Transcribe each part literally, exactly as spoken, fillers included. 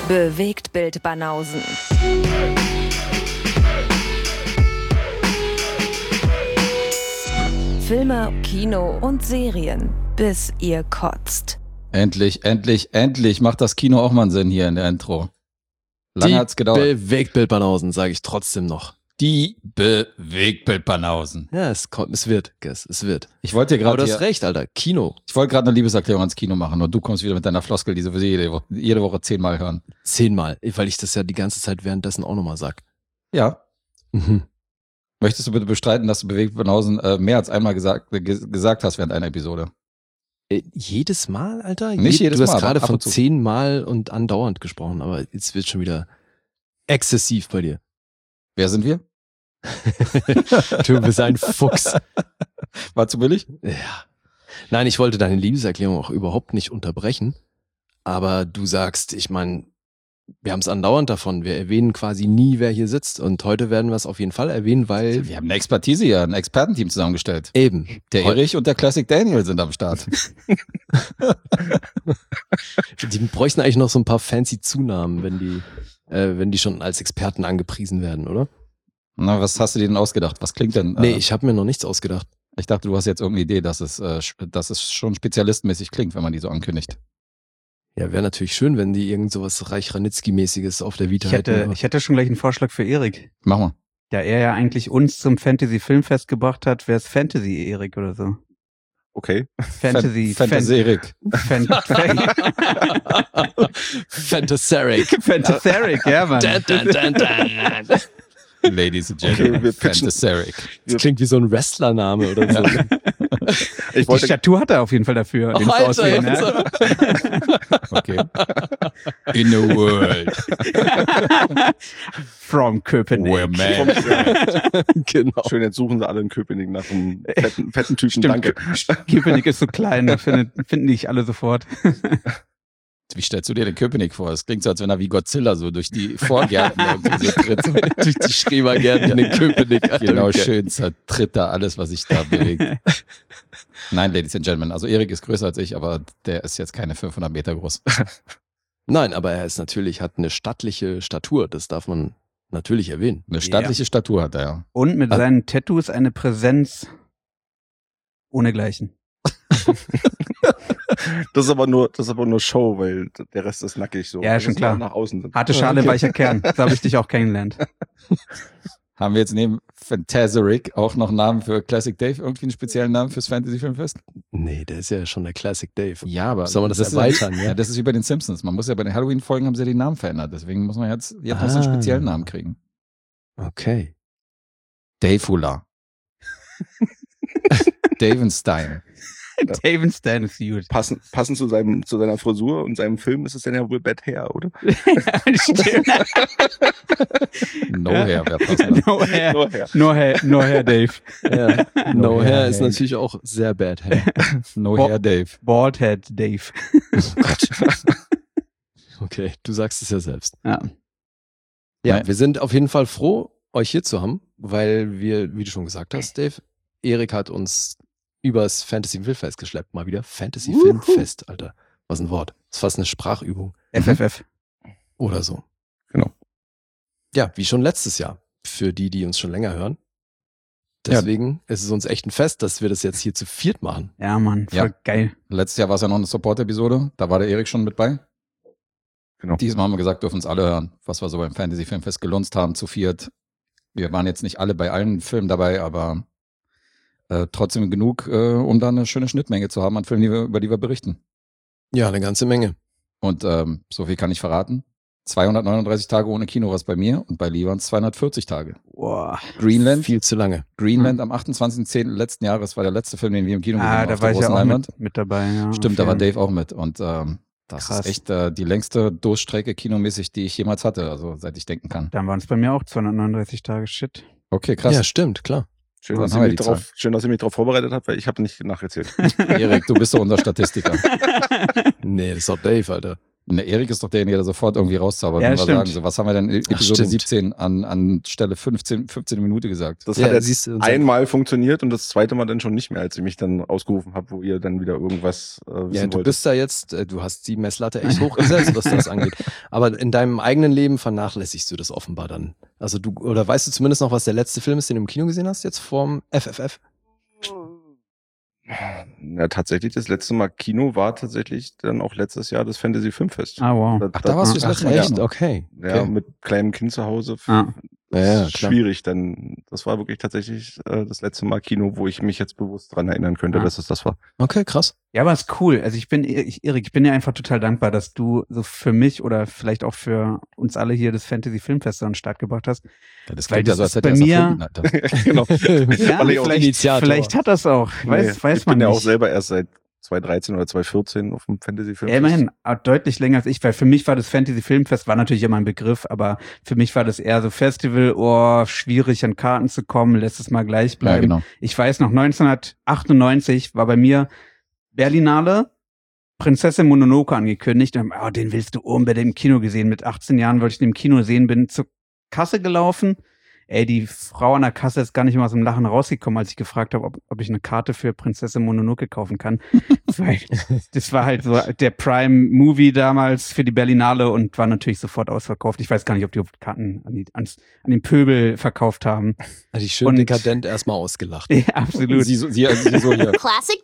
Bewegtbild Banausen. Filme, Kino und Serien, bis ihr kotzt. Endlich, endlich, endlich macht das Kino auch mal einen Sinn hier in der Intro. Lange hat's gedauert. Bewegtbild-Banausen, sage ich trotzdem noch. Die Bewegtbild-Banausen. Ja, es kommt, es wird, Guess, es wird. Ich wollte dir gerade. Aber du hast recht, Alter. Kino. Ich wollte gerade eine Liebeserklärung ans Kino machen und du kommst wieder mit deiner Floskel, die wir jede Woche, jede Woche zehnmal hören. Zehnmal, weil ich das ja die ganze Zeit währenddessen auch nochmal sag. Ja. Mhm. Möchtest du bitte bestreiten, dass du Bewegtbild-Banausen äh, mehr als einmal gesagt, äh, gesagt hast während einer Episode? Äh, jedes Mal, Alter? Nicht Je- jedes du hast Mal, gerade aber ab von und zu. zehnmal und andauernd gesprochen, aber jetzt wird schon wieder exzessiv bei dir. Wer sind wir? Du bist ein Fuchs. War zu billig? Ja. Nein, ich wollte deine Liebeserklärung auch überhaupt nicht unterbrechen. Aber du sagst, ich meine, wir haben es andauernd davon. Wir erwähnen quasi nie, wer hier sitzt. Und heute werden wir es auf jeden Fall erwähnen, weil Wir haben eine Expertise hier, ein Expertenteam zusammengestellt. eben. Der Heu- Erich und der Classic Daniel sind am Start. Die bräuchten eigentlich noch so ein paar fancy Zunahmen, wenn die, äh, wenn die schon als Experten angepriesen werden, oder? Na, was hast du dir denn ausgedacht? Was klingt denn? Nee, äh, ich habe mir noch nichts ausgedacht. ich dachte, du hast jetzt irgendeine Idee, dass es, äh, sch- dass es schon spezialistenmäßig klingt, wenn man die so ankündigt. Ja, wäre natürlich schön, wenn die irgend sowas Reich-Ranitzky-mäßiges auf der Vita Ich hätte, hätten. ich hätte schon gleich einen Vorschlag für Erik. Mach mal. Da er ja eigentlich uns zum Fantasy-Filmfest gebracht hat, wäre es Fantasy-Erik oder so. Okay. Fantasy, Fan- Fantasy Erik. Fan, Fan, Fantaseric. Fantaseric, ja, Mann. Dun, dun, dun, dun. Ladies and Gentlemen. Okay, wir pitchen. Fantasy Erik. Das klingt wie so ein Wrestlername oder so. Ich Die wollte, Statur hat er auf jeden Fall dafür. den Alter, Aussehen, jetzt. ja. Okay. In the world From Köpenick. where man. Genau. schön, jetzt suchen sie alle in Köpenick nach einem fetten, fetten Typen. Stimmt. Danke. Köpenick ist so klein, da findet, finden nicht alle sofort. Wie stellst du dir den Köpenick vor? Es klingt so, als wenn er wie Godzilla so durch die Vorgärten irgendwie so tritt. Durch die Schrebergärten in den Köpenick. Alter, Genau, okay. schön zertritt da alles, was sich da bewegt. Nein, Ladies and Gentlemen, also Erik ist größer als ich, aber der ist jetzt keine fünfhundert Meter groß. Nein, aber er ist natürlich, hat eine stattliche Statur. Das darf man natürlich erwähnen. Eine stattliche Statur hat er, ja. Und mit Also- seinen Tattoos eine Präsenz ohnegleichen. Das ist aber nur, das ist aber nur Show, weil der Rest ist nackig so. Ja, Das schon ist klar. Nach außen sind. Harte Schale, Okay. weicher Kern. So habe ich dich auch kennengelernt. Haben wir jetzt neben Fantaseric auch noch einen Namen für Classic Dave? Irgendwie einen speziellen Namen fürs Fantasy Filmfest? Nee, der ist ja schon der Classic Dave. Ja, aber Soll man das ist erweitern, ja? ja? Das ist wie bei den Simpsons. Man muss ja bei den Halloween-Folgen haben sie ja die Namen verändert. Deswegen muss man jetzt, jetzt muss man einen Ah. speziellen Namen kriegen. Okay. Dave Hula. Davenstein. Davenstein ist gut. Passend, passend zu seinem, zu seiner Frisur und seinem Film ist es dann ja wohl Bad Hair, oder? Stimmt. No Ja. Hair wäre passender. No hair. Nur Hair. No hair, no hair Dave. Ja. No, No Hair Hair, ist ey. natürlich auch sehr bad hair. No Bo- Hair Dave. Bald Head Dave. Okay, du sagst es ja selbst. Ja. Ja, Nein. wir sind auf jeden Fall froh, euch hier zu haben, weil wir, wie du schon gesagt hast, Dave, Erik hat uns übers Fantasy Filmfest geschleppt, mal wieder. Fantasy Wuhu. Filmfest, Alter. Was ein Wort. Das ist fast eine Sprachübung F F F. oder so. Genau. Ja, wie schon letztes Jahr. Für die, die uns schon länger hören. Deswegen ist es uns echt ein Fest, dass wir das jetzt hier zu viert machen. Ja, Mann, voll Ja. geil. Letztes Jahr war es ja noch eine Support-Episode. Da war der Erik schon mit bei. Genau. Diesmal haben wir gesagt, dürfen uns alle hören, was wir so beim Fantasy Filmfest gelunzt haben, zu viert. Wir waren jetzt nicht alle bei allen Filmen dabei, aber äh, trotzdem genug, äh, um da eine schöne Schnittmenge zu haben an Filmen, die wir, über die wir berichten. Ja, eine ganze Menge. Und ähm, so viel kann ich verraten. zweihundertneununddreißig Tage ohne Kino was bei mir und bei Lee waren es zweihundertvierzig Tage. Boah. Greenland, Viel zu lange. Greenland am achtundzwanzigsten zehnten letzten Jahres war der letzte Film, den wir im Kino gesehen Ah, haben, da auf war der ich ja großen auch Leinwand. mit, mit dabei. Ja, Stimmt, da auf war jeden- Dave auch mit. Und ähm, das Krass. ist echt äh, die längste Durststrecke kinomäßig, die ich jemals hatte, also seit ich denken kann. Dann waren es bei mir auch zweihundertneununddreißig Tage. Shit. Okay, krass. Ja, stimmt, klar. Schön, Dann dass haben ihr wir mich die darauf, schön, dass ihr mich darauf vorbereitet habt, weil ich habe nicht nacherzählt. Erik, du bist so unser Statistiker. Nee, das ist doch Dave, Alter. Ne, Erik ist doch derjenige, der sofort irgendwie rauszaubert Ja, und mal stimmt. sagen, so, was haben wir denn in Ach, Episode stimmt. siebzehn an, an Stelle fünfzehn, fünfzehn Minute gesagt? Das Ja, hat jetzt siehst du, unser- einmal funktioniert und das zweite Mal dann schon nicht mehr, als ich mich dann ausgerufen habe, wo ihr dann wieder irgendwas äh, wissen Ja, du wolltet. bist da jetzt, äh, du hast die Messlatte echt hochgesetzt, was das angeht. Aber in deinem eigenen Leben vernachlässigst du das offenbar dann. Also du, oder weißt du zumindest noch, was der letzte Film ist, den du im Kino gesehen hast, jetzt vorm F F F? Ja, tatsächlich, das letzte Mal Kino war tatsächlich dann auch letztes Jahr das Fantasy Filmfest. Ah, wow. Ach, da warst du das Ach, letzte Mal echt? Kino. Okay. Ja, okay. mit kleinem Kind zu Hause. Ah. Ja, ja, ist klar. schwierig, dann, das war wirklich tatsächlich äh, das letzte Mal Kino, wo ich mich jetzt bewusst dran erinnern könnte, Ah. dass es das war. Okay, krass. Ja, aber ist cool. Also ich bin, ich, Erik, ich bin dir einfach total dankbar, dass du so für mich oder vielleicht auch für uns alle hier das Fantasy Filmfest an den Start gebracht hast. Ja, das Weil klingt ja das so, als ist hätte bei er es mir- erfunden, Alter. Genau. Ja, Weil ich auch vielleicht, Initiator. vielleicht hat das auch. Weiß, Nee, weiß ich man bin ja nicht. auch selber erst seit zwanzig dreizehn oder zwanzig vierzehn auf dem Fantasy Filmfest. Ja, immerhin, aber deutlich länger als ich, weil für mich war das Fantasy Filmfest, war natürlich immer ein Begriff, aber für mich war das eher so Festival, oh, schwierig an Karten zu kommen, lässt es mal gleich Ja, bleiben. genau. Ich weiß noch, neunzehnhundertachtundneunzig war bei mir Berlinale, Prinzessin Mononoke angekündigt. Und, oh, den willst du unbedingt im Kino gesehen. Mit achtzehn Jahren wollte ich den im Kino sehen, bin zur Kasse gelaufen. Ey, die Frau an der Kasse ist gar nicht mal aus dem Lachen rausgekommen, als ich gefragt habe, ob, ob ich eine Karte für Prinzessin Mononoke kaufen kann. Weil das war halt so der Prime-Movie damals für die Berlinale und war natürlich sofort ausverkauft. Ich weiß gar nicht, ob die Karten an, die, ans, an den Pöbel verkauft haben. Hat dich schön Und- dekadent erstmal ausgelacht. Ja, absolut. Sie, so- sie, sie so hier. Classic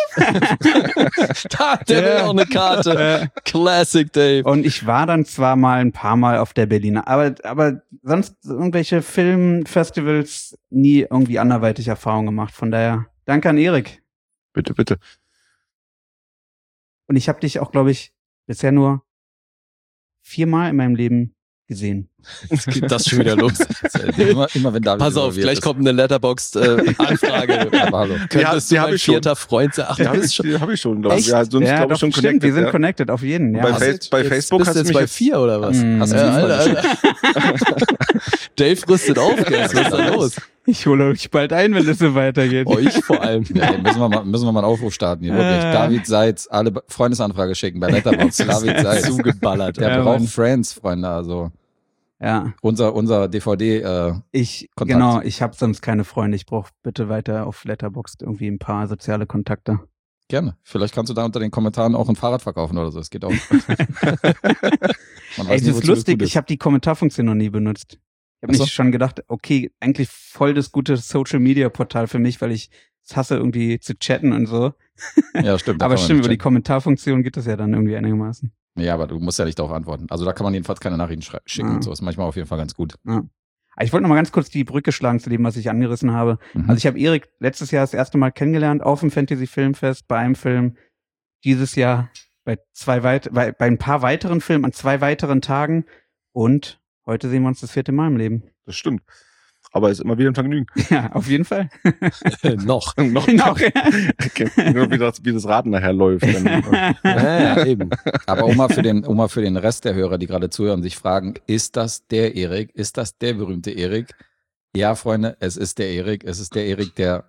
Da, der will Ja. auch eine Karte. Äh, Classic Dave. Und ich war dann zwar mal ein paar Mal auf der Berliner, aber, aber sonst irgendwelche Filmfestivals nie irgendwie anderweitig Erfahrung gemacht. Von daher, danke an Erik. Bitte, bitte. Und ich habe dich auch, glaube ich, bisher nur viermal in meinem Leben gesehen. Jetzt geht das schon wieder los. Immer, immer wenn David Pass auf, involviert gleich ist. kommt eine Letterboxd-Anfrage. Aber hallo. Könntest die du hab mein ich schon. vierter Freund sein? Ach, Die du habe bist ich, schon. die hab ich schon, glaube ich. Echt? Ja, sonst ja, glaube doch, ich schon stimmt, connected. wir sind ja. connected, auf jeden. Ja. Bei Hast Face- du- bei jetzt Facebook bist hast du du jetzt mich bei jetzt- vier oder was? Mm. Hast du Ja, Fußball Alter, Alter. Dave rüstet auf, gell? Was ist da los? Ich hole euch bald ein, wenn es so weitergeht. Euch vor allem. Ja, ey, müssen, wir mal, müssen wir mal einen Aufruf starten hier. Wirklich. Äh. David Seitz, alle Be- Freundesanfrage schicken bei Letterboxd. David Seitz. Zugeballert. Der Ja, braucht Mann. Friends, Freunde. Also Ja, unser, unser D V D, äh, ich, Kontakt. genau, ich habe sonst keine Freunde. Ich brauche bitte weiter auf Letterboxd irgendwie ein paar soziale Kontakte. gerne. Vielleicht kannst du da unter den Kommentaren auch ein Fahrrad verkaufen oder so. Das geht auch. Man Ey, weiß das nie, ist wozu lustig, gut ich habe die Kommentarfunktion noch nie benutzt. Ich habe Ach so. mich schon gedacht, okay, eigentlich voll das gute Social-Media-Portal für mich, weil ich es hasse, irgendwie zu chatten und so. Ja, stimmt. da Aber kann man stimmt, über die chatten. Kommentarfunktion geht das ja dann irgendwie einigermaßen. Ja, aber du musst ja nicht darauf antworten. Also da kann man jedenfalls keine Nachrichten schrei- schicken Ah. und so. Ist manchmal auf jeden Fall ganz gut. Aber ich wollte noch mal ganz kurz die Brücke schlagen zu dem, was ich angerissen habe. Mhm. Also ich habe Erik letztes Jahr das erste Mal kennengelernt auf dem Fantasy-Filmfest bei einem Film. Dieses Jahr bei zwei weit bei, bei ein paar weiteren Filmen an zwei weiteren Tagen. Und heute sehen wir uns das vierte Mal im Leben. Das stimmt. Aber ist immer wieder ein Vergnügen. Ja, auf jeden Fall. Noch. Noch Noch. Okay. Nur wie das, wie das Rad nachher läuft. Dann, äh, Ja, ja, eben. Aber um mal, für den, um mal für den Rest der Hörer, die gerade zuhören, sich fragen, ist das der Erik? Ist das der berühmte Erik? Ja, Freunde, es ist der Erik. Es ist der Erik, der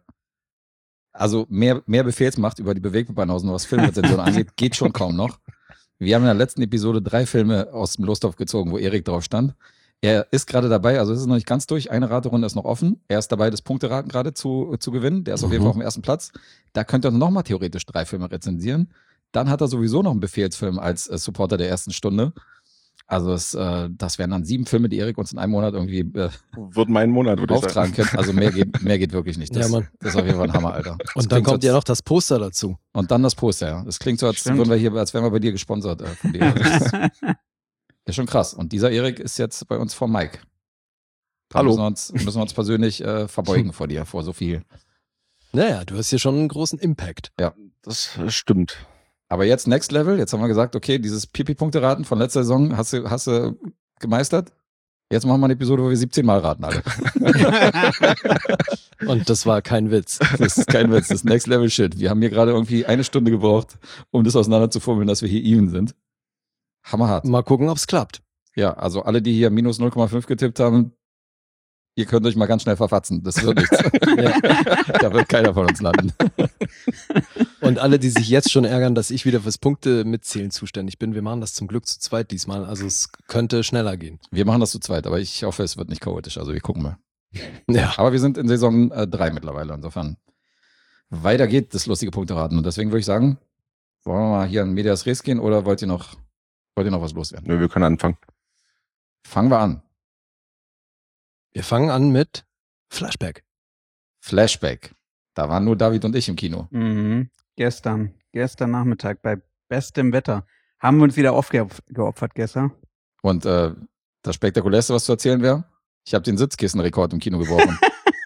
also mehr, mehr Befehlsmacht über die Bewegtbildbanausen, was Filmrezension angeht, geht schon kaum noch. Wir haben in der letzten Episode drei Filme aus dem Lostopf gezogen, wo Erik drauf stand. Er ist gerade dabei, also es ist noch nicht ganz durch, eine Raterunde ist noch offen. Er ist dabei, das Punkteraten gerade zu, zu gewinnen. Der ist auf jeden Mhm. Fall auf dem ersten Platz. Da könnte er nochmal theoretisch drei Filme rezensieren. Dann hat er sowieso noch einen Befehlsfilm als äh, Supporter der ersten Stunde. Also es, äh, das wären dann sieben Filme, die Erik uns in einem Monat irgendwie äh, wird mein Monat, würde ich sagen. auftragen könnte. Also mehr geht, mehr geht wirklich nicht. Das, Ja, Mann. das ist auf jeden Fall ein Hammer, Alter. Das Und dann klingt kommt so, ja noch das Poster dazu. Und dann das Poster, ja. Das klingt so, als Stimmt. würden wir hier, als wären wir bei dir gesponsert äh, von dir. Also das ist, ist schon krass. Und dieser Erik ist jetzt bei uns vor Mike. Da Hallo. Müssen wir uns, müssen wir uns persönlich äh, verbeugen vor dir, vor so viel. Naja, du hast hier schon einen großen Impact. Das äh, stimmt. Aber jetzt Next Level. Jetzt haben wir gesagt, okay, dieses Pipi-Punkte-Raten von letzter Saison hast du, hast du gemeistert. Jetzt machen wir eine Episode, wo wir siebzehn Mal raten, alle. Und das war kein Witz. Das ist kein Witz, das ist Next Level Shit. Wir haben hier gerade irgendwie eine Stunde gebraucht, um das auseinanderzufummeln, dass wir hier even sind. Hammerhart. Mal gucken, ob's klappt. Ja, also alle, die hier minus null Komma fünf getippt haben, ihr könnt euch mal ganz schnell verfatzen. Das wird nichts. Ja. Da wird keiner von uns landen. Und alle, die sich jetzt schon ärgern, dass ich wieder fürs Punkte mitzählen zuständig bin, wir machen das zum Glück zu zweit diesmal. Also es könnte schneller gehen. Wir machen das zu zweit, aber ich hoffe, es wird nicht chaotisch. Also wir gucken mal. Ja. Aber wir sind in Saison äh, drei mittlerweile. Insofern weiter geht das lustige Punkteraten. Und deswegen würde ich sagen, wollen wir mal hier an Medias Res gehen oder wollt ihr noch, wollt ihr noch was loswerden? Nö, wir können anfangen. Fangen wir an. Wir fangen an mit Flashback. Flashback. Da waren nur David und ich im Kino. Mhm. Gestern, gestern Nachmittag bei bestem Wetter. Haben wir uns wieder aufgeopfert gestern. Und äh, das Spektakulärste, was zu erzählen wäre, ich habe den Sitzkissenrekord im Kino gebrochen.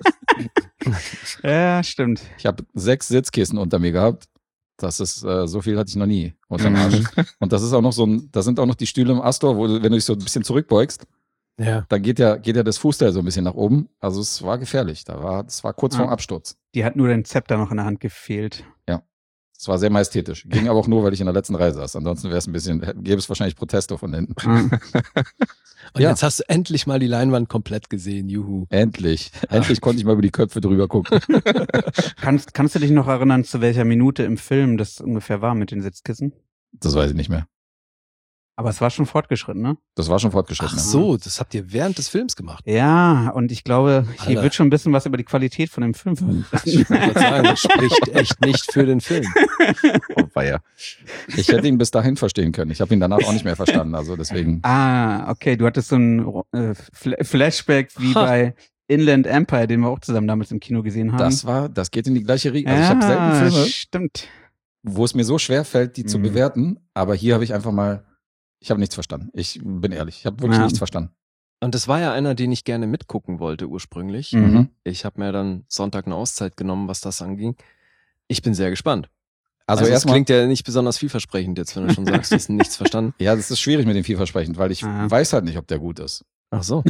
Ja, stimmt. Ich habe sechs Sitzkissen unter mir gehabt. Das ist, äh, so viel hatte ich noch nie unterm Arsch. Und das ist auch noch so ein, da sind auch noch die Stühle im Astor, wo du, wenn du dich so ein bisschen zurückbeugst, Ja. dann geht ja, geht ja das Fußteil so ein bisschen nach oben. Also es war gefährlich. Da war, es war kurz Ja. vorm Absturz. Die hat nur den Zepter noch in der Hand gefehlt. Es war sehr majestätisch. Ging aber auch nur, weil ich in der letzten Reihe saß. Ansonsten wäre es ein bisschen, gäbe es wahrscheinlich Proteste von hinten. Mhm. Und Ja. jetzt hast du endlich mal die Leinwand komplett gesehen, juhu. Endlich. Endlich konnte ich mal über die Köpfe drüber gucken. kannst, kannst du dich noch erinnern, zu welcher Minute im Film das ungefähr war mit den Sitzkissen? Das weiß ich nicht mehr. Aber es war schon fortgeschritten, ne? Das war schon fortgeschritten. Ach ja. so, das habt ihr während des Films gemacht. Ja, und ich glaube, hier Alter. wird schon ein bisschen was über die Qualität von dem Film verraten. Ich wollte gerade sagen, das spricht echt nicht für den Film. Oh, weia. Ich hätte ihn bis dahin verstehen können. Ich habe ihn danach auch nicht mehr verstanden. Also deswegen. Ah, okay, du hattest so ein äh, Fl- Flashback wie Ha. bei Inland Empire, den wir auch zusammen damals im Kino gesehen haben. Das war, das geht in die gleiche Richtung. Also ja, ich habe selten Filme, stimmt. wo es mir so schwer fällt, die zu Mhm. bewerten. Aber hier habe ich einfach mal, ich habe nichts verstanden. Ich bin ehrlich, ich habe wirklich Ja. nichts verstanden. Und das war ja einer, den ich gerne mitgucken wollte ursprünglich. Mhm. Ich habe mir dann Sonntag eine Auszeit genommen, was das anging. Ich bin sehr gespannt. Also, Also, es erstmal, klingt ja nicht besonders vielversprechend jetzt, wenn du schon sagst, du hast nichts verstanden. ja, das ist schwierig mit dem vielversprechend, weil ich Ah. weiß halt nicht, ob der gut ist. Ach so.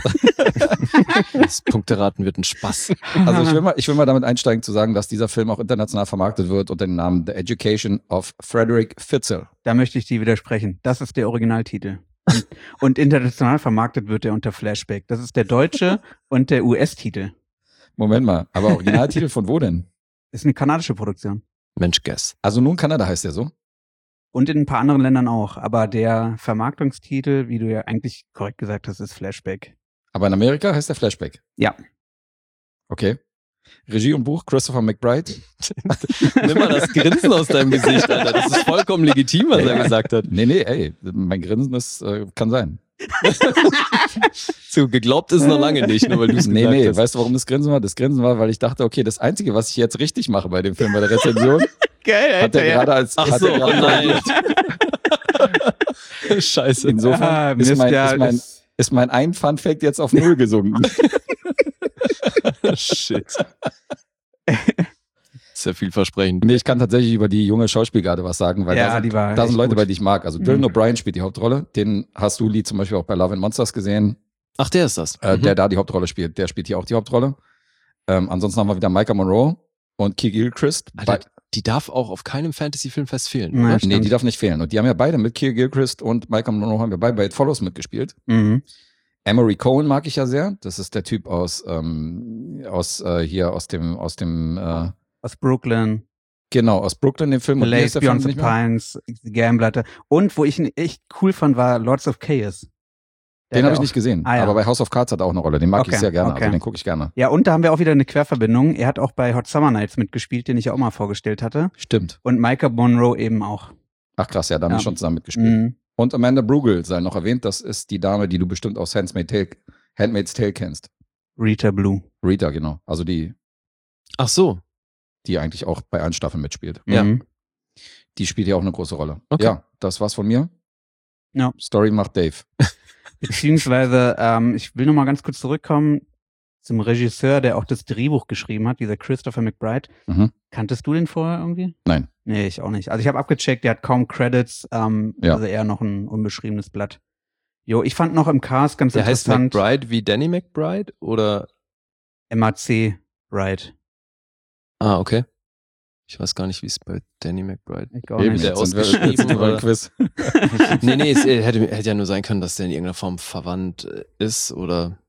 Das Punkteraten wird ein Spaß. Also ich will mal, ich will mal damit einsteigen zu sagen, dass dieser Film auch international vermarktet wird unter dem Namen The Education of Frederick Fitzel. Da möchte ich dir widersprechen. Das ist der Originaltitel. Und, und international vermarktet wird er unter Flashback. Das ist der deutsche und der U S-Titel. Moment mal, aber Originaltitel von wo denn? Ist eine kanadische Produktion. Mensch, guess. Also nun Kanada heißt der so? Und in ein paar anderen Ländern auch. Aber der Vermarktungstitel, wie du ja eigentlich korrekt gesagt hast, ist Flashback. Aber in Amerika heißt der Flashback. Ja. Okay. Regie und Buch Christopher McBride. Nimm mal das Grinsen aus deinem Gesicht, Alter. Das ist vollkommen legitim, was er gesagt hat. Nee, nee, ey, mein Grinsen ist, äh, kann sein. So, geglaubt ist noch lange nicht, nur weil du es Nee, gesagt nee, hast. weißt du, warum das Grinsen war? Das Grinsen war, weil ich dachte, okay, das Einzige, was ich jetzt richtig mache bei dem Film, bei der Rezension, Geil, hat er gerade als, Ach hat so, er oh gerade nein. Scheiße. Insofern Ah, ist, Mist, mein, ja, ist, mein, das- ist mein ein Fun-Fact jetzt auf Null gesunken. Shit. Ist ja vielversprechend. Nee, ich kann tatsächlich über die junge Schauspielgarde was sagen, weil Ja, da sind, die war da sind echt Leute gut. bei, die ich mag. Also Dylan Mhm. O'Brien spielt die Hauptrolle. Den hast du, Lee, zum Beispiel auch bei Love and Monsters gesehen. Ach, der ist das. Äh, Mhm. Der da die Hauptrolle spielt. Der spielt hier auch die Hauptrolle. Ähm, ansonsten haben wir wieder Micah Monroe und Key Gilchrist. Alter, Bei- die darf auch auf keinem Fantasy-Filmfest fehlen. Nein, oder? stimmt. Nee, die darf nicht fehlen. Und die haben ja beide mit Key Gilchrist und Micah Monroe haben wir beide bei It Follows mitgespielt. Mhm. Emery Cohen mag ich ja sehr. Das ist der Typ aus, ähm, aus äh, hier, aus dem, aus dem, äh, Aus Brooklyn, genau, aus Brooklyn, dem Film. Und wie Lake heißt der Film Beyond the nicht mehr? Pines, The Gambler. Und wo ich ihn echt cool fand, war Lords of Chaos. Der Den hat habe ich auch- nicht gesehen. Ah, ja. Aber bei House of Cards hat er auch eine Rolle. Den mag Okay, ich sehr gerne. okay. Also den gucke ich gerne. Ja, und da haben wir auch wieder eine Querverbindung. Er hat auch bei Hot Summer Nights mitgespielt, den ich ja auch mal vorgestellt hatte. Stimmt. Und Micah Monroe eben auch. Ach krass, ja, da haben Ja. wir schon zusammen mitgespielt. Mhm. Und Amanda Brugel sei noch erwähnt. Das ist die Dame, die du bestimmt aus Handmaid's Tale, Handmaid's Tale kennst. Rita Blue. Rita, genau. Also die, Ach so. die eigentlich auch bei allen Staffeln mitspielt. Ja. Mhm. Die spielt ja auch eine große Rolle. Okay. Ja, das war's von mir. Ja. Story macht Dave. Beziehungsweise, ähm, ich will noch mal ganz kurz zurückkommen zum Regisseur, der auch das Drehbuch geschrieben hat, dieser Christopher McBride. Mhm. Kanntest du den vorher irgendwie? Nein. Nee, ich auch nicht. Also ich habe abgecheckt, der hat kaum Credits, ähm, Ja. also eher noch ein unbeschriebenes Blatt. Jo, ich fand noch im Cast ganz Der heißt interessant McBride wie Danny McBride? Oder? M A C Bride. Ah, okay. Ich weiß gar nicht, wie es bei Danny McBride. Ich auch Eben, nicht. der jetzt sind wir, ausgeschrieben, jetzt sind wir beim oder? Quiz. nee, nee, es äh, hätte, hätte ja nur sein können, dass der in irgendeiner Form verwandt äh, ist oder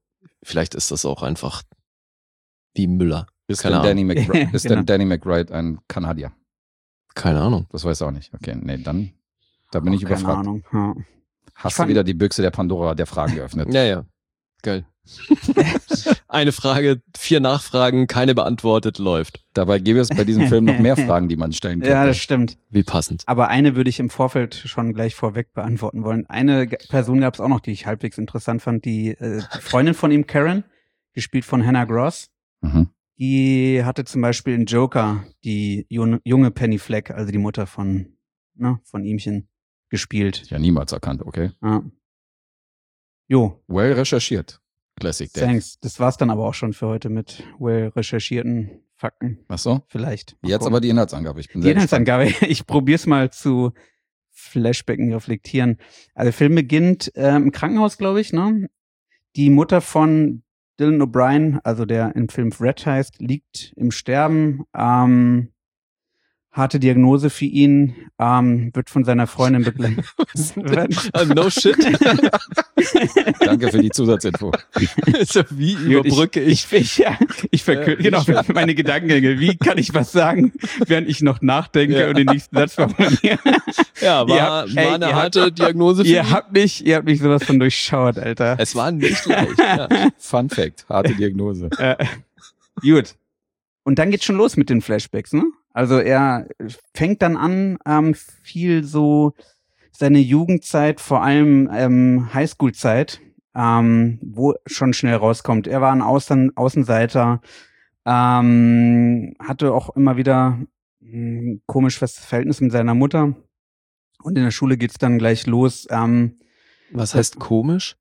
Vielleicht ist das auch einfach wie Müller. Ist, Keine denn Danny, Ahnung. McBride, ist Genau. denn Danny McBride ein Kanadier? Keine Ahnung. Das weiß ich auch nicht. Okay, nee, dann da bin Auch ich keine überfragt. Ahnung. Ja. Hast Ich du fand- wieder die Büchse der Pandora der Fragen geöffnet? Ja, ja. Geil. Eine Frage, vier Nachfragen, keine beantwortet, läuft. Dabei gäbe es bei diesem Film noch mehr Fragen, die man stellen könnte. Ja, das stimmt. Wie passend. Aber eine würde ich im Vorfeld schon gleich vorweg beantworten wollen. Eine G- Person gab es auch noch, die ich halbwegs interessant fand, die, äh, die Freundin von ihm, Karen, gespielt von Hannah Gross. Mhm. Die hatte zum Beispiel in Joker die junge, junge Penny Fleck, also die Mutter von, ne, von ihmchen, gespielt. Ja, niemals erkannt, okay. Ja. Jo, Well recherchiert. Classic Dave. thanks. Das war's dann aber auch schon für heute mit well recherchierten Fakten. Ach so? Vielleicht. Mal Jetzt gucken. aber die Inhaltsangabe. Ich bin Die sehr gespannt. Inhaltsangabe. Ich probier's mal zu Flashbacken reflektieren. Also der Film beginnt äh, im Krankenhaus, glaube ich, ne? Die Mutter von Dylan O'Brien, also der im Film Red heißt, liegt im Sterben. Ähm, harte Diagnose für ihn, ähm, wird von seiner Freundin begleitet. Ah, no shit. Danke für die Zusatzinfo. Also, wie überbrücke ich? Ich, ich, ja, ich verkürze, Äh, genau, ich- meine Gedankengänge. Wie kann ich was sagen, während ich noch nachdenke Ja. und den nächsten Satz formuliere? Ja, Ihr war, habt- war ey, eine ihr harte Diagnose für Ihr ihn. habt mich, ihr habt mich sowas von durchschaut, Alter. Es war nicht leicht. Ja. Fun Fact, harte Diagnose. Äh, gut. Und dann geht's schon los mit den Flashbacks, ne? Also er fängt dann an, ähm, viel so seine Jugendzeit, vor allem ähm, Highschool-Zeit, ähm, wo schon schnell rauskommt. Er war ein Außen Außenseiter, ähm, hatte auch immer wieder ein komisch festes Verhältnis mit seiner Mutter. Und in der Schule geht's dann gleich los. Ähm, Was heißt komisch?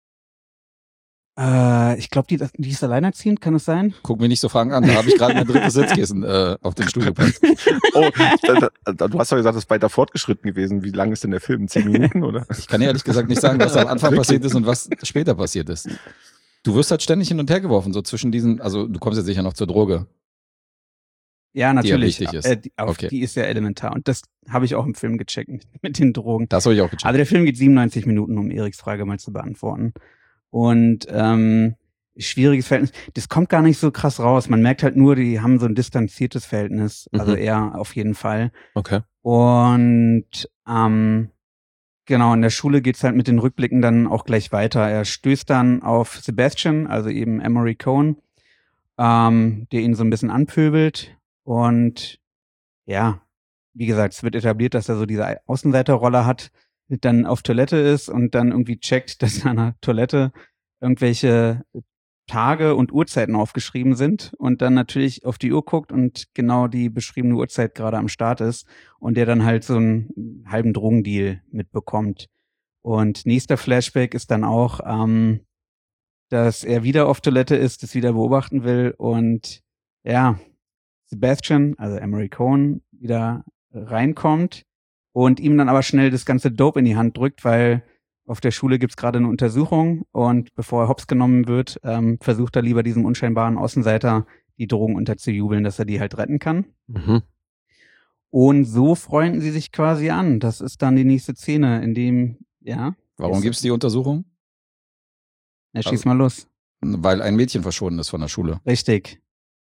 äh, ich glaube, die, die ist alleinerziehend, kann es sein? Guck mich nicht so Fragen an, da habe ich gerade mein drittes Sitzkissen äh, auf den Stuhl gepackt. Oh, da, da, du hast doch gesagt, das ist weiter fortgeschritten gewesen. Wie lang ist denn der Film? Zehn Minuten, oder? Ich kann ehrlich gesagt nicht sagen, was am Anfang Wirklich? passiert ist und was später passiert ist. Du wirst halt ständig hin und her geworfen, so zwischen diesen, also du kommst jetzt sicher noch zur Droge. Ja, natürlich. wichtig ist. Äh, die, auf, Okay. die ist ja elementar. Und das habe ich auch im Film gecheckt mit, mit den Drogen. Das habe ich auch gecheckt. Also der Film geht siebenundneunzig Minuten, um Eriks Frage mal zu beantworten. Und ähm, schwieriges Verhältnis. Das kommt gar nicht so krass raus. Man merkt halt nur, die haben so ein distanziertes Verhältnis. Also Mhm. er auf jeden Fall. Okay. Und ähm, genau, in der Schule geht's halt mit den Rückblicken dann auch gleich weiter. Er stößt dann auf Sebastian, also eben Emery Cohen, ähm, der ihn so ein bisschen anpöbelt. Und ja, wie gesagt, es wird etabliert, dass er so diese Außenseiterrolle hat, dann auf Toilette ist und dann irgendwie checkt, dass an der Toilette irgendwelche Tage und Uhrzeiten aufgeschrieben sind und dann natürlich auf die Uhr guckt und genau die beschriebene Uhrzeit gerade am Start ist und der dann halt so einen halben Drogendeal mitbekommt. Und nächster Flashback ist dann auch, ähm, dass er wieder auf Toilette ist, das wieder beobachten will und ja, Sebastian, also Emery Cohen, wieder reinkommt und ihm dann aber schnell das ganze Dope in die Hand drückt, weil auf der Schule gibt's gerade eine Untersuchung und bevor er hops genommen wird, ähm, versucht er lieber diesem unscheinbaren Außenseiter die Drogen unterzujubeln, dass er die halt retten kann. Mhm. Und so freunden sie sich quasi an. Das ist dann die nächste Szene, in dem, ja, Warum Ist- gibt's die Untersuchung? er schießt Also- mal los. Weil ein Mädchen verschwunden ist von der Schule. Richtig.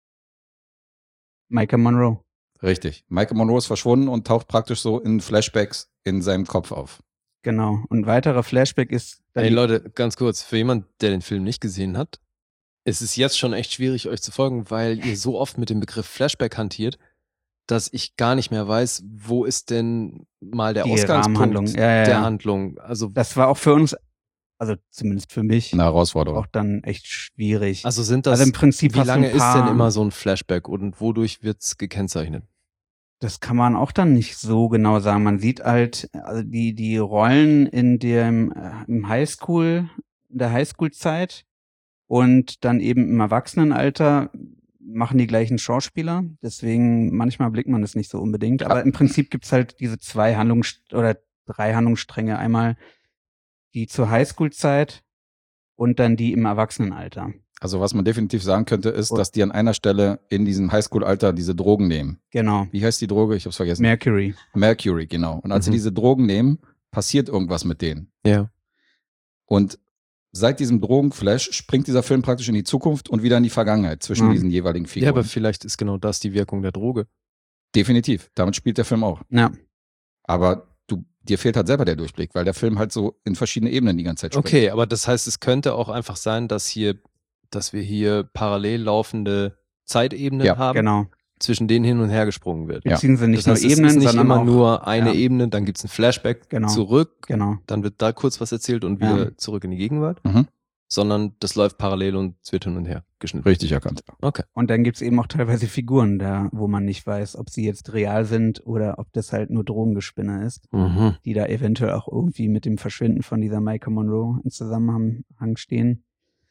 Micah Monroe. Richtig. Michael Monroe ist verschwunden und taucht praktisch so in Flashbacks in seinem Kopf auf. Genau. Und weiterer Flashback ist dann Ey die- Leute, ganz kurz, für jemand, der den Film nicht gesehen hat, ist es jetzt schon echt schwierig, euch zu folgen, weil ihr so oft mit dem Begriff Flashback hantiert, dass ich gar nicht mehr weiß, wo ist denn mal der Die Ausgangspunkt Rahmenhandlung. Ja, ja, der ja. Handlung. Also, Das war auch für uns, also zumindest für mich, Eine Herausforderung. auch dann echt schwierig. also sind das, Also im Prinzip wie hast du lange ein paar, ist denn immer so ein Flashback und wodurch wird's gekennzeichnet? Das kann man auch dann nicht so genau sagen. Man sieht halt, also die, die Rollen in dem, äh, im Highschool, in der Highschool-Zeit und dann eben im Erwachsenenalter machen die gleichen Schauspieler. Deswegen manchmal blickt man es nicht so unbedingt. Aber im Prinzip gibt's halt diese zwei Handlungs- oder drei Handlungsstränge. Einmal die zur Highschool-Zeit und dann die im Erwachsenenalter. Also was man definitiv sagen könnte, ist, Oh. dass die an einer Stelle in diesem Highschool-Alter diese Drogen nehmen. Genau. Wie heißt die Droge? Ich hab's vergessen. Mercury. Mercury, genau. Und als sie Mhm. diese Drogen nehmen, passiert irgendwas mit denen. Ja. Und seit diesem Drogenflash springt dieser Film praktisch in die Zukunft und wieder in die Vergangenheit zwischen Mhm. diesen jeweiligen Figuren. Ja, aber vielleicht ist genau das die Wirkung der Droge. Definitiv. Damit spielt der Film auch. Ja. Aber du, dir fehlt halt selber der Durchblick, weil der Film halt so in verschiedene Ebenen die ganze Zeit springt. Okay, aber das heißt, es könnte auch einfach sein, dass hier, dass wir hier parallel laufende Zeitebenen Ja, haben, Genau. zwischen denen hin und her gesprungen wird. Ja. Beziehungsweise nicht Das heißt, nur es Ebenen, ist nicht sondern immer auch, nur eine ja. Ebene, dann gibt es ein Flashback Genau. zurück, Genau. dann wird da kurz was erzählt und wieder Ja. zurück in die Gegenwart, Mhm. sondern das läuft parallel und es wird hin und her geschnitten. Richtig erkannt. Okay. Und dann gibt's eben auch teilweise Figuren da, wo man nicht weiß, ob sie jetzt real sind oder ob das halt nur Drogengespinne ist, Mhm. die da eventuell auch irgendwie mit dem Verschwinden von dieser Michael Monroe in Zusammenhang stehen.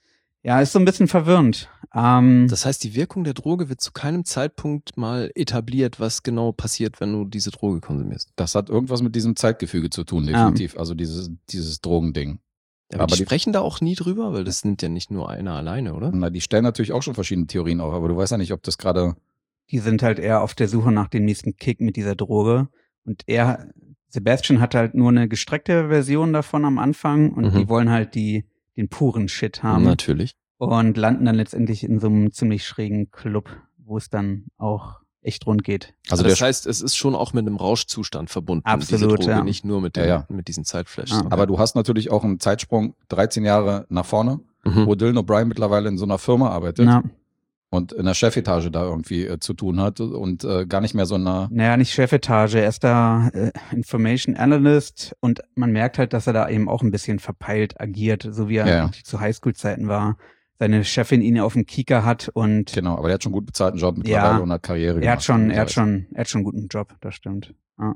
Ja, ist so ein bisschen verwirrend. Ähm, Das heißt, die Wirkung der Droge wird zu keinem Zeitpunkt mal etabliert, was genau passiert, wenn du diese Droge konsumierst. Das hat irgendwas mit diesem Zeitgefüge zu tun, definitiv. Also dieses, dieses Drogending. Aber, Aber die die- sprechen da auch nie drüber, weil das nimmt ja nicht nur einer alleine, oder? Na, die stellen natürlich auch schon verschiedene Theorien auf, aber du weißt ja nicht, ob das gerade. die sind halt eher auf der Suche nach dem nächsten Kick mit dieser Droge. Und er, Sebastian hat halt nur eine gestreckte Version davon am Anfang und Mhm. die wollen halt die, den puren Shit haben. Natürlich. Und landen dann letztendlich in so einem ziemlich schrägen Club, wo es dann auch echt rund geht. Also das der, heißt, es ist schon auch mit einem Rauschzustand verbunden, Absolut, diese Droge, ja. nicht nur mit, den, Ja, ja. mit diesen Zeitflashes. Ja. Okay. aber du hast natürlich auch einen Zeitsprung dreizehn Jahre nach vorne, Mhm. wo Dylan O'Brien mittlerweile in so einer Firma arbeitet Na, und in der Chefetage da irgendwie äh, zu tun hat und äh, gar nicht mehr so in einer. naja, nicht Chefetage, er ist da äh, Information Analyst und man merkt halt, dass er da eben auch ein bisschen verpeilt agiert, so wie er Ja, ja. eigentlich zu Highschool-Zeiten war. Seine Chefin ihn auf dem Kieker hat und Genau, aber der hat schon gut bezahlten Job mittlerweile Ja. und hat Karriere gemacht. er hat schon, und er hat so. schon, er hat schon einen guten Job, das stimmt. Ja.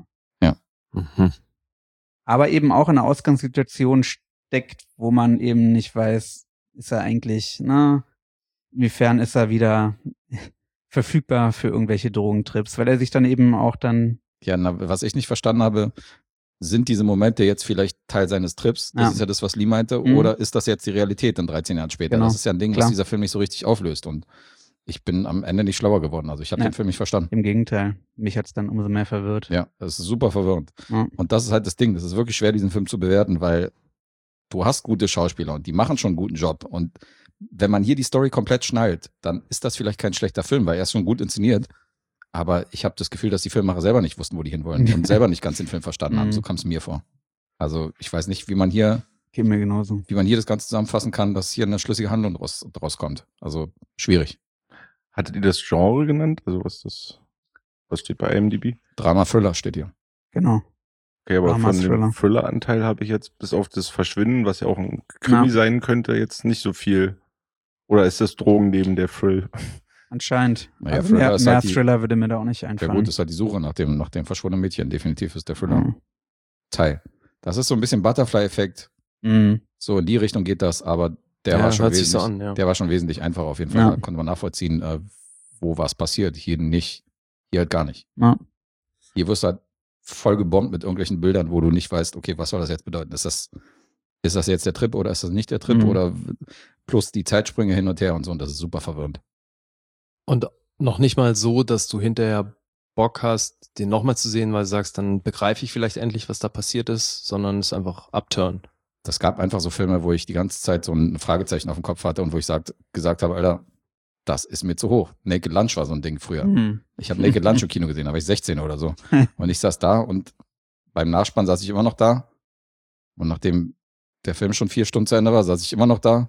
Mhm. Aber eben auch in einer Ausgangssituation steckt, wo man eben nicht weiß, ist er eigentlich, na, inwiefern ist er wieder verfügbar für irgendwelche Drogentrips, weil er sich dann eben auch dann, Ja, na, was ich nicht verstanden habe, sind diese Momente jetzt vielleicht Teil seines Trips? Das Ja. ist ja das, was Lee meinte. Mhm. Oder ist das jetzt die Realität in dreizehn Jahren später? Genau. Das ist ja ein Ding, Klar. was dieser Film nicht so richtig auflöst. Und ich bin am Ende nicht schlauer geworden. Also ich habe Ja. den Film nicht verstanden. im Gegenteil, mich hat's dann umso mehr verwirrt. Ja, das ist super verwirrend. Ja. Und das ist halt das Ding. Das ist wirklich schwer, diesen Film zu bewerten, weil du hast gute Schauspieler und die machen schon einen guten Job. Und wenn man hier die Story komplett schnallt, dann ist das vielleicht kein schlechter Film, weil er ist schon gut inszeniert. Aber ich habe das Gefühl, dass die Filmemacher selber nicht wussten, wo die hinwollen und selber nicht ganz den Film verstanden haben. Mhm. So kam es mir vor. Also ich weiß nicht, wie man hier, Geht mir genauso. wie man hier das Ganze zusammenfassen kann, dass hier eine schlüssige Handlung draus, draus kommt. Also schwierig. Hattet ihr das Genre genannt? Also was das, was steht bei I M D B? Drama-Thriller steht hier. Genau. Okay, aber Drama, von Thriller. dem Thriller-Anteil habe ich jetzt bis auf das Verschwinden, was ja auch ein Krimi Ja. sein könnte, jetzt nicht so viel. Oder ist das Drogen neben der Thrill? Anscheinend. Naja, also Thriller mehr, ist mehr halt die- Thriller würde mir da auch nicht Ja einfallen. gut, ist halt die Suche nach dem, nach dem verschwundenen Mädchen. Definitiv ist der Mhm. Thriller-Teil. Das ist so ein bisschen Butterfly-Effekt. Mhm. So in die Richtung geht das, aber der Ja, war schon hört sich so wesentlich, an, ja. der war schon wesentlich einfacher auf jeden Fall. Ja. Da konnte man nachvollziehen, äh, wo was passiert. Hier nicht, hier halt gar nicht. Ja. Hier wirst du halt voll gebombt mit irgendwelchen Bildern, wo du nicht weißt, okay, was soll das jetzt bedeuten? Ist das, ist das jetzt der Trip oder ist das nicht der Trip? Mhm. Oder plus die Zeitsprünge hin und her und so, und das ist super verwirrend. Und noch nicht mal so, dass du hinterher Bock hast, den nochmal zu sehen, weil du sagst, dann begreife ich vielleicht endlich, was da passiert ist, sondern es ist einfach Upturn. Das gab einfach so Filme, wo ich die ganze Zeit so ein Fragezeichen auf dem Kopf hatte und wo ich sagt, gesagt habe, Alter, das ist mir zu hoch. Naked Lunch war so ein Ding früher. Mhm. Ich habe Naked Lunch im Kino gesehen, da war ich sechzehn oder so. Und ich saß da und beim Nachspann saß ich immer noch da. Und nachdem der Film schon vier Stunden zu Ende war, saß ich immer noch da.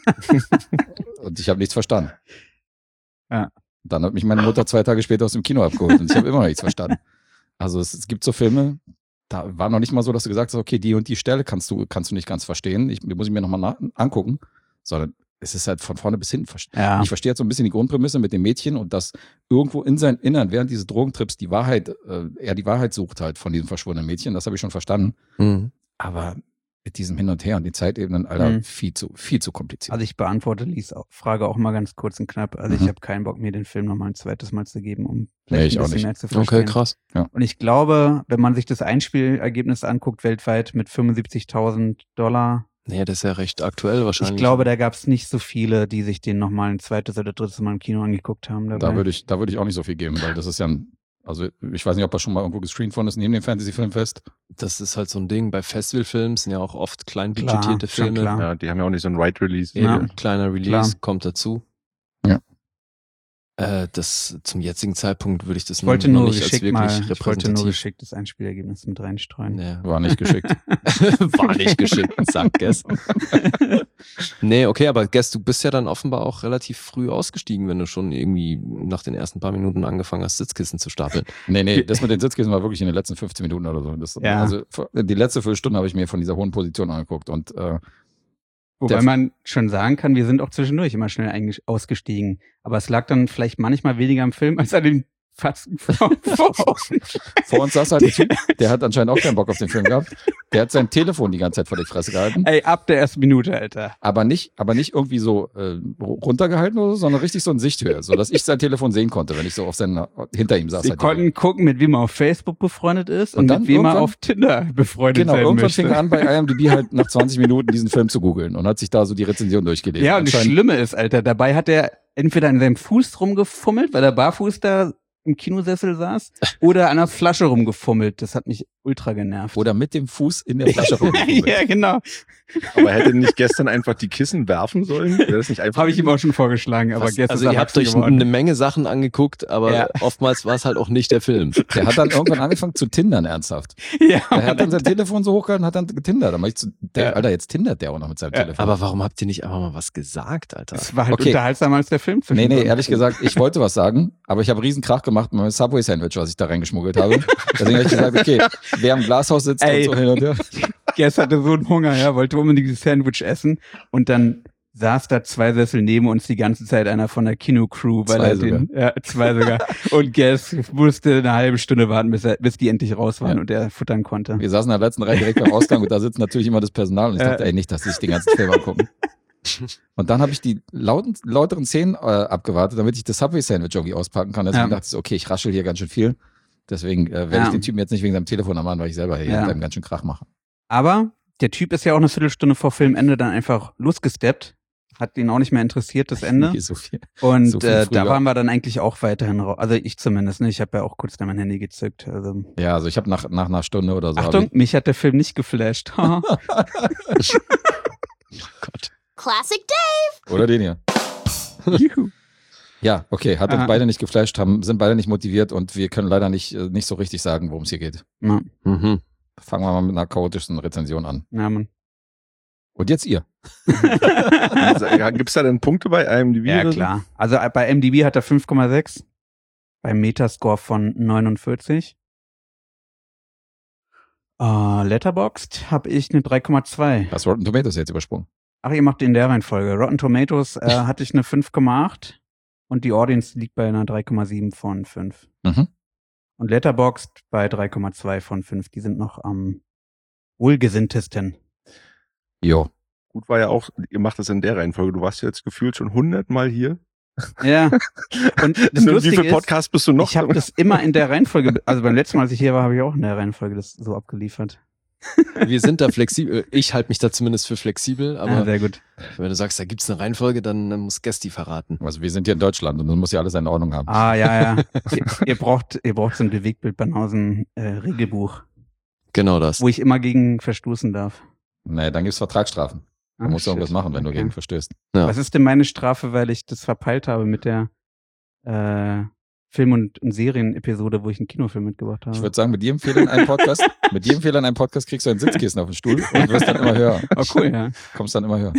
Und ich habe nichts verstanden. Ja. Dann hat mich meine Mutter zwei Tage später aus dem Kino abgeholt und ich habe immer noch nichts verstanden. Also es, es gibt so Filme, da war noch nicht mal so, dass du gesagt hast, okay, die und die Stelle kannst du, kannst du nicht ganz verstehen. Ich, die muss ich mir nochmal angucken. Sondern es ist halt von vorne bis hinten verstehen. Ja. Ich verstehe jetzt so ein bisschen die Grundprämisse mit dem Mädchen und dass irgendwo in seinem Innern während dieses Drogentrips die Wahrheit, äh, er die Wahrheit sucht halt von diesem verschwundenen Mädchen. Das habe ich schon verstanden. Mhm. Aber mit diesem Hin und Her und den Zeitebenen, Alter, Mhm. viel zu, viel zu kompliziert. Also ich beantworte Lies Frage auch mal ganz kurz und knapp. Also Mhm. ich habe keinen Bock, mir den Film nochmal ein zweites Mal zu geben, um Nee, vielleicht ich ein auch bisschen nicht. mehr zu verstehen. Okay, krass. Und ich glaube, wenn man sich das Einspielergebnis anguckt weltweit mit fünfundsiebzigtausend Dollar, Nee, das ist ja recht aktuell wahrscheinlich. ich glaube, da gab es nicht so viele, die sich den nochmal ein zweites oder drittes Mal im Kino angeguckt haben. Dabei. Da würde ich, da würde ich auch nicht so viel geben, weil das ist ja ein Also ich weiß nicht, ob er schon mal irgendwo gestreamt worden ist neben dem Fantasy-Filmfest. Das ist halt so ein Ding. Bei Festivalfilmen sind ja auch oft kleinbudgetierte Klar, schon Filme. klar. Ja, die haben ja auch nicht so ein Wide-Release. Eben, Ja. kleiner Release Klar. kommt dazu. Ja. Äh, das zum jetzigen Zeitpunkt würde ich das Ich wollte noch nur nicht als geschickt wirklich mal, ich wollte nur repräsentativ. geschickt das Einspielergebnis mit reinstreuen. Nee. War nicht geschickt. War nicht geschickt, sagt Guess. Nee, okay, aber Guess, du bist ja dann offenbar auch relativ früh ausgestiegen, wenn du schon irgendwie nach den ersten paar Minuten angefangen hast, Sitzkissen zu stapeln. Nee, nee, das mit den Sitzkissen war wirklich in den letzten fünfzehn Minuten oder so. Das, Ja. Also die letzte Viertelstunde habe ich mir von dieser hohen Position angeguckt und äh, Wobei Der- man schon sagen kann, wir sind auch zwischendurch immer schnell einge- ausgestiegen. Aber es lag dann vielleicht manchmal weniger am Film als an den Fasten vor uns. vor uns saß halt ein Typ, der hat anscheinend auch keinen Bock auf den Film gehabt. Der hat sein Telefon die ganze Zeit vor die Fresse gehalten. Ey, ab der ersten Minute, Alter. Aber nicht, aber nicht irgendwie so äh, runtergehalten oder so, sondern richtig so in Sichthöhe, so dass ich sein Telefon sehen konnte, wenn ich so auf seinen, hinter ihm saß. Sie halt konnten gucken, mit wem er auf Facebook befreundet ist und, Und dann mit wem er irgendwann- auf Tinder befreundet Genau, sein irgendwann möchte. fing er an, bei I M D B halt nach zwanzig Minuten diesen Film zu googeln und hat sich da so die Rezension durchgelesen. Ja, und das Anscheinend- Schlimme ist, Alter, dabei hat er entweder an seinem Fuß rumgefummelt, weil er barfuß da im Kinosessel saß, oder an der Flasche rumgefummelt. Das hat mich ultra genervt. Oder mit dem Fuß in der Flasche rumgefummelt. Ja, genau. Aber hätte nicht gestern einfach die Kissen werfen sollen? Wäre das nicht einfach? Habe ich ihm auch schon vorgeschlagen, aber Was, gestern also ihr habt euch eine Menge Sachen angeguckt, aber Ja. oftmals war es halt auch nicht der Film. Der hat dann irgendwann angefangen zu tindern, ernsthaft. Ja, Er hat dann sein Telefon so hochgehalten und hat dann getindert. Da mach ich zu, der, Ja. Alter, jetzt tindert der auch noch mit seinem Ja, Telefon. Aber warum habt ihr nicht einfach mal was gesagt, Alter? das war halt Okay. unterhaltsamer als der Film. Nee, nee, zwischendurch. ehrlich gesagt, ich wollte was sagen, aber ich habe riesen Krach gemacht mit meinem Subway-Sandwich, was ich da reingeschmuggelt habe. Deswegen habe ich gesagt, okay, wer im Glashaus sitzt Ey. und so hin und her. Gers hatte so einen Hunger, ja, wollte unbedingt dieses Sandwich essen und dann saß da zwei Sessel neben uns die ganze Zeit einer von der Kinocrew, weil Zwei er den, ja, zwei sogar. Und Gers musste eine halbe Stunde warten, bis, er, bis die endlich raus waren Ja. und er futtern konnte. Wir saßen in der letzten Reihe direkt beim Ausgang und da sitzt natürlich immer das Personal und ich dachte, Ja. ey, nicht, dass sie sich den ganzen Film angucken. Und dann habe ich die lauten, lauteren Szenen äh, abgewartet, damit ich das Subway-Sandwich irgendwie auspacken kann. Deswegen Ja. dachte ich, okay, ich raschel hier ganz schön viel. Deswegen äh, werde Ja. ich den Typen jetzt nicht wegen seinem Telefon ermahnen, weil ich selber hier Ja. mit einem ganz schön Krach mache. Aber der Typ ist ja auch eine Viertelstunde vor Filmende dann einfach losgesteppt. Hat ihn auch nicht mehr interessiert, das Ende. Hier so viel. Und so viel äh, früher. da waren wir dann eigentlich auch weiterhin raus. Also ich zumindest, ne? Ich habe ja auch kurz da mein Handy gezückt. Also. Ja, also ich habe nach, nach einer Stunde oder so. hab Achtung, mich hat der Film nicht geflasht. Gott. Classic Dave. Ich, oder den hier. Juhu. Ja, okay, hat uns Ah. beide nicht geflasht, haben, sind beide nicht motiviert und wir können leider nicht, äh, nicht so richtig sagen, worum es hier geht. Ja, Mhm. Fangen wir mal mit einer chaotischen Rezension an. ja, Mann. Und jetzt ihr. Gibt es da denn Punkte bei I M D B? Ja, oder so? klar. Also äh, bei M D B hat er fünf Komma sechs. Beim Metascore von neunundvierzig. Uh, Letterboxd habe ich eine drei Komma zwei. Hast Rotten Tomatoes jetzt übersprungen? Ach, ihr macht die in der Reihenfolge. Rotten Tomatoes äh, hatte ich eine fünf Komma acht und die Audience liegt bei einer drei Komma sieben von fünf. Mhm. Und Letterboxd bei drei Komma zwei von fünf. Die sind noch am wohlgesinntesten. Jo. Gut war ja auch, ihr macht das in der Reihenfolge. Du warst ja jetzt gefühlt schon hundertmal hier. Ja. Und das Wie Lustige viel ist, Podcast bist du noch? ich habe das immer in der Reihenfolge, also beim letzten Mal, als ich hier war, habe ich auch in der Reihenfolge das so abgeliefert. Wir sind da flexibel. Ich halte mich da zumindest für flexibel, aber Ja, sehr gut. wenn du sagst, da gibt's eine Reihenfolge, dann äh, muss Gesti verraten. Also wir sind hier in Deutschland und dann muss ja alles seine Ordnung haben. Ah, ja, ja. ihr, ihr braucht, ihr braucht so ein Bewegtbild Banhausen äh, Regelbuch, Genau das. wo ich immer gegen verstoßen darf. Nee, dann gibt's Vertragsstrafen. Da Ah, musst du shit. irgendwas machen, wenn du Okay. gegen verstößt. Ja. Was ist denn meine Strafe, weil ich das verpeilt habe mit der äh, Film- und, und Serien-Episode, wo ich einen Kinofilm mitgebracht habe? Ich würde sagen, mit jedem Fehler in einem Podcast, mit jedem Fehler in einem Podcast kriegst du ein Sitzkissen auf den Stuhl und wirst dann immer höher. Oh, cool, ja. Kommst dann immer höher.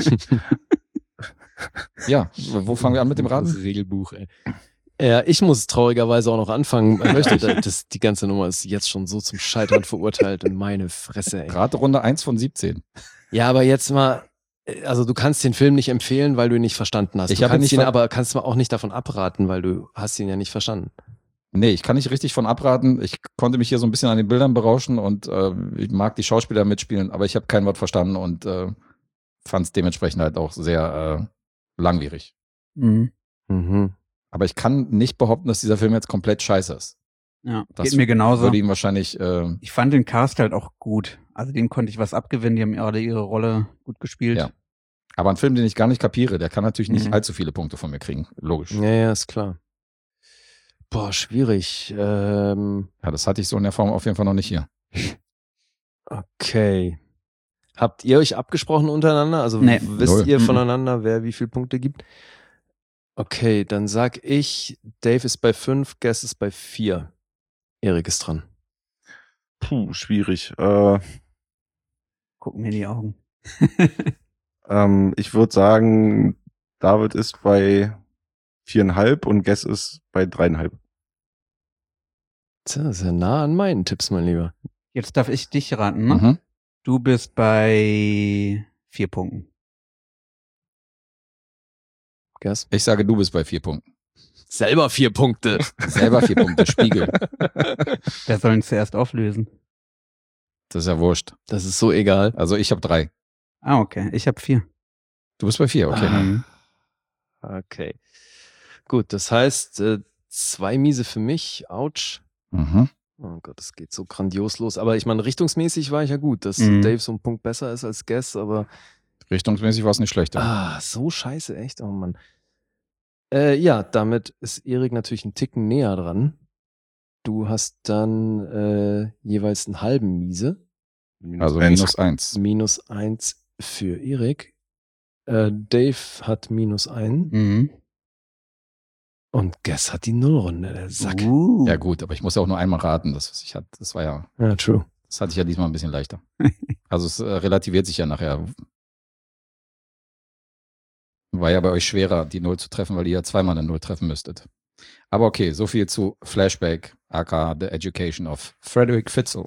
Ja, wo fangen wir an mit dem Das Raten? Regelbuch, ey. Ja, ich muss traurigerweise auch noch anfangen. Ich möchte, das, die ganze Nummer ist jetzt schon so zum Scheitern verurteilt in meine Fresse, ey. Raterunde eins von siebzehn. Ja, aber jetzt mal, also du kannst den Film nicht empfehlen, weil du ihn nicht verstanden hast. Ich du habe ihn kannst nicht ihn ver- aber kannst mal auch nicht davon abraten, weil du hast ihn ja nicht verstanden. Nee, ich kann nicht richtig von abraten. Ich konnte mich hier so ein bisschen an den Bildern berauschen und äh, ich mag die Schauspieler mitspielen, aber ich habe kein Wort verstanden und äh, fand es dementsprechend halt auch sehr äh, langwierig. Mhm. Mhm. Aber ich kann nicht behaupten, dass dieser Film jetzt komplett scheiße ist. Ja, Das geht mir genauso. Würde ihm wahrscheinlich, äh, Ich fand den Cast halt auch gut. Also dem konnte ich was abgewinnen. Die haben alle ihre Rolle gut gespielt. Ja. aber ein Film, den ich gar nicht kapiere, der kann natürlich nicht Mhm. allzu viele Punkte von mir kriegen. Logisch. Ja, ja, ist klar. Boah, schwierig. Ähm, Ja, das hatte ich so in der Form auf jeden Fall noch nicht hier. okay. Habt ihr euch abgesprochen untereinander? Also Nee. wisst Null. ihr Mhm. voneinander, wer wie viele Punkte gibt? Okay, dann sag ich, Dave ist bei fünf, Guess ist bei vier. Erik ist dran. Puh, schwierig. Äh, Guck mir in die Augen. ähm, ich würde sagen, David ist bei viereinhalb und Guess ist bei dreieinhalb. Tja, sehr nah an meinen Tipps, mein Lieber. Jetzt darf ich dich raten, ne? Mhm. Du bist bei vier Punkten. Guess? Ich sage, du bist bei vier Punkten. Selber vier Punkte. Selber vier Punkte, Spiegel. Wer soll ihn zuerst auflösen? Das ist ja wurscht. Das ist so egal. Also ich habe drei. Ah, okay. Ich habe vier. Du bist bei vier, okay. Ah. Mhm. Okay. Gut, das heißt, äh, zwei Miese für mich. Autsch. Mhm. Oh Gott, es geht so grandios los. Aber ich meine, richtungsmäßig war ich ja gut, dass Mhm. Dave so ein Punkt besser ist als Guess, aber Richtungsmäßig war es nicht schlechter. ah, so scheiße, echt? Oh Mann. Äh, ja, damit ist Erik natürlich einen Ticken näher dran. Du hast dann äh, jeweils einen halben Miese. Also eins. minus eins. Minus eins für Erik. Äh, Dave hat minus ein. Mhm. Und Guess hat die Nullrunde, der Sack. Uh. Ja gut, aber ich muss ja auch nur einmal raten. Das, was ich hatte, das war ja, Ja, true. das hatte ich ja diesmal ein bisschen leichter. Also es äh, relativiert sich ja nachher. War ja bei euch schwerer, die Null zu treffen, weil ihr ja zweimal eine Null treffen müsstet. Aber okay, so viel zu Flashback, aka The Education of Frederick Fitzel.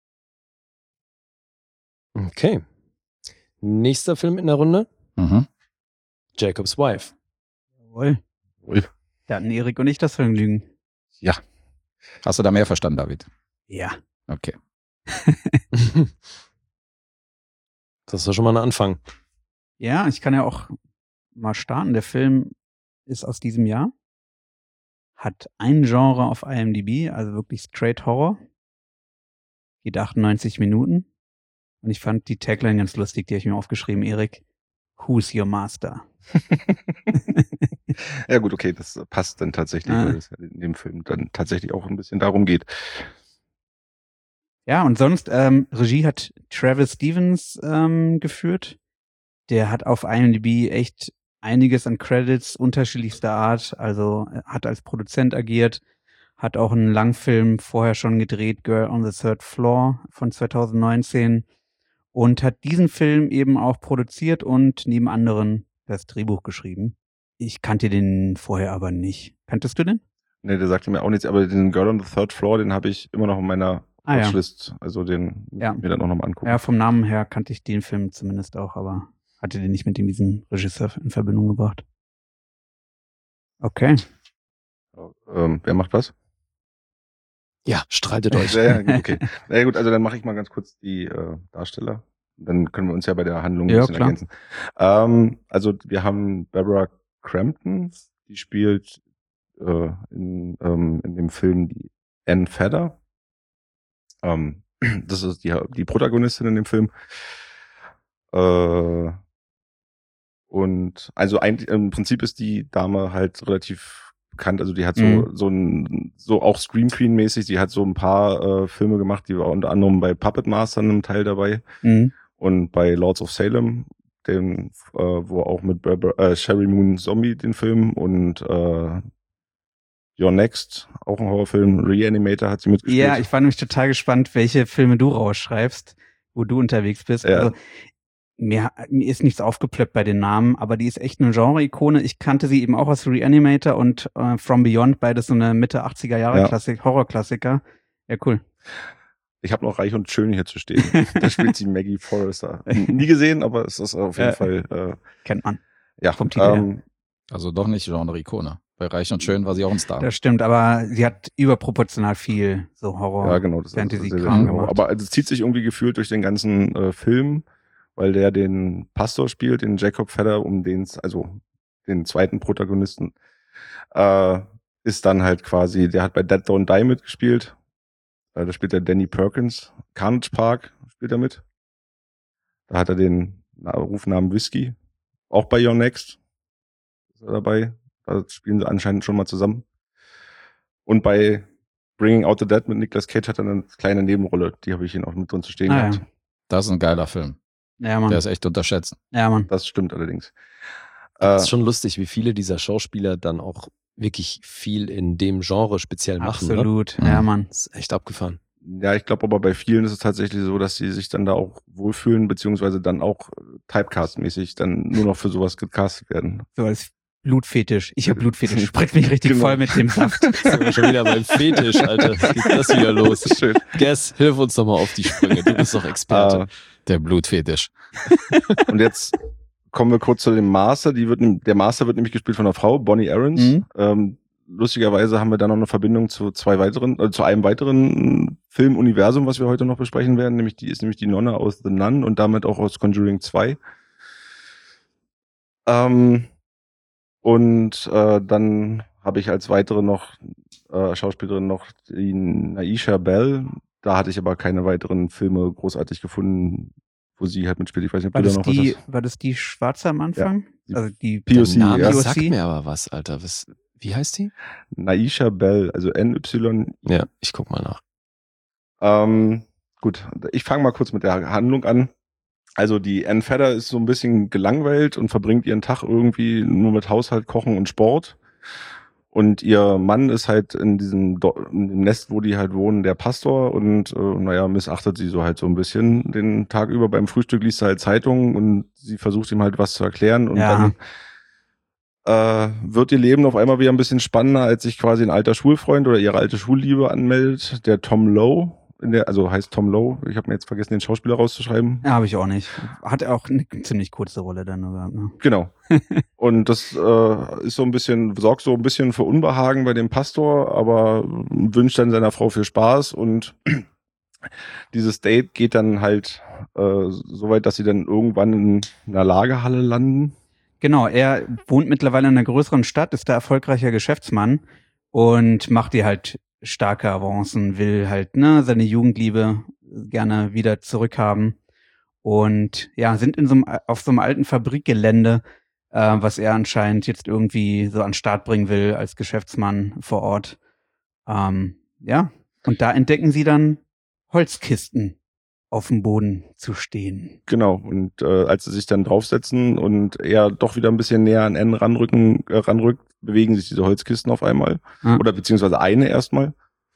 Okay. Nächster Film in der Runde. Mhm. Jacob's Wife. Jawohl. Ui. Da hatten Erik und ich das Vergnügen. Hast du da mehr verstanden, David? Ja. Okay. Das war schon mal ein Anfang. Ja, ich kann ja auch mal starten. Der Film ist aus diesem Jahr. Hat ein Genre auf I M D B, also wirklich straight Horror. Geht achtundneunzig Minuten. Und ich fand die Tagline ganz lustig, die habe ich mir aufgeschrieben, Erik. Who's your master? Ja gut, okay, das passt dann tatsächlich, Ah. weil es in dem Film dann tatsächlich auch ein bisschen darum geht. Ja, und sonst, ähm, Regie hat Travis Stevens ähm, geführt. Der hat auf I M D B echt einiges an Credits unterschiedlichster Art, also äh, hat als Produzent agiert, hat auch einen Langfilm vorher schon gedreht, Girl on the Third Floor von zweitausendneunzehn und hat diesen Film eben auch produziert und neben anderen das Drehbuch geschrieben. Ich kannte den vorher aber nicht. Kanntest du den? Ne, der sagte mir auch nichts, aber den Girl on the Third Floor, den habe ich immer noch in meiner Ah, ja. Watchlist. Also den muss Ja. ich mir dann auch nochmal angucken. Ja, vom Namen her kannte ich den Film zumindest auch, aber hatte den nicht mit diesem Regisseur in Verbindung gebracht. Okay. Ähm, wer macht was? Ja, streitet euch. Ja, ja, gut, okay. Na ja, gut, also dann mache ich mal ganz kurz die äh, Darsteller. Dann können wir uns ja bei der Handlung ein Ja, bisschen klar. ergänzen. Ähm, also wir haben Barbara Crampton, die spielt äh, in, ähm, in dem Film die Anne Fedder. Ähm, das ist die, die Protagonistin in dem Film. Äh, und also eigentlich im Prinzip ist die Dame halt relativ bekannt. Also die hat so Mhm. so ein so auch Scream Queen mäßig. Die hat so ein paar äh, Filme gemacht. Die war unter anderem bei Puppet Master einem Teil dabei Mhm. und bei Lords of Salem, dem äh, wo auch mit Barbara, äh, Sherry Moon Zombie den Film und äh, Your Next, auch ein Horrorfilm, Reanimator hat sie mitgespielt. Ja, ich war nämlich total gespannt, welche Filme du rausschreibst, wo du unterwegs bist. Ja. Also mir, mir ist nichts aufgeplöppt bei den Namen, aber die ist echt eine Genre-Ikone. Ich kannte sie eben auch aus Reanimator und äh, From Beyond, beides so eine Mitte achtziger Jahre Ja. Klassik, Horrorklassiker. Ja, cool. Ich habe noch Reich und Schön hier zu stehen. Da spielt sie Maggie Forrester. Nie gesehen, aber es ist auf jeden Ja. Fall äh, Kennt man. ja. Vom Titel her. ähm, Also doch nicht Genre-Ikone. Bei Reich und Schön war sie auch ein Star. Das stimmt, aber sie hat überproportional viel so Horror. Ja, genau. Das Fantasy-Kram genau. gemacht. Aber also, es zieht sich irgendwie gefühlt durch den ganzen äh, Film, weil der den Pastor spielt, den Jacob Fedder, um den, also den zweiten Protagonisten, äh, ist dann halt quasi, der hat bei Dead Don't Die mitgespielt. Äh, da spielt der Danny Perkins. Carnage Park spielt er mit. Da hat er den Na- Rufnamen Whiskey. Auch bei Your Next ist er dabei. Da spielen sie anscheinend schon mal zusammen. Und bei Bringing Out the Dead mit Nicolas Cage hat er eine kleine Nebenrolle. Die habe ich ihn auch mit drin zu stehen Ah, gehabt. ja. Das ist ein geiler Film. Ja, Mann. Der ist echt unterschätzt. Ja, Mann. Das stimmt allerdings. Das Äh, ist schon lustig, wie viele dieser Schauspieler dann auch wirklich viel in dem Genre speziell machen. Ne? Absolut. Mhm. Ja, Mann. Das ist echt abgefahren. ja, ich glaube aber bei vielen ist es tatsächlich so, dass sie sich dann da auch wohlfühlen, beziehungsweise dann auch Typecast-mäßig dann nur noch für sowas gecastet werden. So als Blutfetisch. Ich habe Blutfetisch. Spritzt mich richtig Genau. voll mit dem Saft. Jetzt sind wir schon wieder beim Fetisch, Alter. Geht das wieder los? Schön. Guess, hilf uns doch mal auf die Sprünge. Du bist doch Experte. Äh, Der Blutfetisch. und jetzt kommen wir kurz zu dem Master. Die wird, der Master wird nämlich gespielt von einer Frau, Bonnie Aarons. Mhm. Ähm, lustigerweise haben wir da noch eine Verbindung zu zwei weiteren, äh, zu einem weiteren Filmuniversum, was wir heute noch besprechen werden. Nämlich die ist nämlich die Nonne aus The Nun und damit auch aus Conjuring zwei. Ähm, und äh, dann habe ich als weitere noch äh, Schauspielerin noch die Naisha Bell. Da hatte ich aber keine weiteren Filme großartig gefunden, wo sie halt mitspielt. Ich weiß nicht, ob War du da das, noch die, was hast. war das die Schwarze am Anfang? Die Also die P O C, Der Name ja. sagt P O C? mir aber was, Alter. Was, wie heißt die? Naisha Bell, also N Y. Ja, ich guck mal nach. Ähm, gut, ich fange mal kurz mit der Handlung an. Also die Ann Fedder ist so ein bisschen gelangweilt und verbringt ihren Tag irgendwie nur mit Haushalt, Kochen und Sport. Und ihr Mann ist halt in diesem Do- in dem Nest, wo die halt wohnen, der Pastor und äh, naja, missachtet sie so halt so ein bisschen den Tag über. Beim Frühstück liest er halt Zeitungen und sie versucht ihm halt was zu erklären und Ja. dann äh, wird ihr Leben auf einmal wieder ein bisschen spannender, als sich quasi ein alter Schulfreund oder ihre alte Schulliebe anmeldet, der Tom Lowe. In der, also heißt Tom Lowe. Ich habe mir jetzt vergessen, den Schauspieler rauszuschreiben. Ja, habe ich auch nicht. Hat auch eine ziemlich kurze Rolle dann nur gehabt. Ne? Genau. Und das äh, ist so ein bisschen, sorgt so ein bisschen für Unbehagen bei dem Pastor, aber wünscht dann seiner Frau viel Spaß und dieses Date geht dann halt äh, so weit, dass sie dann irgendwann in einer Lagerhalle landen. Genau, er wohnt mittlerweile in einer größeren Stadt, ist da erfolgreicher Geschäftsmann und macht ihr halt starke Avancen, will halt ne seine Jugendliebe gerne wieder zurückhaben und ja, sind in so einem, auf so einem alten Fabrikgelände, äh, was er anscheinend jetzt irgendwie so an den Start bringen will als Geschäftsmann vor Ort. Ähm, ja, und da entdecken sie dann Holzkisten auf dem Boden zu stehen. Genau. Und äh, als sie sich dann draufsetzen und er doch wieder ein bisschen näher an N ranrücken, äh, ranrückt, bewegen sich diese Holzkisten auf einmal. Ja. Oder beziehungsweise eine erstmal.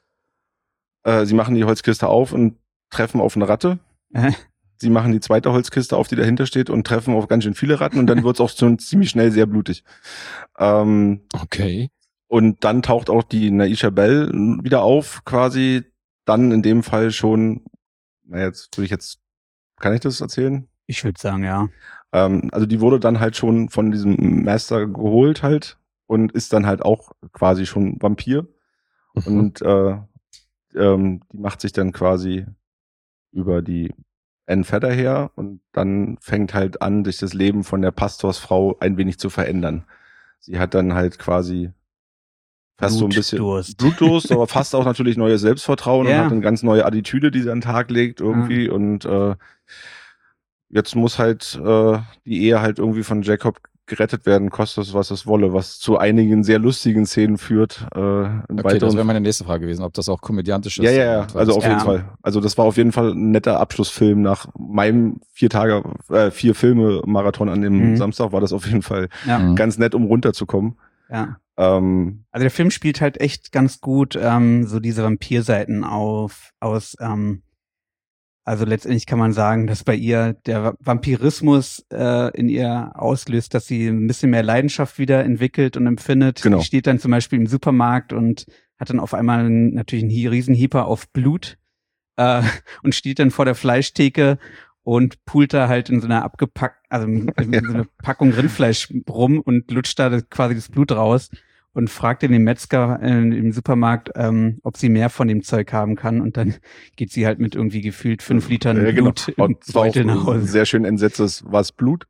Äh, sie machen die Holzkiste auf und treffen auf eine Ratte. Äh, Sie machen die zweite Holzkiste auf, die dahinter steht und treffen auf ganz schön viele Ratten und dann wird's auch schon ziemlich schnell sehr blutig. Ähm, Okay. und dann taucht auch die Naisha Bell wieder auf, quasi dann in dem Fall schon, na jetzt würde ich jetzt, kann ich das erzählen? ich würde sagen, ja. Ähm, also die wurde dann halt schon von diesem Master geholt halt und ist dann halt auch quasi schon Vampir. Mhm. Und äh, ähm, die macht sich dann quasi über die Ann Fedder her und dann fängt halt an, sich das Leben von der Pastorsfrau ein wenig zu verändern. Sie hat dann halt quasi fast so ein bisschen Blutdurst. Blutdurst, aber fast auch natürlich neues Selbstvertrauen Ja. und hat eine ganz neue Attitüde, die sie an den Tag legt irgendwie und äh, jetzt muss halt äh, die Ehe halt irgendwie von Jacob gerettet werden, kostet es, was es wolle, was zu einigen sehr lustigen Szenen führt. Äh, im Okay, das weiteren wäre meine nächste Frage gewesen, ob das auch komödiantisch ist. ja, ja, ja, also auf Ja. jeden Fall. Also das war auf jeden Fall ein netter Abschlussfilm nach meinem vier Tage, äh, vier Filme Marathon an dem Mhm. Samstag war das auf jeden Fall Ja, Mhm. ganz nett, um runterzukommen. ja. Ähm, Also der Film spielt halt echt ganz gut ähm, so diese Vampirseiten auf aus. Ähm, also letztendlich kann man sagen, dass bei ihr der Va- Vampirismus äh, in ihr auslöst, dass sie ein bisschen mehr Leidenschaft wieder entwickelt und empfindet. Genau. Die steht dann zum Beispiel im Supermarkt und hat dann auf einmal einen, natürlich einen Hi- Riesenhieper auf Blut äh, und steht dann vor der Fleischtheke und pult da halt in so einer abgepackt, also in, in so einer Packung Rindfleisch rum und lutscht da das, quasi das Blut raus und fragt den Metzger äh, im Supermarkt, ähm, ob sie mehr von dem Zeug haben kann und dann geht sie halt mit irgendwie gefühlt fünf Litern ja, genau. Blut im Und es war Beutel nach auch Hause. sehr schön entsetztes, war es Blut?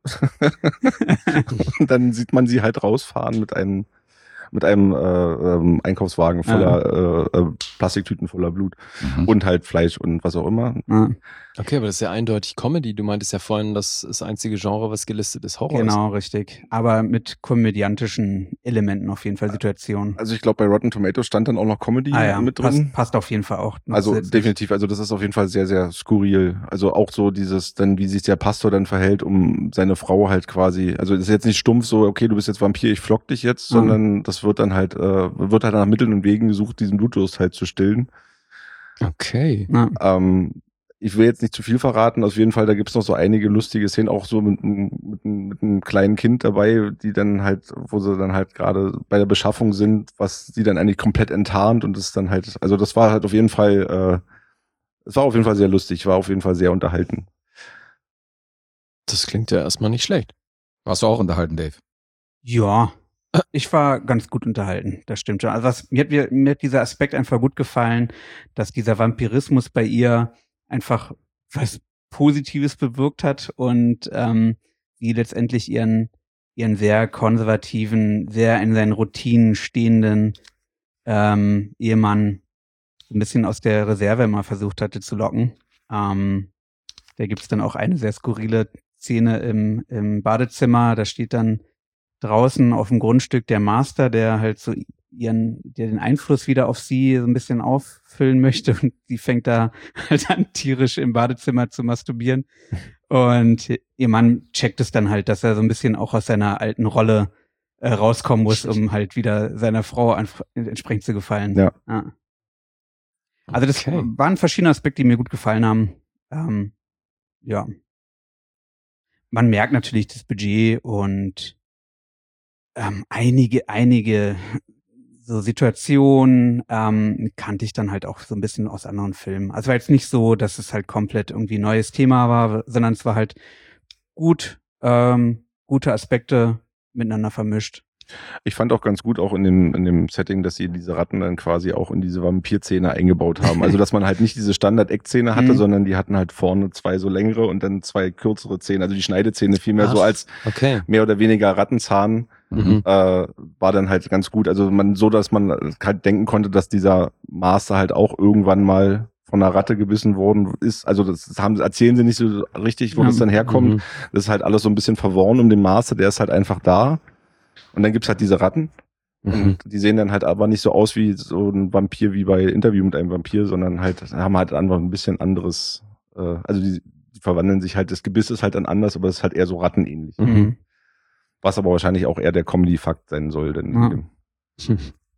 Und dann sieht man sie halt rausfahren mit einem mit einem äh, ähm, Einkaufswagen voller äh, äh, Plastiktüten voller Blut Mhm. und halt Fleisch und was auch immer. Ja. Okay, aber das ist ja eindeutig Comedy. Du meintest ja vorhin, das ist das einzige Genre, was gelistet ist, Horror. Genau, richtig. Aber mit komödiantischen Elementen auf jeden Fall, Situationen. Also ich glaube, bei Rotten Tomatoes stand dann auch noch Comedy ah, ja. mit drin. Passt, passt auf jeden Fall auch. Also definitiv, also das ist auf jeden Fall sehr, sehr skurril. Also auch so dieses, dann wie sich der Pastor dann verhält, um seine Frau halt quasi, also das ist jetzt nicht stumpf so, okay, du bist jetzt Vampir, ich flock dich jetzt, mhm. sondern das wird dann halt, äh, wird halt nach Mitteln und Wegen gesucht, diesen Blutdurst halt zu stillen. Okay. Ja. Ähm, Ich will jetzt nicht zu viel verraten, auf jeden Fall, da gibt's noch so einige lustige Szenen, auch so mit, mit, mit einem kleinen Kind dabei, die dann halt, wo sie dann halt gerade bei der Beschaffung sind, was sie dann eigentlich komplett enttarnt und das dann halt, also das war halt auf jeden Fall, äh, es war auf jeden Fall sehr lustig, war auf jeden Fall sehr unterhalten. Das klingt ja erstmal nicht schlecht. Warst du auch unterhalten, Dave? Ja, ich war ganz gut unterhalten, das stimmt schon. Also was, mir, hat, mir hat dieser Aspekt einfach gut gefallen, dass dieser Vampirismus bei ihr einfach was Positives bewirkt hat und ähm, sie letztendlich ihren ihren sehr konservativen, sehr in seinen Routinen stehenden ähm, Ehemann ein bisschen aus der Reserve mal versucht hatte zu locken. Ähm, da gibt's dann auch eine sehr skurrile Szene im, im Badezimmer. Da steht dann draußen auf dem Grundstück der Master, der halt so ihren, der den Einfluss wieder auf sie so ein bisschen auffüllen möchte und sie fängt da halt an, tierisch im Badezimmer zu masturbieren und ihr Mann checkt es dann halt, dass er so ein bisschen auch aus seiner alten Rolle äh, rauskommen muss, um halt wieder seiner Frau an, entsprechend zu gefallen. Ja. ja. Also das Okay. waren verschiedene Aspekte, die mir gut gefallen haben. Ähm, ja. Man merkt natürlich das Budget und ähm, einige, einige so Situationen ähm, kannte ich dann halt auch so ein bisschen aus anderen Filmen. Also war jetzt nicht so, dass es halt komplett irgendwie ein neues Thema war, sondern es war halt gut, ähm, gute Aspekte miteinander vermischt. Ich fand auch ganz gut auch in dem, in dem Setting, dass sie diese Ratten dann quasi auch in diese Vampir-Szene eingebaut haben. Also, dass man halt nicht diese Standard-Eck-Szene hatte, Mhm. sondern die hatten halt vorne zwei so längere und dann zwei kürzere Zähne. Also die Schneidezähne vielmehr Ach, so als Okay. mehr oder weniger Rattenzahn Mhm. äh, war dann halt ganz gut. Also man so, dass man halt denken konnte, dass dieser Master halt auch irgendwann mal von einer Ratte gebissen worden ist. Also das haben, erzählen sie nicht so richtig, wo Ja. das dann herkommt. Mhm. Das ist halt alles so ein bisschen verworren um den Master, der ist halt einfach da. Und dann gibt's halt diese Ratten. Mhm. Und die sehen dann halt aber nicht so aus wie so ein Vampir wie bei Interview mit einem Vampir, sondern halt haben halt einfach ein bisschen anderes, äh, also die, die verwandeln sich halt, das Gebiss ist halt dann anders, aber es ist halt eher so rattenähnlich. Mhm. Was aber wahrscheinlich auch eher der Comedy-Fakt sein soll. Denn Ja. in dem-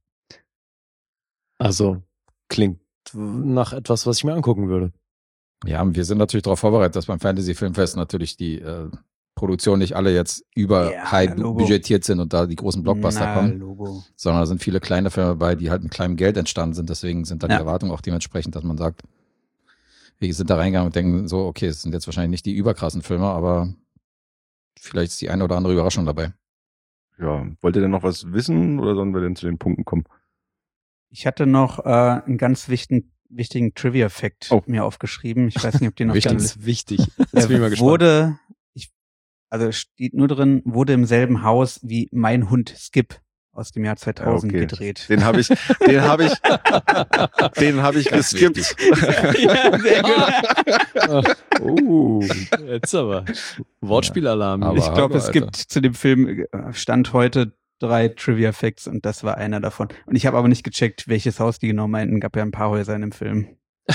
Also klingt nach etwas, was ich mir angucken würde. Ja, und wir sind natürlich darauf vorbereitet, dass beim Fantasy-Filmfest natürlich die äh, Produktionen nicht alle jetzt über Ja, high Logo. budgetiert sind und da die großen Blockbuster Na, kommen, Logo. sondern da sind viele kleine Filme dabei, die halt mit kleinem Geld entstanden sind. Deswegen sind da Ja. die Erwartungen auch dementsprechend, dass man sagt, wir sind da reingegangen und denken so, okay, es sind jetzt wahrscheinlich nicht die überkrassen Filme, aber vielleicht ist die eine oder andere Überraschung dabei. ja, wollt ihr denn noch was wissen oder sollen wir denn zu den Punkten kommen? Ich hatte noch äh, einen ganz wichtigen, wichtigen Trivia-Fact Oh. mir aufgeschrieben. Ich weiß nicht, ob den noch Wichtig. dann Ganz wichtig. Jetzt bin ich mal Er gespannt. wurde, ich, also steht nur drin, wurde im selben Haus wie Mein Hund Skip aus dem Jahr zweitausend Ja, okay. gedreht. Den habe ich, den habe ich, den habe ich Ganz geskippt. Ja, sehr gut. Oh, jetzt aber. Wortspielalarm. Ja, aber- Ich glaube, hallo, es Alter. gibt zu dem Film äh, Stand heute drei Trivia Facts und das war einer davon. Und ich habe aber nicht gecheckt, welches Haus die genau meinten. Gab ja ein paar Häuser in dem Film.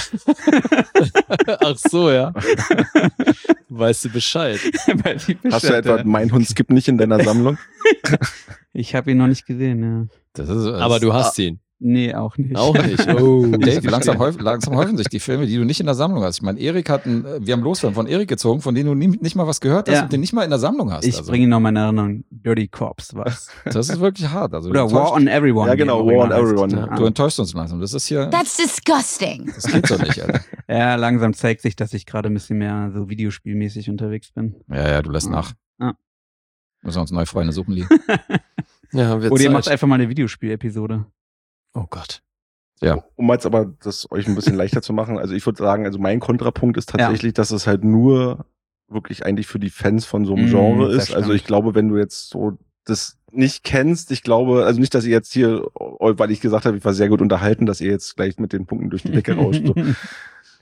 Ach so, ja. Weißt du Bescheid. Weil die Hast du Bescheid, etwa ja. Mein Hund Skip nicht in deiner Sammlung? Ich habe ihn noch nicht gesehen, ja. Das ist, das Aber du hast ihn. Nee, auch nicht. Auch nicht. Oh. Dave, langsam, häuf, langsam häufen sich die Filme, die du nicht in der Sammlung hast. Ich meine, Erik hat ein, wir haben Losfilm von Erik gezogen, von denen du nie, nicht mal was gehört hast Ja. und den nicht mal in der Sammlung hast. Ich also, bringe ihn noch mal in Erinnerung. Dirty Corpse war's. das ist wirklich hart. Also, Oder du, War on Everyone. Ja, wie genau, er im War on Original heißt. Everyone. du enttäuschst uns langsam. Das ist hier, That's disgusting. das geht so nicht, Alter. Ja, langsam zeigt sich, dass ich gerade ein bisschen mehr so videospielmäßig unterwegs bin. Ja, ja, du lässt nach. Ja. Müssen wir uns neue Freunde suchen, Lee. Ja, haben wir Oder ihr Zeit. macht einfach mal eine Videospiel-Episode. Oh Gott. Ja. Um jetzt aber das euch ein bisschen leichter zu machen, also ich würde sagen, also mein Kontrapunkt ist tatsächlich, dass es halt nur wirklich eigentlich für die Fans von so einem Mm, Genre das ist. Also stimmt. ich glaube, wenn du jetzt so das nicht kennst, ich glaube, also nicht, dass ihr jetzt hier, weil ich gesagt habe, ich war sehr gut unterhalten, dass ihr jetzt gleich mit den Punkten durch die Decke rauscht. So.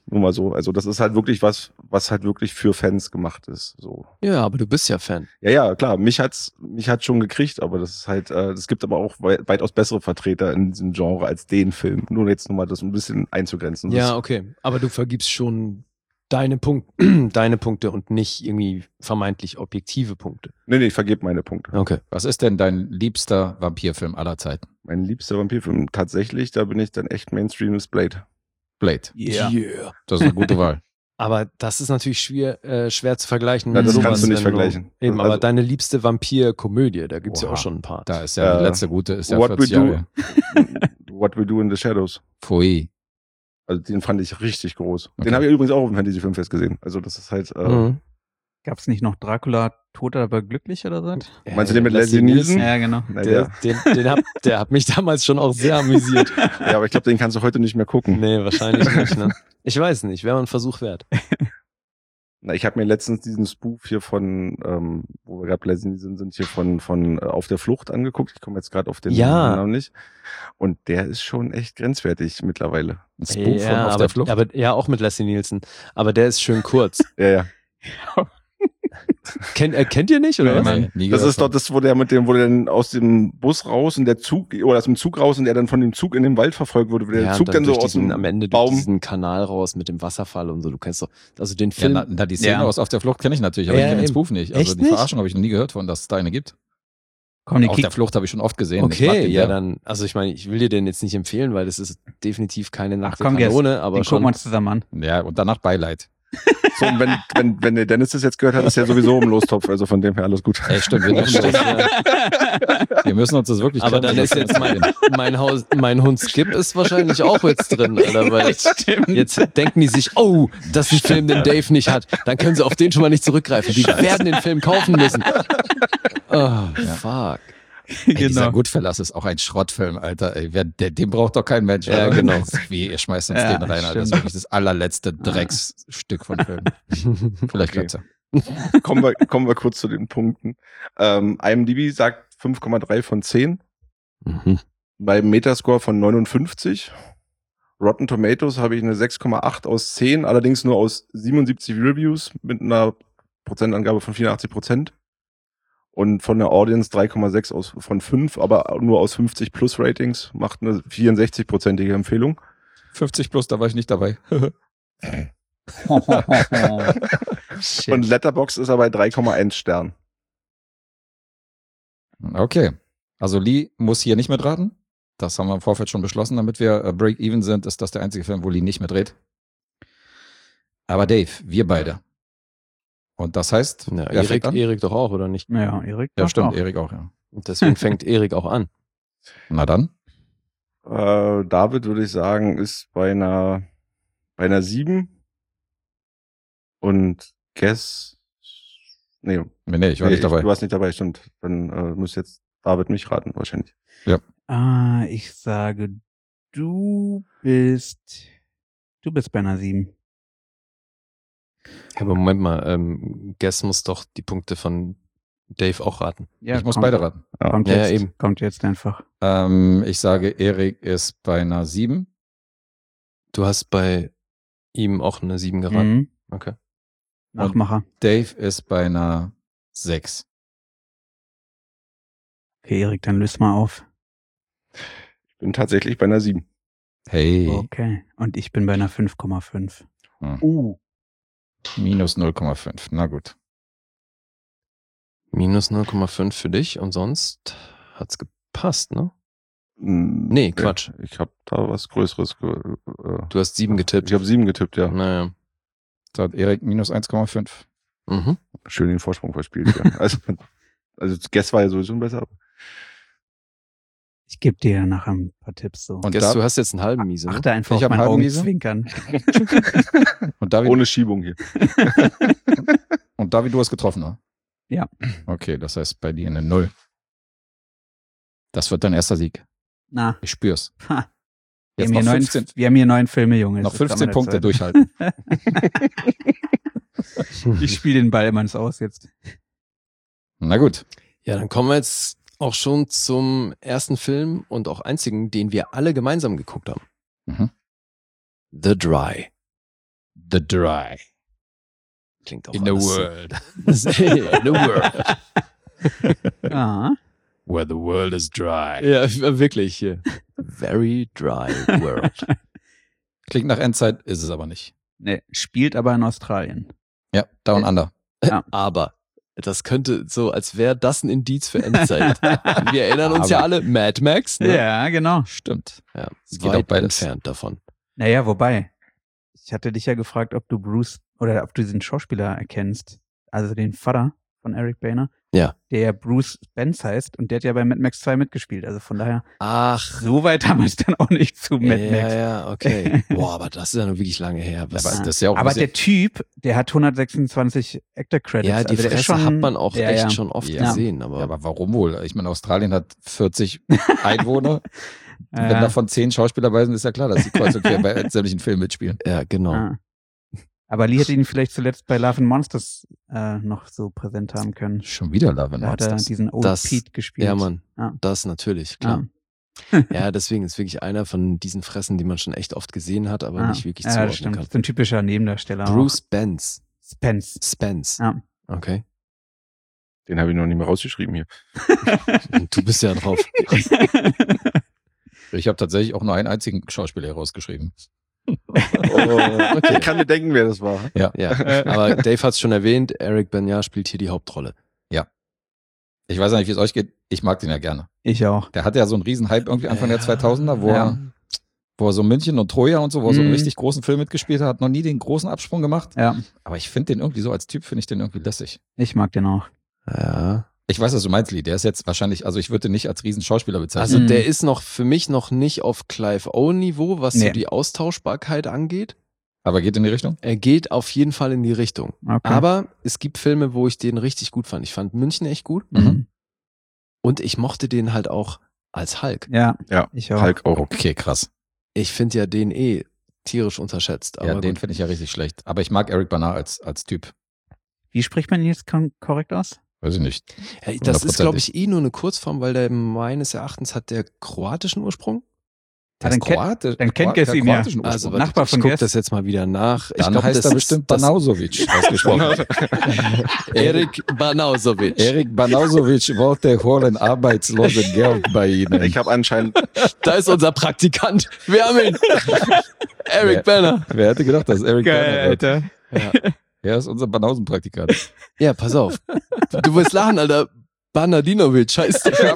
Nur mal so. Also das ist halt wirklich was, was halt wirklich für Fans gemacht ist. So. Ja, aber du bist ja Fan. Ja, ja, klar. Mich hat's, mich hat's schon gekriegt, aber das ist halt, äh, es gibt aber auch wei- weitaus bessere Vertreter in diesem Genre als den Film. Nur jetzt nochmal das ein bisschen einzugrenzen. Ja, Das, okay. Aber du vergibst schon deine Punkte, deine Punkte und nicht irgendwie vermeintlich objektive Punkte. nee, nee, ich vergebe meine Punkte. Okay. Was ist denn dein liebster Vampirfilm aller Zeiten? Mein liebster Vampirfilm, tatsächlich, da bin ich dann echt Mainstream, ist Blade. Blade. Yeah. Yeah. Das ist eine gute Wahl. Aber das ist natürlich schwer, äh, schwer zu vergleichen. Ja, mit das sowas, kannst du nicht wenn vergleichen. Eben, Also- aber deine liebste Vampir-Komödie, da gibt's ja Oha. auch schon ein paar. Da ist ja die Äh, letzte gute, ist ja What We vierzig Do, Jahre. What We Do in the Shadows. Pfui. Also den fand ich richtig groß. Okay. Den habe ich übrigens auch auf dem Fantasy Filmfest gesehen. Also das ist halt. Äh, Mhm. Gab's nicht noch Dracula, tot aber glücklich oder so? Meinst du den mit Leslie Nielsen? Ja, genau. na, Der, der, den, den hab, der hat mich damals schon auch sehr amüsiert. ja, aber ich glaube, den kannst du heute nicht mehr gucken. Nee, wahrscheinlich nicht, ne? Ich weiß nicht, wäre mal ein Versuch wert. Na, ich habe mir letztens diesen Spoof hier von, ähm, wo wir gerade Leslie Nielsen sind, hier von von äh, Auf der Flucht angeguckt. Ich komme jetzt gerade auf den Ja. Namen nicht. Und der ist schon echt grenzwertig mittlerweile. Ein Spoof von ja, Auf aber, der Flucht. aber ja, auch mit Leslie Nielsen. Aber der ist schön kurz. Ja, ja. Kennt, äh, kennt ihr nicht, oder Nee, was? Mann. Nee, nie Das gehört ist doch von. das, wo der mit dem, wo der dann aus dem Bus raus und der Zug, oder aus dem Zug raus und der dann von dem Zug in den Wald verfolgt wurde, wo der Ja, Zug und dann, so durch aus diesen, dem am Ende Baum. durch diesen Kanal raus mit dem Wasserfall und so. Du kennst doch, also den Ja, Film. na, na, die Szene Ja. aus Auf der Flucht kenne ich natürlich, aber Ja, ich kenne den eben. Spoof nicht. Also Echt die nicht? Verarschung habe ich noch nie gehört von, dass es da eine gibt. Komm, die Auf Kick der Flucht habe ich schon oft gesehen. Ich mag Okay, den ja sehr. dann, also ich meine, ich will dir den jetzt nicht empfehlen, weil das ist definitiv keine Ach nackte komm, Gers, Kanone, aber den schon. gucken wir uns zusammen an. Ja, und danach Beileid. So, und wenn, wenn, wenn der Dennis das jetzt gehört hat, ist er sowieso im Lostopf, also von dem her alles gut. Ey, stimmt, wir, dürfen Stimmt, das, ja. wir müssen uns das wirklich Aber trennen, dann das ist jetzt kann mein, nicht gehen. mein, Haus, mein Hund Skip ist wahrscheinlich auch jetzt drin, Alter, weil Stimmt. jetzt denken die sich, oh, das ist ein Film, den Dave nicht hat. Dann können sie auf den schon mal nicht zurückgreifen. Die werden den Film kaufen müssen. Oh, fuck. Ey, dieser Genau. Goodfellas ist auch ein Schrottfilm, Alter. Ey, wer, der, den braucht doch kein Mensch. Ja, Alter. genau. Wie, ihr schmeißt uns Ja, den rein, Alter. Das ist stimmt. wirklich das allerletzte Drecksstück von Film. Vielleicht Okay. klappt's ja. Kommen wir, kommen wir kurz zu den Punkten. Ähm, IMDb sagt fünf Komma drei von zehn. Mhm. Beim Metascore von neunundfünfzig. Rotten Tomatoes habe ich eine sechs Komma acht aus zehn, allerdings nur aus siebenundsiebzig Reviews mit einer Prozentangabe von vierundachtzig Prozent. Und von der Audience drei Komma sechs aus, von fünf, aber nur aus fünfzig plus Ratings, macht eine vierundsechzig-prozentige Empfehlung. fünfzig plus, da war ich nicht dabei. Shit. Und Letterboxd ist er bei drei Komma eins Stern. Okay. Also Lee muss hier nicht mitraten. Das haben wir im Vorfeld schon beschlossen, damit wir äh, Break-Even sind, ist das der einzige Film, wo Lee nicht mitdreht. Aber Dave, wir beide. Und das heißt, Ja, wer fängt Erik, an? Erik doch auch, oder nicht? Ja, Erik. Ja, darf stimmt, auch. Erik auch, ja. Und deswegen fängt Erik auch an. Na dann. Äh, David würde ich sagen, ist bei einer, bei einer sieben. Und Guess, nee, Nee, nee, ich war nee, nicht dabei. du warst nicht dabei, stimmt. Dann äh, muss jetzt David mich raten, wahrscheinlich. Ah, ich sage, du bist, du bist bei einer sieben. Aber Moment mal, ähm, Guess muss doch die Punkte von Dave auch raten. Ja, ich muss kommt, beide raten. Kommt Ja, jetzt, ja, eben. kommt jetzt einfach. Ähm, ich sage, Erik ist bei einer sieben. Du hast bei ihm auch eine sieben geraten. Mhm. Okay. Nachmacher. Dave ist bei einer sechs. Okay, Erik, dann löst mal auf. Ich bin tatsächlich bei einer sieben. Hey, Okay. Und ich bin bei einer fünf Komma fünf. Hm. Uh. minus null Komma fünf. Na gut. Minus null Komma fünf für dich und sonst hat's gepasst, ne? Hm, Nee, Quatsch. Ja, ich habe da was Größeres. Ge äh, Du hast sieben getippt. ich habe sieben getippt, ja. Naja. Da hat Erik minus eins Komma fünf. Mhm. Schön den Vorsprung verspielt. Ja. Also, also Guess war ja sowieso besser. Ich gebe dir nachher ein paar Tipps so. Und Guess, da- du hast jetzt einen halben Miese, ne? Achte einfach Ich auf hab mein einen halben Miese. Augenzwinkern. Und David, Ohne Schiebung hier. und David, du hast getroffen, ne? Ja. Okay, das heißt bei dir eine Null. Das wird dein erster Sieg. Na, Ich spür's. ha. Wir Jetzt haben, hier noch neun, fünfzehn, wir haben hier neun Filme, Junge. noch Es ist fünfzehn an der Punkte Zeit. durchhalten. Ich spiele den Ball immer ins Aus jetzt. Na gut. Ja, dann kommen wir jetzt auch schon zum ersten Film und auch einzigen, den wir alle gemeinsam geguckt haben. Mhm. The Dry. The Dry. Klingt auch In the alles so. world. In the world. Ah. Where the world is dry. Ja, wirklich hier. Very dry world. Klingt nach Endzeit, ist es aber nicht. Nee, spielt aber in Australien. Ja, Down Under. Ja. Aber das könnte so, als wäre das ein Indiz für Endzeit. Wir erinnern uns ja alle, Mad Max. Ne? Ja, genau. Stimmt. Ja, Es geht weit auch beides. entfernt davon. Naja, wobei, ich hatte dich ja gefragt, ob du Bruce oder ob du diesen Schauspieler erkennst. Also den Vater von Eric Boehner. Ja. Der ja Bruce Spence heißt und der hat ja bei Mad Max zwei mitgespielt. Also von daher, Ach, so weit haben wir es dann auch nicht zu Mad ja, Max. ja, okay. Boah, aber das ist ja noch wirklich lange her. Was, Aber das ist ja auch Aber ein bisschen- der Typ, der hat hundertsechsundzwanzig Actor Credits. ja, die also der ist Fresse schon, hat man auch ja, echt ja. schon oft Ja. gesehen. Aber, Ja, aber warum wohl? Ich meine, Australien hat vierzig Einwohner. Wenn Ja. davon zehn Schauspieler bei sind, ist ja klar, dass die kreuz und quer bei sämtlichen Filmen mitspielen. ja, genau. Ah. Aber Lee hätte ihn vielleicht zuletzt bei Love and Monsters äh, noch so präsent haben können. Schon wieder Love and Da hat er Monsters. diesen Old Das- Pete gespielt. Ja, Mann, Ja. das natürlich, klar. Ja, deswegen ist wirklich einer von diesen Fressen, die man schon echt oft gesehen hat, aber Ja. nicht wirklich ja, das zuordnen stimmt. kann. So ein typischer Nebendarsteller. Bruce auch. Spence. Spence. Spence. Ja. Okay. Den habe ich noch nicht mehr rausgeschrieben hier. Und du bist ja drauf. Ich habe tatsächlich auch nur einen einzigen Schauspieler herausgeschrieben. Oh, okay. Ich kann mir denken, wer das war. Ja, aber Dave hat es schon erwähnt, Eric Bana spielt hier die Hauptrolle. Ich weiß ja nicht, wie es euch geht. Ich mag den ja gerne. Ich auch. Der hatte ja so einen riesen Hype irgendwie Anfang der Ja. zweitausender, wo, Ja. er, wo er so München und Troja und so, wo er so einen Mhm. richtig großen Film mitgespielt hat, hat noch nie den großen Absprung gemacht. Ja, Aber ich finde den irgendwie so als Typ, finde ich den irgendwie lässig. ich mag den auch. Ja. Ich weiß, was du meinst, Lee. Der ist jetzt wahrscheinlich, also ich würde den nicht als riesen Schauspieler bezeichnen. Also Mhm. der ist noch für mich noch nicht auf Clive Owen-Niveau, was so Nee. die Austauschbarkeit angeht. aber geht in die Richtung? Er geht auf jeden Fall in die Richtung. Okay. Aber es gibt Filme, wo ich den richtig gut fand. Ich fand München echt gut Mhm. und ich mochte den halt auch als Hulk. Ja, Ja, ich auch. Hulk auch. Okay, krass. Ich finde ja den eh tierisch unterschätzt. Aber Ja, den gut. finde ich ja richtig schlecht. Aber ich mag Eric Bana als, als Typ. Wie spricht man ihn jetzt kon- korrekt aus? Weiß ich nicht. Ja, das ist, hundertprozentig. glaube ich, eh nur eine Kurzform, weil der meines Erachtens hat der kroatischen Ursprung. Ja, Der dann ist kennt- Kroate- dann kennt Kroat- Guess der ihn ja. kroatischen Ursprung. Also Nachbar ich von gucke Guess. das jetzt mal wieder nach. Ich Dann glaub, heißt das er ist- bestimmt das- Banausovic ausgesprochen. Erik Banausovic. Erik Banausovic wollte holen Arbeitslosengeld bei Ihnen. Ich habe anscheinend, Da ist unser Praktikant. Wir haben ihn. Eric Banner. Wer hätte gedacht, dass Eric Bana wird? Alter. Ja. Er ist unser Banausen-Praktikant. ja, pass auf. Du wirst lachen, Alter. Banadinovic heißt der.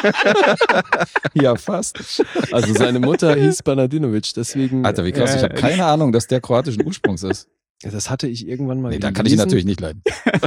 Ja, fast. Also seine Mutter hieß Banadinovic, deswegen. Alter, wie krass. Ich habe keine Ahnung, dass der kroatischen Ursprungs ist. Ja, das hatte ich irgendwann mal Nee, da kann ich ihn gelesen. natürlich nicht leiden.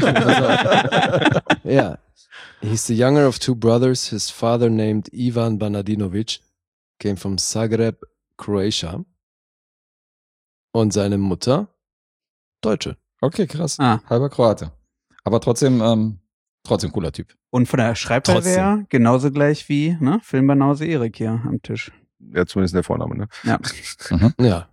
Ja. He's the younger of two brothers. His father, named Ivan Banadinovic, came from Zagreb, Croatia. Und seine Mutter, Deutsche. Okay, krass. Ah. Halber Kroate. Aber trotzdem, ähm, trotzdem cooler Typ. Und von der Schreibweise her genauso gleich wie ne? Filmbanause Erik hier am Tisch. ja, zumindest der Vorname, ne? Ja. Ja.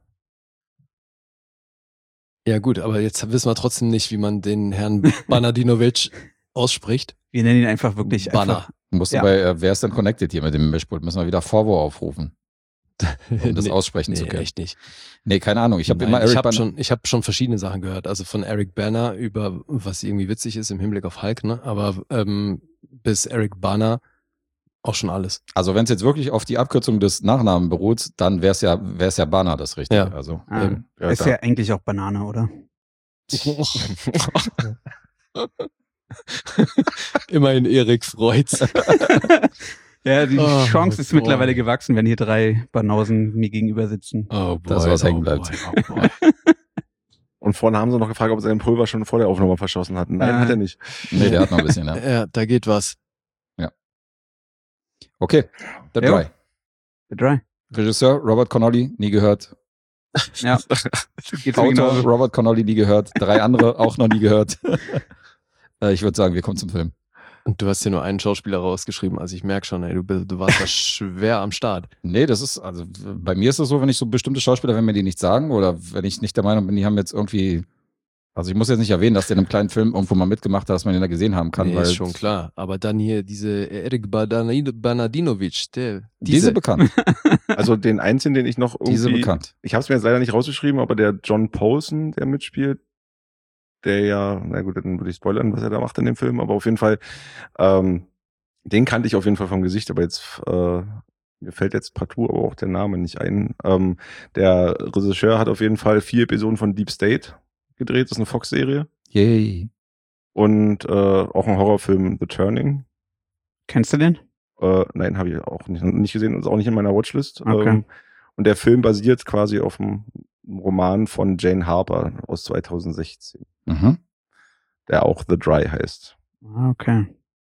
Ja gut, aber jetzt wissen wir trotzdem nicht, wie man den Herrn Banadinovic ausspricht. Wir nennen ihn einfach wirklich Banner. einfach. Musste Ja. bei, äh, wer ist denn connected hier mit dem Mischpult? Müssen wir wieder Vorwurf aufrufen, um das Nee, aussprechen zu nee, können. echt nicht. Nee, keine Ahnung. Ich habe Nein, immer ich Eric habe Bana. schon, ich hab schon verschiedene Sachen gehört. Also von Eric Bana über, was irgendwie witzig ist im Hinblick auf Hulk, ne? Aber ähm, bis Eric Bana auch schon alles. Also wenn es jetzt wirklich auf die Abkürzung des Nachnamen beruht, dann wäre es ja, wär's ja Bana das Richtige. Ja. Also, Ah, ähm, Ja, ist da- ja eigentlich auch Banane, oder? Immerhin Erik freut's. Ja, die Oh, Chance ist boy. mittlerweile gewachsen, wenn hier drei Banausen mir gegenüber sitzen. Oh boy, Das, was oh hängen bleibt. boy, oh boy. Und vorne haben sie noch gefragt, ob sie seinen Pulver schon vor der Aufnahme verschossen hatten. Nein, Ah. hat er nicht. nee, der hat noch ein bisschen, ja. Ja, da geht was. Okay, The Ja. Dry. The Dry. Regisseur Robert Connolly, nie gehört. Ja. Geht's mir Autor genauso. Robert Connolly, nie gehört. Drei andere auch noch nie gehört. Äh, ich würde sagen, wir kommen zum Film. Und du hast hier nur einen Schauspieler rausgeschrieben, also ich merke schon, ey, du, bist- du warst da schwer am Start. Nee, das ist, also bei mir ist es so, wenn ich so bestimmte Schauspieler, wenn mir die nicht sagen oder wenn ich nicht der Meinung bin, die haben jetzt irgendwie Also ich muss jetzt nicht erwähnen, dass der in einem kleinen Film irgendwo mal mitgemacht hat, dass man den da gesehen haben kann. Nee, weil ist schon klar. Aber dann hier diese Erik Bernardinovic, der, Diese, diese, bekannt. Also den einzigen, den ich noch irgendwie... Diese bekannt. Ich habe es mir jetzt leider nicht rausgeschrieben, aber der John Poulson, der mitspielt, der ja, na gut, dann würde ich spoilern, was er da macht in dem Film, aber auf jeden Fall, ähm, den kannte ich auf jeden Fall vom Gesicht, aber jetzt, äh, mir fällt jetzt partout aber auch der Name nicht ein. Ähm, der Regisseur hat auf jeden Fall vier Episoden von Deep State gedreht, das ist eine Fox-Serie. Yay. Und äh, auch ein Horrorfilm, The Turning. Kennst du den? Äh, nein, habe ich auch nicht, nicht gesehen und ist auch nicht in meiner Watchlist. Okay. Ähm, und der Film basiert quasi auf einem Roman von Jane Harper aus zweitausendsechzehn, Mhm. der auch The Dry heißt. Ah, okay.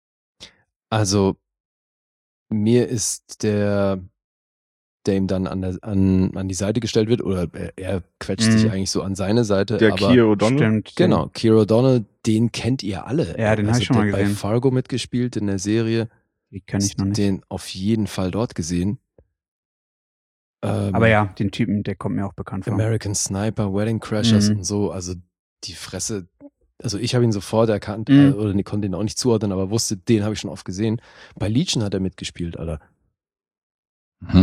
also mir ist der, der ihm dann an, der, an, an die Seite gestellt wird, oder er, er quetscht Mhm. sich eigentlich so an seine Seite. Der aber Keir O'Donnell. Stimmt. Genau, Keir O'Donnell, den kennt ihr alle. Ja, den hab also ich schon mal der hat gesehen. bei Fargo mitgespielt in der Serie. Die kenne ich noch nicht. Den auf jeden Fall dort gesehen. Ähm, Aber ja, den Typen, der kommt mir auch bekannt vor. American Sniper, Wedding Crashers Mhm. und so, also die Fresse, also ich habe ihn sofort erkannt, Mhm. äh, oder ich konnte ihn auch nicht zuordnen, aber wusste, den habe ich schon oft gesehen. Bei Legion hat er mitgespielt, Alter. Mhm.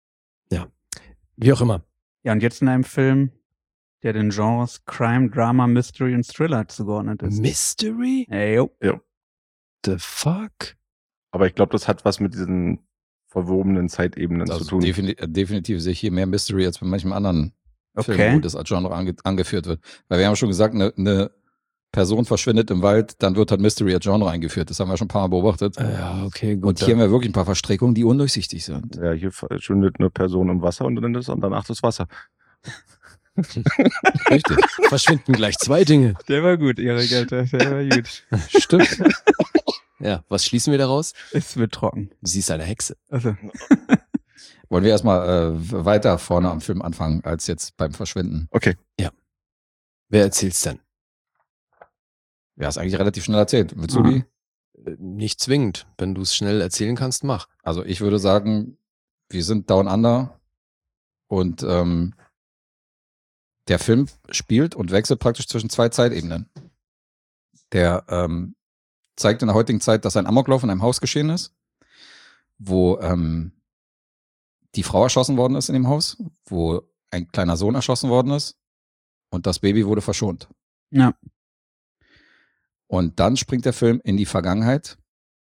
Wie auch immer. Ja, und jetzt in einem Film, der den Genres Crime, Drama, Mystery und Thriller zugeordnet ist. Mystery? Ey, yo. The fuck? Aber ich glaube, das hat was mit diesen verwobenen Zeitebenen zu Also tun. defini definitiv sehe ich hier mehr Mystery als bei manchem anderen Film, Okay. wo das als Genre ange angeführt wird. Weil wir haben schon gesagt, eine ne Person verschwindet im Wald, dann wird halt Mystery als Genre eingeführt. Das haben wir schon ein paar Mal beobachtet. Ja, okay, gut. Und hier haben wir wirklich ein paar Verstrickungen, die undurchsichtig sind. Ja, hier verschwindet eine Person im Wasser und dann ist und danach das Wasser. Richtig. verschwinden gleich zwei Dinge. Der war gut, Erik, Alter. Der war gut. Stimmt. Ja, was schließen wir daraus? Es wird trocken. Sie ist eine Hexe. Also, Wollen wir erstmal äh, weiter vorne am Film anfangen, als jetzt beim Verschwinden. Okay. Wer erzählt's denn? Ja, ist eigentlich relativ schnell erzählt. Willst du Mhm. die? Äh, Nicht zwingend. Wenn du es schnell erzählen kannst, mach. Also ich würde sagen, wir sind Down Under und ähm, der Film spielt und wechselt praktisch zwischen zwei Zeitebenen. Der ähm, zeigt in der heutigen Zeit, dass ein Amoklauf in einem Haus geschehen ist, wo ähm, die Frau erschossen worden ist in dem Haus, wo ein kleiner Sohn erschossen worden ist und das Baby wurde verschont. ja. Und dann springt der Film in die Vergangenheit,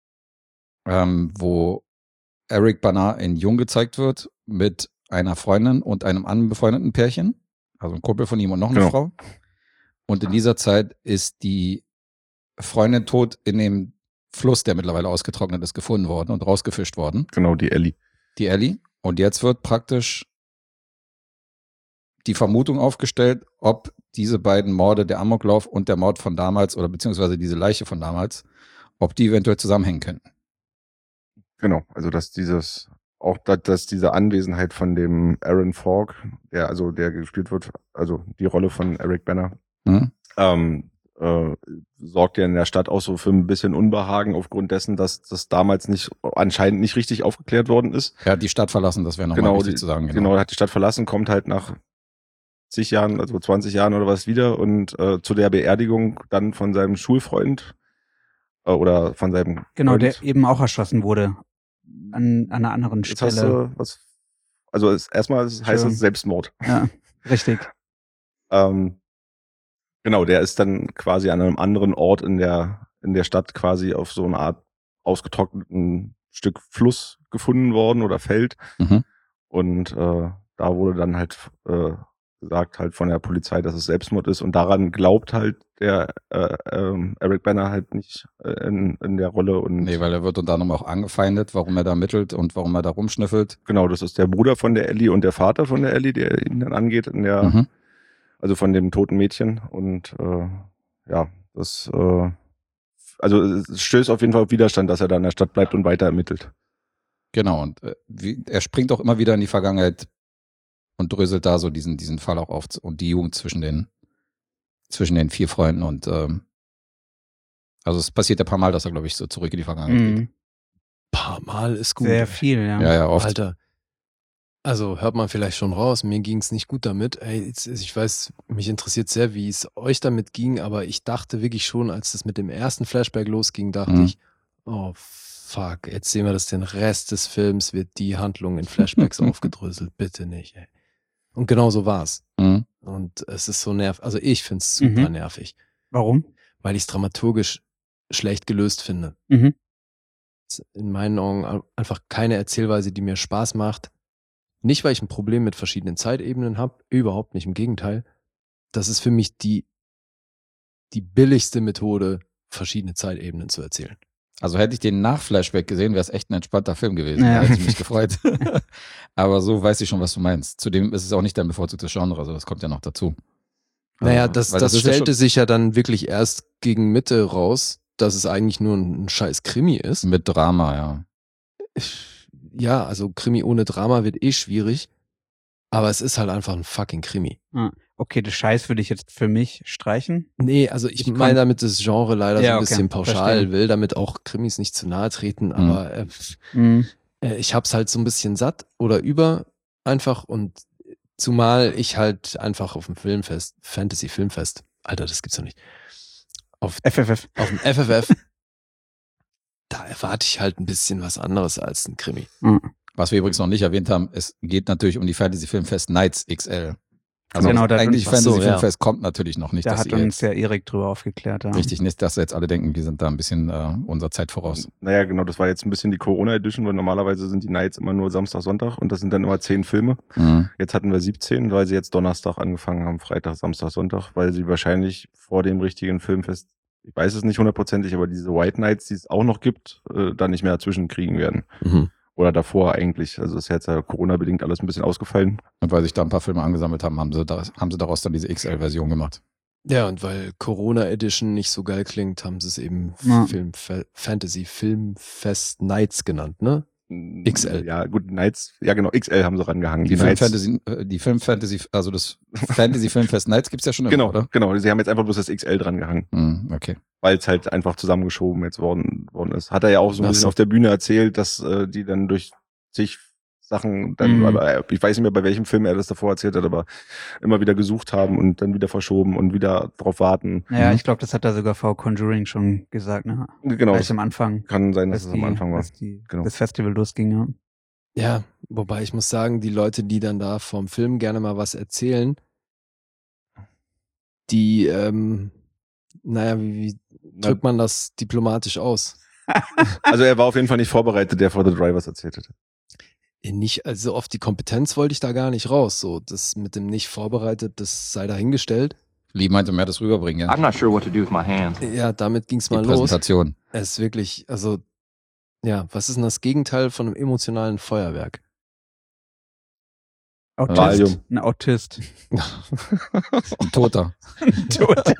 ähm, wo Eric Bana in Jung gezeigt wird mit einer Freundin und einem anderen befreundeten Pärchen, also ein Kumpel von ihm und noch eine Genau. Frau. Und in dieser Zeit ist die Freundin tot in dem Fluss, der mittlerweile ausgetrocknet ist, gefunden worden und rausgefischt worden, Genau, die Ellie. die Ellie. Und jetzt wird praktisch die Vermutung aufgestellt, ob diese beiden Morde, der Amoklauf und der Mord von damals oder beziehungsweise diese Leiche von damals, ob die eventuell zusammenhängen könnten. Genau, also dass dieses, auch dass, dass diese Anwesenheit von dem Aaron Falk, der also der gespielt wird, also die Rolle von Eric Bana, Mhm. ähm, äh, sorgt ja in der Stadt auch so für ein bisschen Unbehagen aufgrund dessen, dass das damals nicht anscheinend nicht richtig aufgeklärt worden ist. Er hat die Stadt verlassen, das wäre nochmal Genau, wichtig die, zu sagen. genau, er hat die Stadt verlassen, kommt halt nach zig Jahren, also zwanzig Jahren oder was wieder und äh, zu der Beerdigung dann von seinem Schulfreund äh, oder von seinem Genau, Freund. der eben auch erschossen wurde. An, an einer anderen Jetzt hast Stelle. du was. Also es, erstmal heißt Entschuldigung. es Selbstmord. Ja, richtig. Ähm, genau, der ist dann quasi an einem anderen Ort in der in der Stadt quasi auf so eine Art ausgetrockneten Stück Fluss gefunden worden oder Feld. Mhm. Und äh, da wurde dann halt äh, gesagt halt von der Polizei, dass es Selbstmord ist. Und daran glaubt halt der äh, ähm, Eric Bana halt nicht äh, in, in der Rolle. Und Nee, weil er wird unter anderem auch angefeindet, warum er da mittelt und warum er da rumschnüffelt. genau, das ist der Bruder von der Ellie und der Vater von der Ellie, der ihn dann angeht in der, Mhm. also von dem toten Mädchen. Und äh, ja, das äh, also es stößt auf jeden Fall auf Widerstand, dass er da in der Stadt bleibt und weiter ermittelt. Genau, und äh, wie, er springt auch immer wieder in die Vergangenheit und dröselt da so diesen, diesen Fall auch auf und die Jugend zwischen den, zwischen den vier Freunden und ähm, also es passiert ja ein paar Mal, dass er, glaube ich, so zurück in die Vergangenheit geht. Mhm. Paar Mal ist gut. Sehr viel, ja. Ja, ja, oft. Alter, Also hört man vielleicht schon raus, mir ging es nicht gut damit. Ey, jetzt, ich weiß, mich interessiert sehr, wie es euch damit ging, aber ich dachte wirklich schon, als es mit dem ersten Flashback losging, dachte Mhm. ich, oh fuck, jetzt sehen wir das den Rest des Films, wird die Handlung in Flashbacks aufgedröselt, bitte nicht. Ey. Und genau so war's. Mhm. Und es ist so nervig, also ich finde es super Mhm. nervig, Warum? weil ich es dramaturgisch schlecht gelöst finde. Mhm. Es ist in meinen Augen einfach keine Erzählweise, die mir Spaß macht. Nicht, weil ich ein Problem mit verschiedenen Zeitebenen habe, überhaupt nicht, im Gegenteil. Das ist für mich die, die billigste Methode, verschiedene Zeitebenen zu erzählen. Also hätte ich den nach Flashback gesehen, wäre es echt ein entspannter Film gewesen. Ja. Da hätte ich mich gefreut. Aber so weiß ich schon, was du meinst. Zudem ist es auch nicht dein bevorzugtes Genre, also das kommt ja noch dazu. Naja, Also, das, weil das, ist ja stellte schon sich ja dann wirklich erst gegen Mitte raus, dass es eigentlich nur ein, ein scheiß Krimi ist. mit Drama, ja. Ja, also Krimi ohne Drama wird eh schwierig, aber es ist halt einfach ein fucking Krimi. Okay, das Scheiß würde ich jetzt für mich streichen. Nee, also ich, Ich meine kon- damit das Genre leider Ja, so ein okay, bisschen pauschal, verstehe. will damit auch Krimis nicht zu nahe treten, aber äh, Mhm. äh, ich hab's halt so ein bisschen satt oder über einfach und zumal ich halt einfach auf dem Filmfest, Fantasy-Filmfest, Alter, das gibt's doch nicht, auf, F F F. auf dem F F F, da erwarte ich halt ein bisschen was anderes als ein Krimi. Was wir übrigens noch nicht erwähnt haben, es geht natürlich um die Fantasy Filmfest Nights X L. Also Genau, da hat eigentlich uns- Ach so, Fantasy ja. Filmfest kommt natürlich noch nicht. Da dass hat ihr uns jetzt, ja Erik drüber aufgeklärt. Ja. richtig, nicht, dass jetzt alle denken, wir sind da ein bisschen äh, unserer Zeit voraus. Naja, genau, das war jetzt ein bisschen die Corona-Edition, weil normalerweise sind die Nights immer nur Samstag, Sonntag und das sind dann immer zehn Filme. Mhm. Jetzt hatten wir siebzehn, weil sie jetzt Donnerstag angefangen haben, Freitag, Samstag, Sonntag, weil sie wahrscheinlich vor dem richtigen Filmfest, ich weiß es nicht hundertprozentig, aber diese White Nights, die es auch noch gibt, äh, da nicht mehr dazwischen kriegen werden. Mhm. Oder davor eigentlich. Also ist jetzt ja Corona-bedingt alles ein bisschen ausgefallen. Und weil sich da ein paar Filme angesammelt haben, haben sie, da, haben sie daraus dann diese X L-Version gemacht. Ja, und weil Corona Edition nicht so geil klingt, haben sie es eben Ja. Film, Fantasy Filmfest Nights genannt, ne? X L. Ja, gut, Nights, ja genau, X L haben sie rangehangen. Die, Die, Film Nights. Fantasy, äh, die Film Fantasy, also das Fantasy Filmfest Nights gibt's ja schon immer, Genau, oder? genau. Sie haben jetzt einfach bloß das X L dran gehangen, Mhm, okay. weil es halt einfach zusammengeschoben jetzt worden, worden ist. Hat er ja auch so ein Ach bisschen so. auf der Bühne erzählt, dass äh, die dann durch sich Sachen dann, Mhm. aber ich weiß nicht mehr, bei welchem Film er das davor erzählt hat, aber immer wieder gesucht haben und dann wieder verschoben und wieder drauf warten. Ja, Mhm. ich glaube, das hat da sogar Frau Conjuring schon gesagt, ne? Genau, Gleich das am Anfang, kann sein, dass als es die, am Anfang war. als die, Genau. das Festival losging, ja. Ja, wobei ich muss sagen, die Leute, die dann da vom Film gerne mal was erzählen, die, ähm, naja, wie, wie drückt man das diplomatisch aus? Also er war auf jeden Fall nicht vorbereitet, der vor The Drivers erzählt hat. Nicht, also auf die Kompetenz wollte ich da gar nicht raus. So, das mit dem nicht vorbereitet, das sei dahingestellt. Lee meinte mehr das rüberbringen, ja. I'm not sure what to do with my hands. Ja, damit ging's Die mal los. Präsentation. Es ist wirklich, also, ja, was ist denn das Gegenteil von einem emotionalen Feuerwerk? Autist. Valium. Ein Autist. Ein Toter. Tot.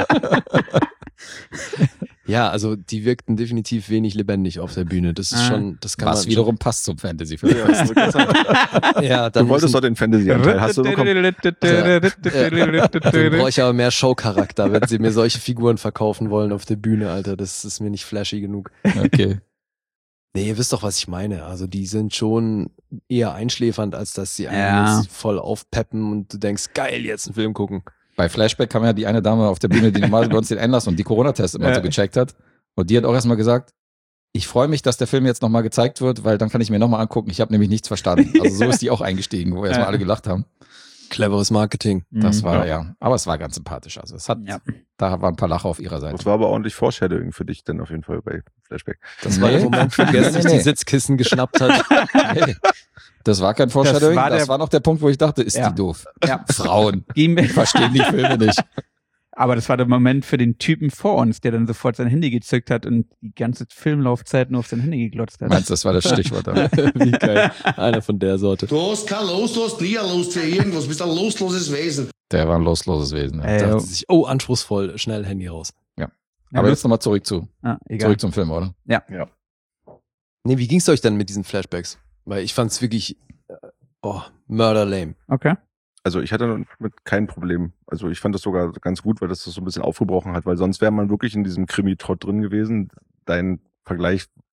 Ja, also die wirkten definitiv wenig lebendig auf der Bühne. Das ist Ah. schon, das kann Was man wiederum passt zum Fantasy Filmfest. schon, ja, dann Du wolltest doch müssen, den Fantasy-Anteil, hast du bekommen? dann brauche ich aber mehr Showcharakter, wenn sie mir solche Figuren verkaufen wollen auf der Bühne, Alter. Das ist mir nicht flashy genug. Okay. Nee, ihr wisst doch, was ich meine. Also die sind schon eher einschläfernd, als dass sie einen Ja. jetzt voll aufpeppen und du denkst, geil, jetzt einen Film gucken. Bei Flashback kam ja die eine Dame auf der Bühne, die normal bei uns den Einlass und die Corona-Tests immer Ja. so gecheckt hat. Und die hat auch erstmal gesagt, ich freue mich, dass der Film jetzt nochmal gezeigt wird, weil dann kann ich mir nochmal angucken. Ich habe nämlich nichts verstanden. Also so ist die auch eingestiegen, wo erstmal Ja. alle gelacht haben. Cleveres Marketing. Das Mhm. war, ja. Aber es war ganz sympathisch. Also es hat, Ja. da waren ein paar Lacher auf ihrer Seite. Das war aber ordentlich Foreshadowing für dich dann auf jeden Fall bei Flashback. Das war Nee. der Moment, wo Gerd sich Nee, die nee. Sitzkissen geschnappt hat. Hey, das war kein Foreshadowing, Das war das der- war noch der Punkt, wo ich dachte, ist Ja. die doof. Ja. Frauen Gehen wir- verstehen die Filme nicht. Aber das war der Moment für den Typen vor uns, der dann sofort sein Handy gezückt hat und die ganze Filmlaufzeit nur auf sein Handy geglotzt hat. Meinst du, das war das Stichwort? Aber Wie geil. Einer von der Sorte. Du hast kein Los, du hast nie ein Los für irgendwas, du bist ein losloses Wesen. der war ein losloses Wesen. Ja. Ey, Dachte sich, oh, anspruchsvoll, schnell Handy raus. Aber jetzt nochmal zurück zu, ah, egal. zurück zum Film, oder? Nee, wie ging's euch denn mit diesen Flashbacks? Weil ich fand's wirklich, äh, oh, murder lame. Okay. Also ich hatte mit kein Problem. Also ich fand das sogar ganz gut, weil das das so ein bisschen aufgebrochen hat, weil sonst wäre man wirklich in diesem Krimi-Trott drin gewesen. Dein Vergleich fand,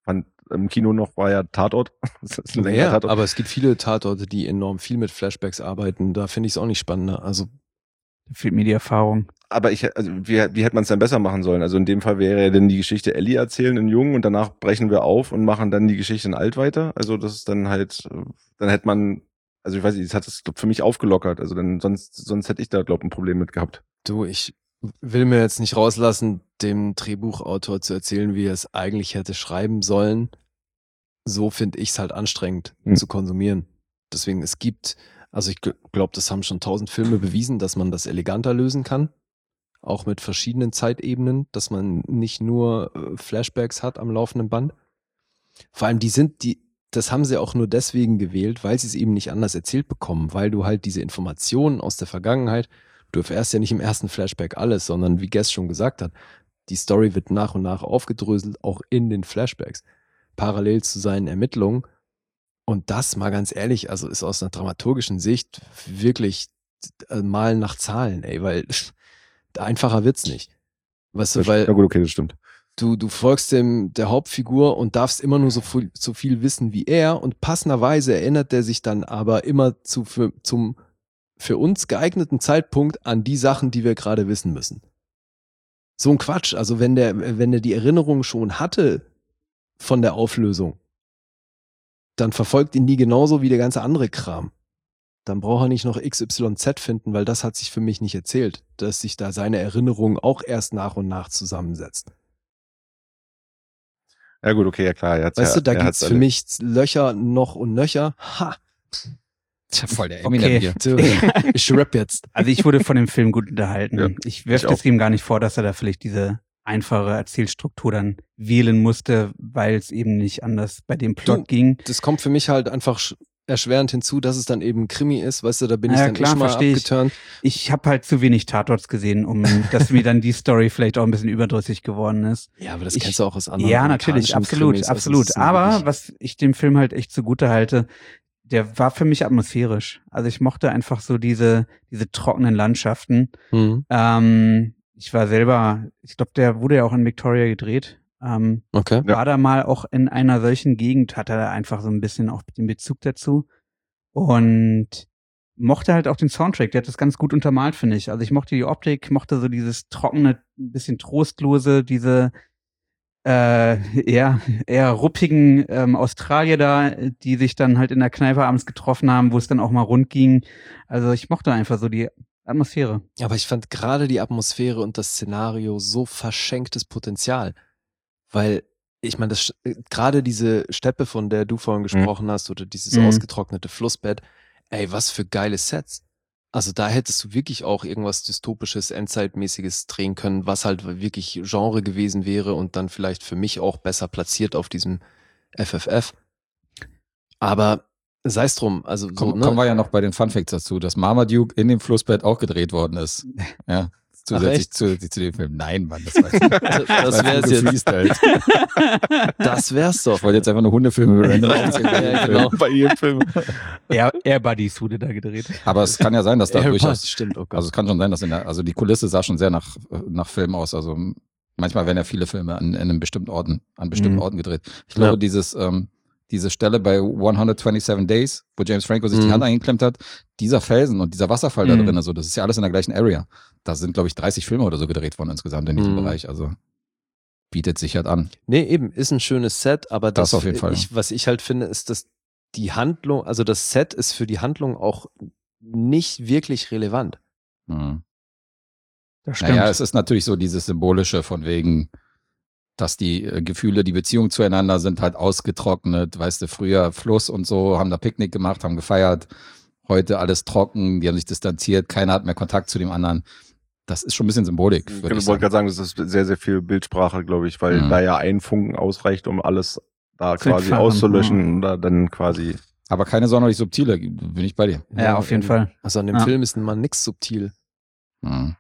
im Kino noch war ja Tatort. Das ist ein längerer Ja, Tatort. aber es gibt viele Tatorte, die enorm viel mit Flashbacks arbeiten. Da finde ich es auch nicht spannender. Also Da fehlt mir die Erfahrung. Aber ich, also wie, wie hätte man es denn besser machen sollen? Also in dem Fall wäre ja dann die Geschichte Ellie erzählen in Jung und danach brechen wir auf und machen dann die Geschichte in Alt weiter. Also das ist dann halt, äh, dann hätte man, also ich weiß nicht, das hat es für mich aufgelockert. Also dann sonst, sonst hätte ich da glaube ich ein Problem mit gehabt. du, ich will mir jetzt nicht rauslassen, dem Drehbuchautor zu erzählen, wie er es eigentlich hätte schreiben sollen. So finde ich es halt anstrengend Hm. zu konsumieren. Deswegen, es gibt, also ich glaube, das haben schon tausend Filme bewiesen, dass man das eleganter lösen kann. Auch mit verschiedenen Zeitebenen, dass man nicht nur äh, Flashbacks hat am laufenden Band. Vor allem, die sind, die, das haben sie auch nur deswegen gewählt, weil sie es eben nicht anders erzählt bekommen, weil du halt diese Informationen aus der Vergangenheit, du erfährst ja nicht im ersten Flashback alles, sondern wie Guest schon gesagt hat, die Story wird nach und nach aufgedröselt, auch in den Flashbacks, parallel zu seinen Ermittlungen. Und das, mal ganz ehrlich, also ist aus einer dramaturgischen Sicht wirklich äh, Malen nach Zahlen, ey, weil einfacher wird's nicht. Weißt du, Das- weil ja gut, okay, das stimmt. du, du folgst dem, der Hauptfigur und darfst immer nur so viel, so viel wissen wie er und passenderweise erinnert er sich dann aber immer zu, für, zum für uns geeigneten Zeitpunkt an die Sachen, die wir gerade wissen müssen. So ein Quatsch. Also wenn der, wenn der die Erinnerung schon hatte von der Auflösung, dann verfolgt ihn die genauso wie der ganze andere Kram. Dann braucht er nicht noch X Y Z finden, weil das hat sich für mich nicht erzählt, dass sich da seine Erinnerung auch erst nach und nach zusammensetzt. Ja gut, okay, ja klar. Er hat's Weißt ja, du, da er gibt's hat's für alle- mich Löcher noch und Nöcher. Ha! Tja, voll der Okay. Eminem hier. Du, ich rap jetzt. Also ich wurde von dem Film gut unterhalten. Ja, ich werfe ich das auch. ihm gar nicht vor, dass er da vielleicht diese einfache Erzählstruktur dann wählen musste, weil es eben nicht anders bei dem Plot Du, ging. Das kommt für mich halt einfach sch- erschwerend hinzu, dass es dann eben ein Krimi ist. Weißt du, da bin ich Ja, dann klar, eh schon mal versteh ich. abgeturnt. Ich habe halt zu wenig Tatorts gesehen, um dass mir dann die Story vielleicht auch ein bisschen überdrüssig geworden ist. Ja, aber das Ich- kennst du auch aus anderen Ja, natürlich, amerikanischen absolut, Krimis. Also absolut. es sind Aber wirklich- was ich dem Film halt echt zugute halte, der war für mich atmosphärisch. Also ich mochte einfach so diese diese trockenen Landschaften. Mhm. Ähm, ich war selber, ich glaube, der wurde ja auch in Victoria gedreht. Ähm, Okay. Ja. War da mal auch in einer solchen Gegend, hatte er einfach so ein bisschen auch den Bezug dazu. Und mochte halt auch den Soundtrack, der hat das ganz gut untermalt, finde ich. Also ich mochte die Optik, mochte so dieses trockene, ein bisschen trostlose, diese äh, eher, eher ruppigen ähm, Australier da, die sich dann halt in der Kneipe abends getroffen haben, wo es dann auch mal rund ging. Also ich mochte einfach so die Atmosphäre. Aber ich fand gerade die Atmosphäre und das Szenario so verschenktes Potenzial. Weil, ich meine, das äh, gerade diese Steppe, von der du vorhin gesprochen hast, oder dieses Mhm. ausgetrocknete Flussbett, ey, was für geile Sets. Also da hättest du wirklich auch irgendwas dystopisches, endzeitmäßiges drehen können, was halt wirklich Genre gewesen wäre und dann vielleicht für mich auch besser platziert auf diesem F F F. Aber sei es drum, also so, Komm, ne? Kommen wir ja noch bei den Funfacts dazu, dass Marmaduke in dem Flussbett auch gedreht worden ist. Ja, zusätzlich echt? zu, zu dem Film. Nein, Mann, das weiß ich nicht. das Das wär's jetzt. gefreestylt. Das wär's doch. Ich wollte jetzt einfach nur Hundefilme random aufzählen. Ja, genau. Bei jedem Film. Air, Air Buddies wurde da gedreht. Aber es kann ja sein, dass da Ja, durchaus, passt, stimmt, oh Gott. also es kann schon sein, dass in der, also die Kulisse sah schon sehr nach, nach Film aus. Also manchmal werden ja viele Filme an, in einem bestimmten Orten, an bestimmten Mhm. Orten gedreht. Ich glaube, Ja. dieses, ähm, diese Stelle bei hundertsiebenundzwanzig Days, wo James Franco sich die Mhm. Hand eingeklemmt hat, dieser Felsen und dieser Wasserfall da Mhm. drin, also das ist ja alles in der gleichen Area. Da sind, glaube ich, dreißig Filme oder so gedreht worden insgesamt in diesem Mhm. Bereich. Also bietet sich halt an. Nee, eben, ist ein schönes Set, aber das, Das auf jeden Fall. Ich, was ich halt finde, ist, dass die Handlung, also das Set ist für die Handlung auch nicht wirklich relevant. Mhm. Das stimmt. Naja, es ist natürlich so dieses Symbolische von wegen, dass die äh, Gefühle, die Beziehungen zueinander sind halt ausgetrocknet. Weißt du, früher Fluss und so, haben da Picknick gemacht, haben gefeiert. Heute alles trocken, die haben sich distanziert, keiner hat mehr Kontakt zu dem anderen. Das ist schon ein bisschen Symbolik, Ich würde ich wollte sagen. gerade sagen, das ist sehr, sehr viel Bildsprache, glaube ich, weil Mhm. da ja ein Funken ausreicht, um alles da Zu quasi entfachen, auszulöschen oder dann quasi. Aber keine sonderlich subtile, bin ich bei dir. Ja, auf jeden Fall. Also an dem Ja. Film ist mal nix subtil. Mhm.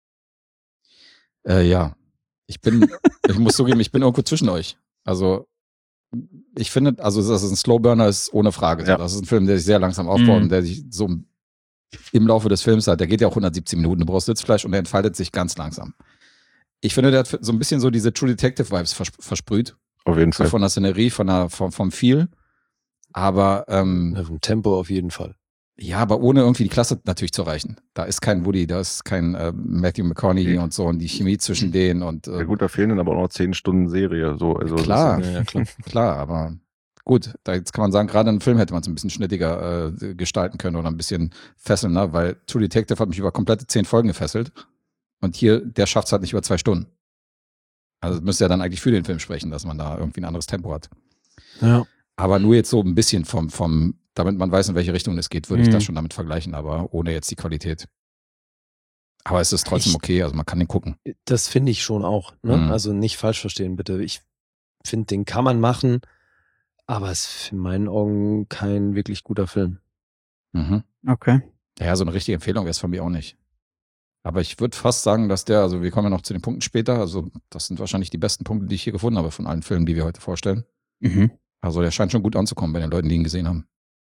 Äh, ja, ich bin, ich muss zugeben, ich bin irgendwo zwischen euch. Also ich finde, also dass es ein Slowburner ist ohne Frage. So. Ja. Das ist ein Film, der sich sehr langsam aufbaut Mhm. und der sich so im Laufe des Films hat. Der geht ja auch hundertsiebzehn Minuten. Du brauchst Sitzfleisch und der entfaltet sich ganz langsam. Ich finde, der hat so ein bisschen so diese True Detective Vibes vers versprüht. Auf jeden So Fall. von der Szenerie, von der, vom, vom Feel. Aber ähm, Ja, vom Tempo auf jeden Fall. ja, aber ohne irgendwie die Klasse natürlich zu erreichen. Da ist kein Woody, da ist kein äh, Matthew McConaughey Nee. und so und die Chemie zwischen denen und äh, Ja gut, da fehlen dann aber auch noch zehn Stunden Serie. So, also klar, das ist Ja, ja, klar. klar, aber gut, da jetzt kann man sagen, gerade einen Film hätte man es ein bisschen schnittiger äh, gestalten können oder ein bisschen fesselnder, weil True Detective hat mich über komplette zehn Folgen gefesselt und hier, der schafft es halt nicht über zwei Stunden. Also das müsste ja dann eigentlich für den Film sprechen, dass man da irgendwie ein anderes Tempo hat. Ja. Aber nur jetzt so ein bisschen vom, vom, damit man weiß, in welche Richtung es geht, würde ich Mhm. das schon damit vergleichen, aber ohne jetzt die Qualität. Aber es ist trotzdem Ich- okay, also man kann den gucken. Das finde ich schon auch. Ne? Mhm. Also nicht falsch verstehen, bitte. Ich finde, den kann man machen, aber es ist in meinen Augen kein wirklich guter Film. Mhm. Okay. Ja, so eine richtige Empfehlung wäre es von mir auch nicht. Aber ich würde fast sagen, dass der, also wir kommen ja noch zu den Punkten später, also das sind wahrscheinlich die besten Punkte, die ich hier gefunden habe von allen Filmen, die wir heute vorstellen. Mhm. Also der scheint schon gut anzukommen bei den Leuten, die ihn gesehen haben.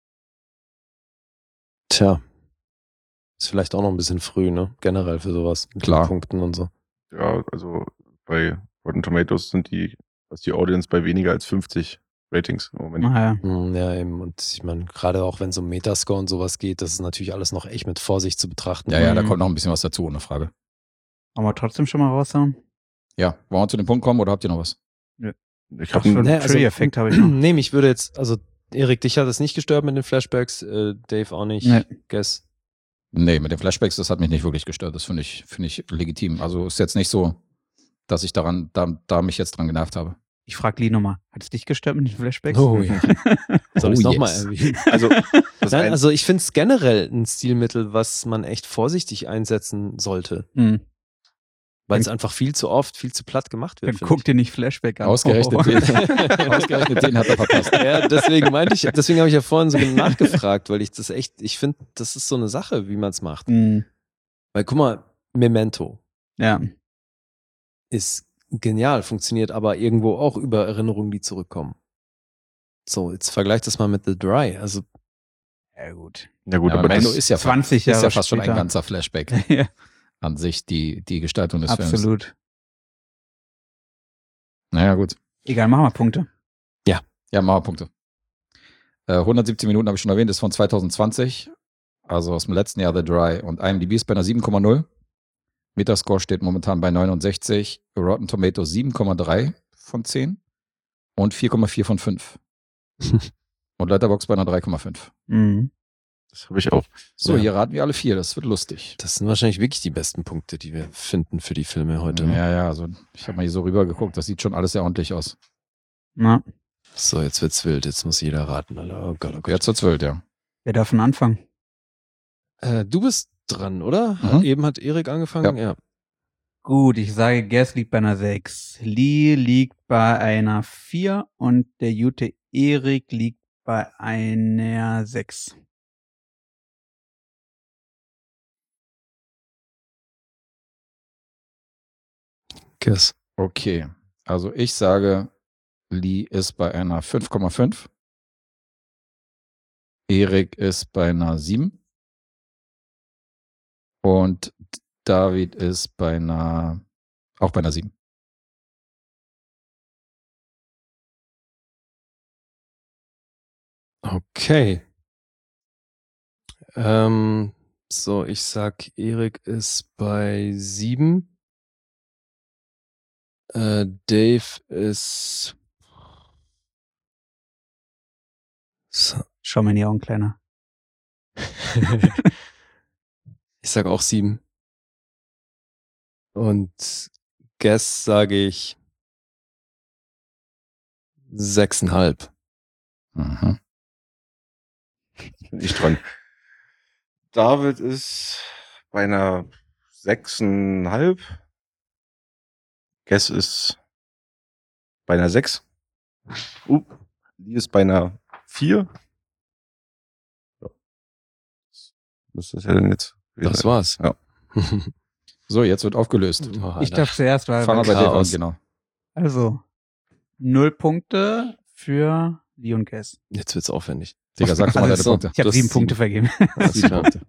Tja. Ist vielleicht auch noch ein bisschen früh, ne? Generell für sowas. Mit Klar. den Punkten und so. Ja, also bei Rotten Tomatoes sind die, was die Audience bei weniger als fünfzig Ratings im Moment. Naja. Hm, Ja, eben. Und ich meine, gerade auch wenn es um Metascore und sowas geht, das ist natürlich alles noch echt mit Vorsicht zu betrachten. Ja, ja, da Mhm. kommt noch ein bisschen was dazu, ohne Frage. Wollen wir trotzdem schon mal raushauen? Ja, wollen wir zu dem Punkt kommen oder habt ihr noch was? Ich Doch, habe schon. Nee, also- Trivia-Effekt habe ich noch. Nee, mich würde jetzt, also Erik, dich hat es nicht gestört mit den Flashbacks, äh, Dave auch nicht. Nee. Guess. Nee, mit den Flashbacks, das hat mich nicht wirklich gestört. Das finde ich, finde ich legitim. Also ist jetzt nicht so, dass ich daran, da, da mich jetzt dran genervt habe. Ich frage Lee nochmal. Hat es dich gestört mit den Flashbacks? Oh ja. Soll ich es Oh, nochmal yes. erwähnen? also das Nein, ein, also ich finde es generell ein Stilmittel, was man echt vorsichtig einsetzen sollte, Hm. weil es einfach viel zu oft, viel zu platt gemacht wird. Dann finde guck dir nicht Flashback an. Ausgerechnet Oh. den, ausgerechnet den hat er verpasst. Ja, deswegen meinte ich, deswegen habe ich ja vorhin so nachgefragt, weil ich das echt, ich finde, das ist so eine Sache, wie man es macht. Hm. Weil guck mal, Memento Ja. ist genial, funktioniert aber irgendwo auch über Erinnerungen, die zurückkommen. So, jetzt vergleich das mal mit The Dry. Also, Ja, gut. ja gut, Ja, aber Mendo das, ist ja, zwanzig ist Jahre ja fast schon ein später. ganzer Flashback ja, an sich, die, die Gestaltung des Films. absolut. Naja, gut. Egal, machen wir Punkte. Ja, machen wir Punkte. Äh, hundertsiebzehn Minuten habe ich schon erwähnt, ist von zwanzig zwanzig, also aus dem letzten Jahr The Dry. Und IMDb ist bei einer sieben Komma null. Metascore steht momentan bei neunundsechzig. Rotten Tomatoes sieben Komma drei von zehn und vier Komma vier von fünf. Und Letterboxd bei einer drei Komma fünf. Mhm. das habe ich auch. So, Ja. hier raten wir alle vier, das wird lustig. das sind wahrscheinlich wirklich die besten Punkte, die wir finden für die Filme heute. Ne? Ja, ja, also ich habe mal hier so rüber geguckt, das sieht schon alles sehr ordentlich aus. Na, So, jetzt wird's wild. Jetzt muss jeder raten, Alter. Oh Gott, oh Gott. Jetzt wird's wild, ja. wer darf denn anfangen? Äh, du bist dran, oder? Mhm. Eben hat Erik angefangen. Ja. Gut, ich sage, Guess liegt bei einer sechs. Lee liegt bei einer vier und der gute Erik liegt bei einer sechs. Guess. Okay, also ich sage, Lee ist bei einer fünf Komma fünf. Erik ist bei einer sieben. Und David ist bei einer, auch bei einer sieben. Okay. Ähm, so, ich sag, Erik ist bei sieben. Äh, Dave ist. So. Schau mir in die Augen, Kleiner. Ich sag auch sieben. Und Guess sage ich sechseinhalb. Mhm. Bin ich dran. David ist bei einer sechseinhalb. Guess ist bei einer sechs. Uh, Lee ist bei einer vier. Ja. Müsste das ja denn jetzt gewesen Das sein. war's. Ja. So, jetzt wird aufgelöst. Oh, Ich Alter. darf zuerst, weil, Fangen wir bei weil Dave an, Chaos. genau. also null Punkte für Lee und Guess. Jetzt wird's aufwendig. Digga, sag doch mal Also deine so. Punkte. Ich habe Du hast sieben sieben. Punkte vergeben. Alles Sieben klar. Punkte.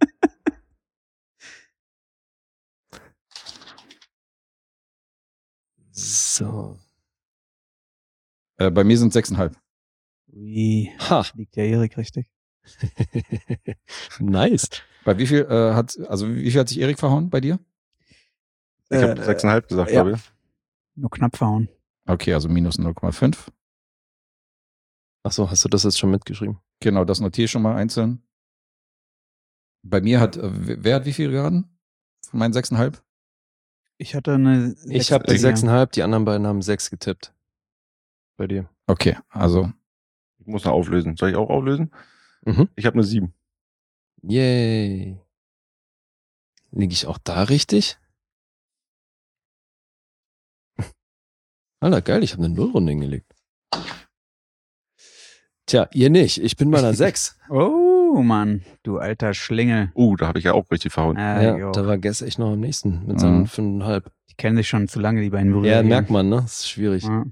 So. Äh, bei mir sind sechseinhalb. Wie Ha. liegt der Erik richtig? Nice. Bei wie viel äh, hat, also wie viel hat sich Erik verhauen bei dir? Ich habe Äh, sechseinhalb gesagt, ja. glaube ich. Nur knapp verhauen. Okay, also minus null Komma fünf. Achso, hast du das jetzt schon mitgeschrieben? Genau, das notiere ich schon mal einzeln. Bei mir hat, äh, wer hat wie viel geraten? Von meinen sechseinhalb? Ich hatte eine Ich sechs habe bei die dir. sechseinhalb, die anderen beiden haben sechs getippt. Bei dir. Okay, also Ich muss noch auflösen. Soll ich auch auflösen? Mhm. Ich habe eine sieben. Yay. Liege ich auch da richtig? Alter, geil, ich habe eine Nullrunde hingelegt. Tja, ihr nicht. Ich bin bei einer sechs. Oh, Mann, du alter Schlingel. Uh, da habe ich ja auch richtig verhauen. Äh, ja, jo. da war Guess echt noch am nächsten mit Mhm. seinen fünfeinhalb. Die kennen sich schon zu lange, die beiden Brüder. Ja, hier. merkt man, ne? Das ist schwierig. Ja.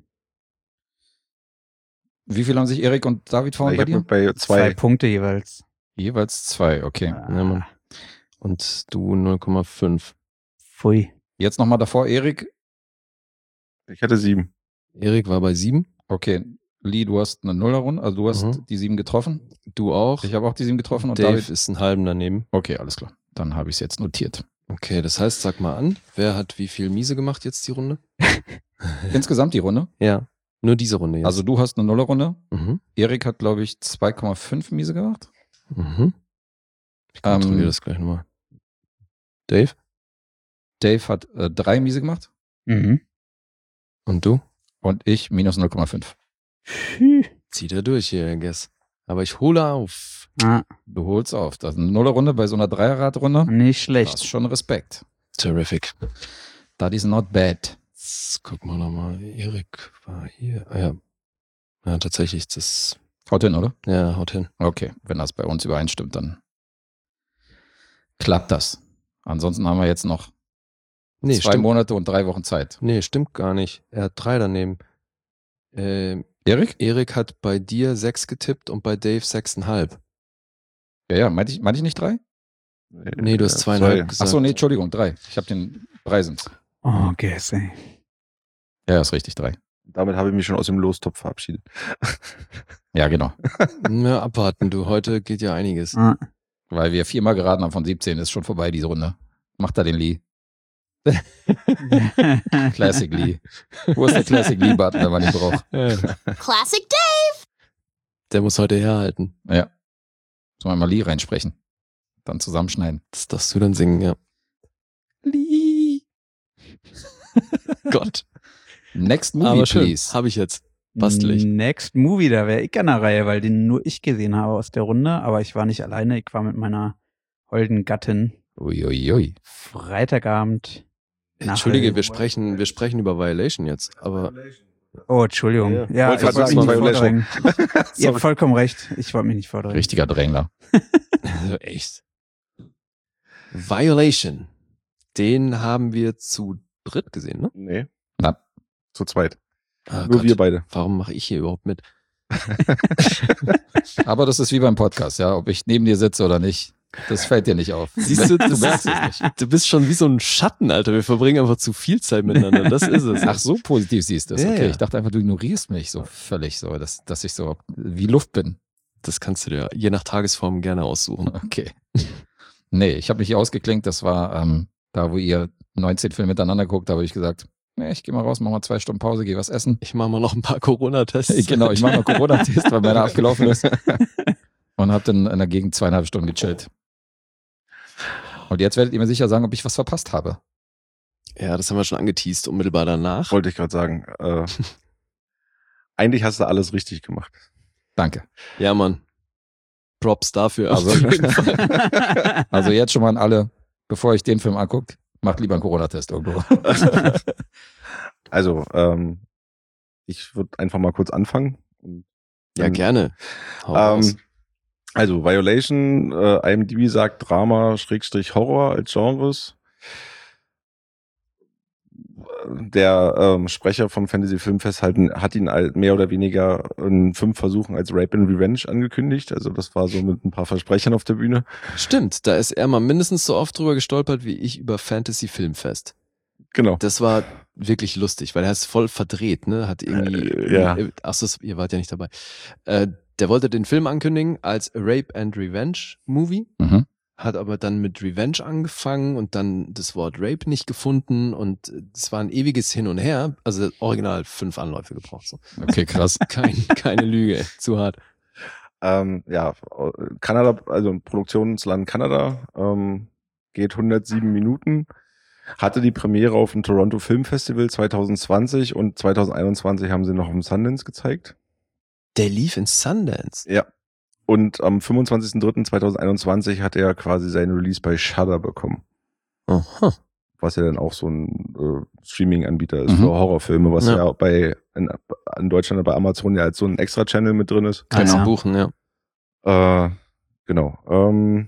wie viel haben sich Erik und David verhauen ich bei habe dir? bei Zwei zwei. Punkte jeweils. Jeweils zwei, okay. Ja, Mann. Und du null Komma fünf. Pfui. Jetzt nochmal davor, Erik. Ich hatte sieben. Erik war bei sieben. Okay, Lee, du hast eine Nullerrunde, also du hast Mhm. die sieben getroffen. Du auch. Ich habe auch die sieben getroffen und Dave David. ist einen halben daneben. Okay, alles klar. Dann habe ich es jetzt notiert. Okay, das heißt, sag mal an, wer hat wie viel Miese gemacht jetzt die Runde? Insgesamt die Runde. Ja, nur diese Runde jetzt. Also du hast eine Nullerrunde. mhm. Erik hat, glaube ich, zwei Komma fünf Miese gemacht. Mhm. Ich kontrolliere Ähm, das gleich nochmal. Dave? Dave hat äh, drei Miese gemacht. Mhm. Und du? Und ich minus null Komma fünf. Pfui. Zieht er durch hier, I guess. Aber ich hole auf. Ah, Du holst auf. Das ist eine Nullerrunde bei so einer Dreierradrunde. nicht Das schlecht. ist schon Respekt. Terrific. That is not bad. Jetzt gucken wir nochmal. Erik war hier. Ah ja. Ja, tatsächlich, das. Haut hin, oder? Ja, haut hin. Okay, wenn das bei uns übereinstimmt, dann klappt das. Ansonsten haben wir jetzt noch Nee, zwei stimmt. Monate und drei Wochen Zeit. Nee, stimmt gar nicht. Er hat drei daneben. Ähm, Erik? Erik hat bei dir sechs getippt und bei Dave sechseinhalb. Ja, ja, meinte ich, meinte ich nicht drei? Nee, du hast zweieinhalb gesagt. Achso, nee, Entschuldigung, drei. Ich habe den drei sind's. Oh, Guess, ey. Ja, ist richtig, drei. Damit habe ich mich schon aus dem Lostopf verabschiedet. Ja, genau. Na, abwarten, du. Heute geht ja einiges. Ah. Weil wir viermal geraten haben von siebzehn, ist schon vorbei, diese Runde. Macht da den Lee. Classic Lee. Wo ist der Classic Lee-Button, wenn man ihn braucht? Classic Dave. Der muss heute herhalten. Ja. Sollen wir mal Lee reinsprechen? Dann zusammenschneiden. Das darfst du dann singen, ja. Lee. Gott. Next Movie, Aber schön. please. Habe ich jetzt. Bastel ich. Next Movie, da wäre ich an der Reihe, weil den nur ich gesehen habe aus der Runde. Aber ich war nicht alleine, ich war mit meiner holden Gattin. Uiuiui. Freitagabend. Entschuldige, Nach- wir sprechen, wir sprechen über Violation jetzt, aber Oh, Entschuldigung. Ja, Ja, ja. ich Wollte wollte grad mich nicht sagen, vordrängen. Ihr habt vollkommen recht. Ich wollte mich nicht vordrängen. Richtiger Drängler. also echt. Violation. Den haben wir zu dritt gesehen, ne? Nee. Na. Zu zweit. Ah, Nur Gott. wir beide. Warum mache ich hier überhaupt mit? Aber das ist wie beim Podcast, ja. Ob ich neben dir sitze oder nicht, das fällt dir nicht auf. Siehst du, du das merkst ist, es nicht. du bist schon wie so ein Schatten, Alter. Wir verbringen einfach zu viel Zeit miteinander. Das ist es. Ach, so positiv siehst du es. Ja, Okay, ja. ich dachte einfach, du ignorierst mich so völlig so, dass, dass ich so wie Luft bin. Das kannst du dir je nach Tagesform gerne aussuchen. Okay. Nee, ich habe mich ausgeklinkt. Das war ähm, da, wo ihr neunzehn Filme miteinander guckt, da habe ich gesagt, nee, ich gehe mal raus, mach mal zwei Stunden Pause, gehe was essen. Ich mache mal noch ein paar Corona-Tests. Genau, ich mache mal Corona-Test, weil meiner abgelaufen ist. Und habe dann in der Gegend zweieinhalb Stunden gechillt. Und jetzt werdet ihr mir sicher sagen, ob ich was verpasst habe. Ja, das haben wir schon angeteased, unmittelbar danach. Wollte ich gerade sagen. Äh, eigentlich hast du alles richtig gemacht. Danke. Ja, Mann. Props dafür. Also- auf jeden Fall. Also jetzt schon mal an alle, bevor ich den Film anguckt, macht lieber einen Corona-Test irgendwo. Also, ähm, ich würde einfach mal kurz anfangen. Ja, gerne. Hau raus. Ähm, also, Violation, äh, I M D B sagt Drama, Schrägstrich Horror als Genres. Der ähm, Sprecher vom Fantasy Filmfest halt, hat ihn halt mehr oder weniger in fünf Versuchen als Rape and Revenge angekündigt. Also das war so mit ein paar Versprechern auf der Bühne. Stimmt, da ist er mal mindestens so oft drüber gestolpert wie ich über Fantasy Filmfest. Genau. Das war wirklich lustig, weil er ist voll verdreht, ne? Hat irgendwie. Äh, ja. Ach so, ihr wart ja nicht dabei. Äh, der wollte den Film ankündigen als Rape and Revenge Movie, Mhm. hat aber dann mit Revenge angefangen und dann das Wort Rape nicht gefunden und es war ein ewiges Hin und Her. Also original fünf Anläufe gebraucht. So. Okay, krass. Kein, keine Lüge, ey. Zu hart. Ähm, ja, Kanada, also Produktionsland Kanada, ähm, geht hundertsieben Minuten, hatte die Premiere auf dem Toronto Film Festival zwanzig zwanzig und zwanzig einundzwanzig haben sie noch im Sundance gezeigt. Der lief in Sundance. Ja. Und am fünfundzwanzigsten dritten zweitausendeinundzwanzig hat er quasi seinen Release bei Shudder bekommen. Aha. Was ja dann auch so ein äh, Streaming-Anbieter ist Mhm. für Horrorfilme, was Ja. ja, bei in, in Deutschland bei Amazon ja als so ein Extra-Channel mit drin ist. Kannst Genau. du buchen, ja. Äh, genau. Ähm,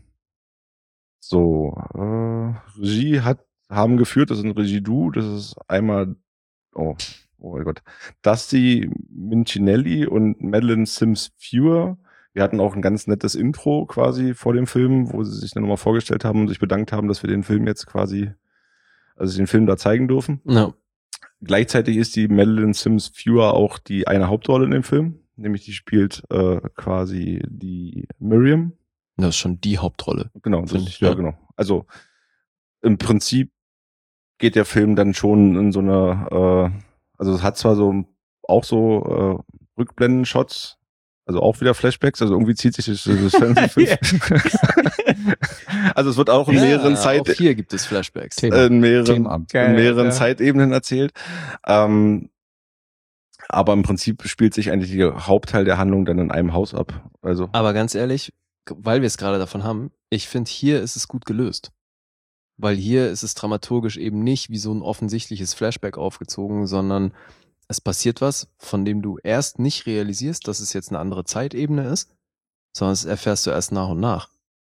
so, äh, Regie hat, haben geführt, das ist ein Regie-Du, das ist einmal, oh, oh mein Gott, Dusty Mincinelli und Madeline Sims-Fewer. Wir hatten auch ein ganz nettes Intro quasi vor dem Film, wo sie sich dann nochmal vorgestellt haben und sich bedankt haben, dass wir den Film jetzt quasi, also den Film da zeigen dürfen. Ja. Gleichzeitig ist die Madeline Sims-Fewer auch die eine Hauptrolle in dem Film, nämlich die spielt äh, quasi die Miriam. Das ist schon die Hauptrolle. Genau, das, Finde ich, ja, ja. genau. Also im Prinzip geht der Film dann schon in so einer, äh, also es hat zwar so auch so äh, Rückblenden-Shots, also auch wieder Flashbacks, also irgendwie zieht sich das, das Fernsehen. Also es wird auch in mehreren ja, Zeit, Auch hier gibt es Flashbacks. Thema. äh, in mehreren, Themenabend. Geil, in mehreren ja. Zeitebenen erzählt. Ähm, aber im Prinzip spielt sich eigentlich der Hauptteil der Handlung dann in einem Haus ab. Also Aber ganz ehrlich, weil wir es gerade davon haben, ich finde, hier ist es gut gelöst. Weil hier ist es dramaturgisch eben nicht wie so ein offensichtliches Flashback aufgezogen, sondern es passiert was, von dem du erst nicht realisierst, dass es jetzt eine andere Zeitebene ist, sondern das erfährst du erst nach und nach.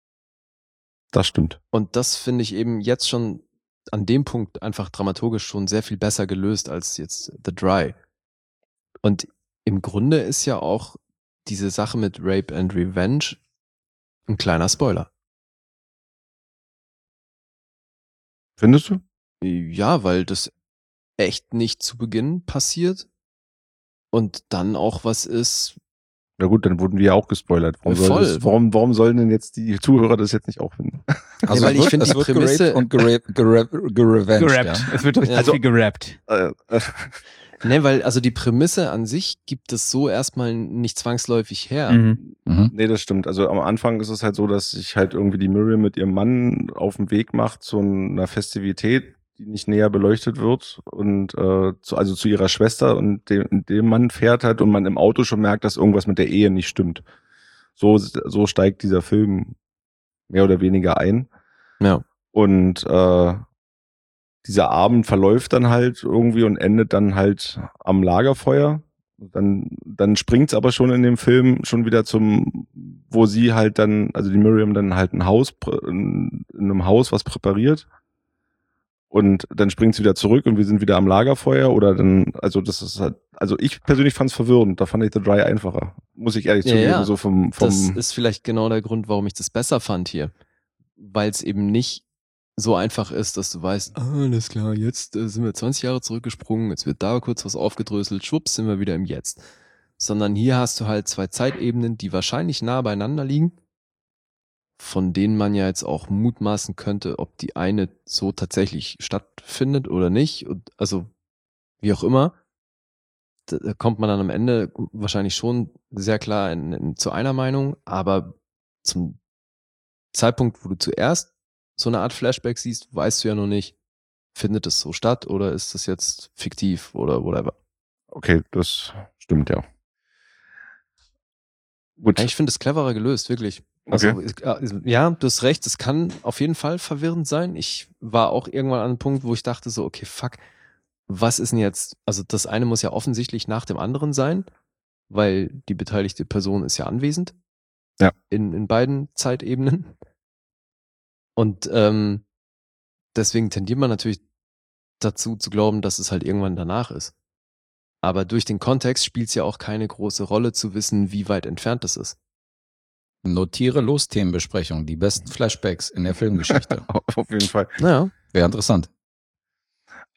das stimmt. Und das finde ich eben jetzt schon an dem Punkt einfach dramaturgisch schon sehr viel besser gelöst als jetzt The Dry. Und im Grunde ist ja auch diese Sache mit Rape and Revenge ein kleiner Spoiler. Findest du? Ja, weil das echt nicht zu Beginn passiert und dann auch was ist. Ja gut, dann wurden wir ja auch gespoilert. Warum, soll Voll. das, warum, warum sollen denn jetzt die Zuhörer das jetzt nicht auch finden? Also weil es ich wird- finde, es die wird Prämisse- geraped und geraped, geraped, gerevenged, gerappt. ja. Es wird richtig Also- viel gerappt. Äh, äh, Ne, weil also die Prämisse an sich gibt es so erstmal nicht zwangsläufig her. Mhm. Mhm. nee, das stimmt. Also am Anfang ist es halt so, dass sich halt irgendwie die Miriam mit ihrem Mann auf den Weg macht zu einer Festivität, die nicht näher beleuchtet wird und äh, zu, also zu ihrer Schwester und dem, dem Mann fährt halt und man im Auto schon merkt, dass irgendwas mit der Ehe nicht stimmt. So, so steigt dieser Film mehr oder weniger ein. Ja. Und äh, dieser Abend verläuft dann halt irgendwie und endet dann halt am Lagerfeuer. Dann, dann springt's aber schon in dem Film schon wieder zum, wo sie halt dann, also die Miriam dann halt ein Haus, prä- in, in einem Haus was präpariert. Und dann springt's wieder zurück und wir sind wieder am Lagerfeuer oder dann, also das ist halt, also ich persönlich fand's verwirrend. Da fand ich The Dry einfacher. Muss ich ehrlich Ja, zugeben, ja. so vom, vom, Das ist vielleicht genau der Grund, warum ich das besser fand hier. Weil es eben nicht so einfach ist, dass du weißt, ah, alles klar, jetzt äh, sind wir zwanzig Jahre zurückgesprungen, jetzt wird da kurz was aufgedröselt, schwupps, sind wir wieder im Jetzt. Sondern hier hast du halt zwei Zeitebenen, die wahrscheinlich nah beieinander liegen, von denen man ja jetzt auch mutmaßen könnte, ob die eine so tatsächlich stattfindet oder nicht. Und also, wie auch immer, da da kommt man dann am Ende wahrscheinlich schon sehr klar in, in, zu einer Meinung, aber zum Zeitpunkt, wo du zuerst so eine Art Flashback siehst, weißt du ja noch nicht, findet es so statt oder ist das jetzt fiktiv oder whatever. okay, das stimmt ja. Gut. Ich finde es cleverer gelöst, wirklich. Also, Okay. ja, du hast recht, es kann auf jeden Fall verwirrend sein. Ich war auch irgendwann an einem Punkt, wo ich dachte so, okay, fuck, was ist denn jetzt, also das eine muss ja offensichtlich nach dem anderen sein, weil die beteiligte Person ist ja anwesend. Ja. In, in beiden Zeitebenen. Und ähm, deswegen tendiert man natürlich dazu zu glauben, dass es halt irgendwann danach ist. Aber durch den Kontext spielt es ja auch keine große Rolle zu wissen, wie weit entfernt es ist. Notiere los Themenbesprechung, die besten Flashbacks in der Filmgeschichte. Auf jeden Fall. Naja. Wäre interessant.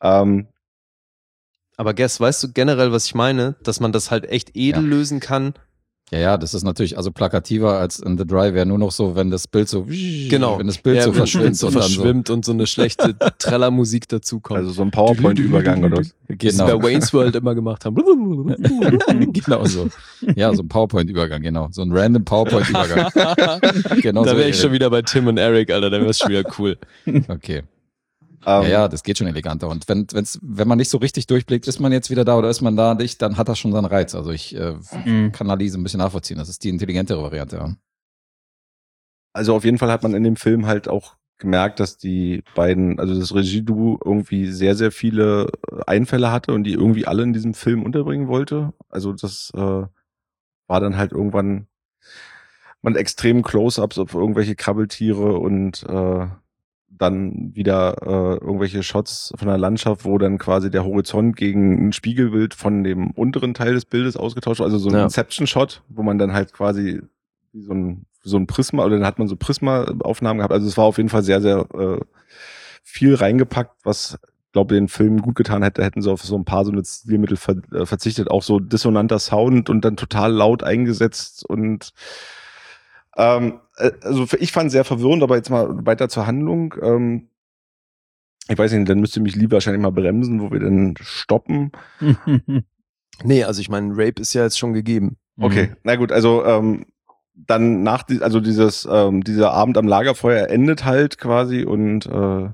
Ähm, Aber Guess, weißt du generell, was ich meine? Dass man das halt echt edel Ja. lösen kann. Ja, ja, das ist natürlich also plakativer als in The Dry wäre nur noch so, wenn das Bild so, Genau. wenn das Bild Ja, so wenn- verschwimmt wenn's so und dann verschwimmt und so eine schlechte Trellermusik dazukommt. also so ein PowerPoint-Übergang oder was? so. Wie sie Genau. bei Wayne's World immer gemacht haben. Genau so. Ja, so ein PowerPoint-Übergang, genau. So ein random PowerPoint-Übergang. Genau Da so. wäre ich schon wieder bei Tim und Eric, Alter, dann wäre es schon wieder cool. Okay. Ähm, Ja, ja, das geht schon eleganter. Und wenn, wenn's, wenn man nicht so richtig durchblickt, ist man jetzt wieder da oder ist man da nicht, dann hat das schon seinen Reiz. Also ich äh, Mhm. kann Alice ein bisschen nachvollziehen. Das ist die intelligentere Variante. Ja. Also auf jeden Fall hat man in dem Film halt auch gemerkt, dass die beiden, also das Regie-Duo irgendwie sehr, sehr viele Einfälle hatte und die irgendwie alle in diesem Film unterbringen wollte. Also das äh, war dann halt irgendwann man extrem Close-ups auf irgendwelche Krabbeltiere und äh, dann wieder äh, irgendwelche Shots von der Landschaft, wo dann quasi der Horizont gegen ein Spiegelbild von dem unteren Teil des Bildes ausgetauscht wird. Also so ein Ja. Inception-Shot, wo man dann halt quasi wie so ein, so ein Prisma, oder dann hat man so Prisma-Aufnahmen gehabt. Also es war auf jeden Fall sehr, sehr äh, viel reingepackt, was, glaube den Film gut getan hätte, hätten sie auf so ein paar so eine Stilmittel ver äh, verzichtet. Auch so dissonanter Sound und dann total laut eingesetzt und ähm, also ich fand es sehr verwirrend, aber jetzt mal weiter zur Handlung. Ähm, ich weiß nicht, dann müsste mich Lee wahrscheinlich mal bremsen, wo wir dann stoppen. Nee, also ich meine, Rape ist ja jetzt schon gegeben. Okay, Mhm. na gut, also ähm, dann nach, die, also dieses, ähm, dieser Abend am Lagerfeuer endet halt quasi und äh,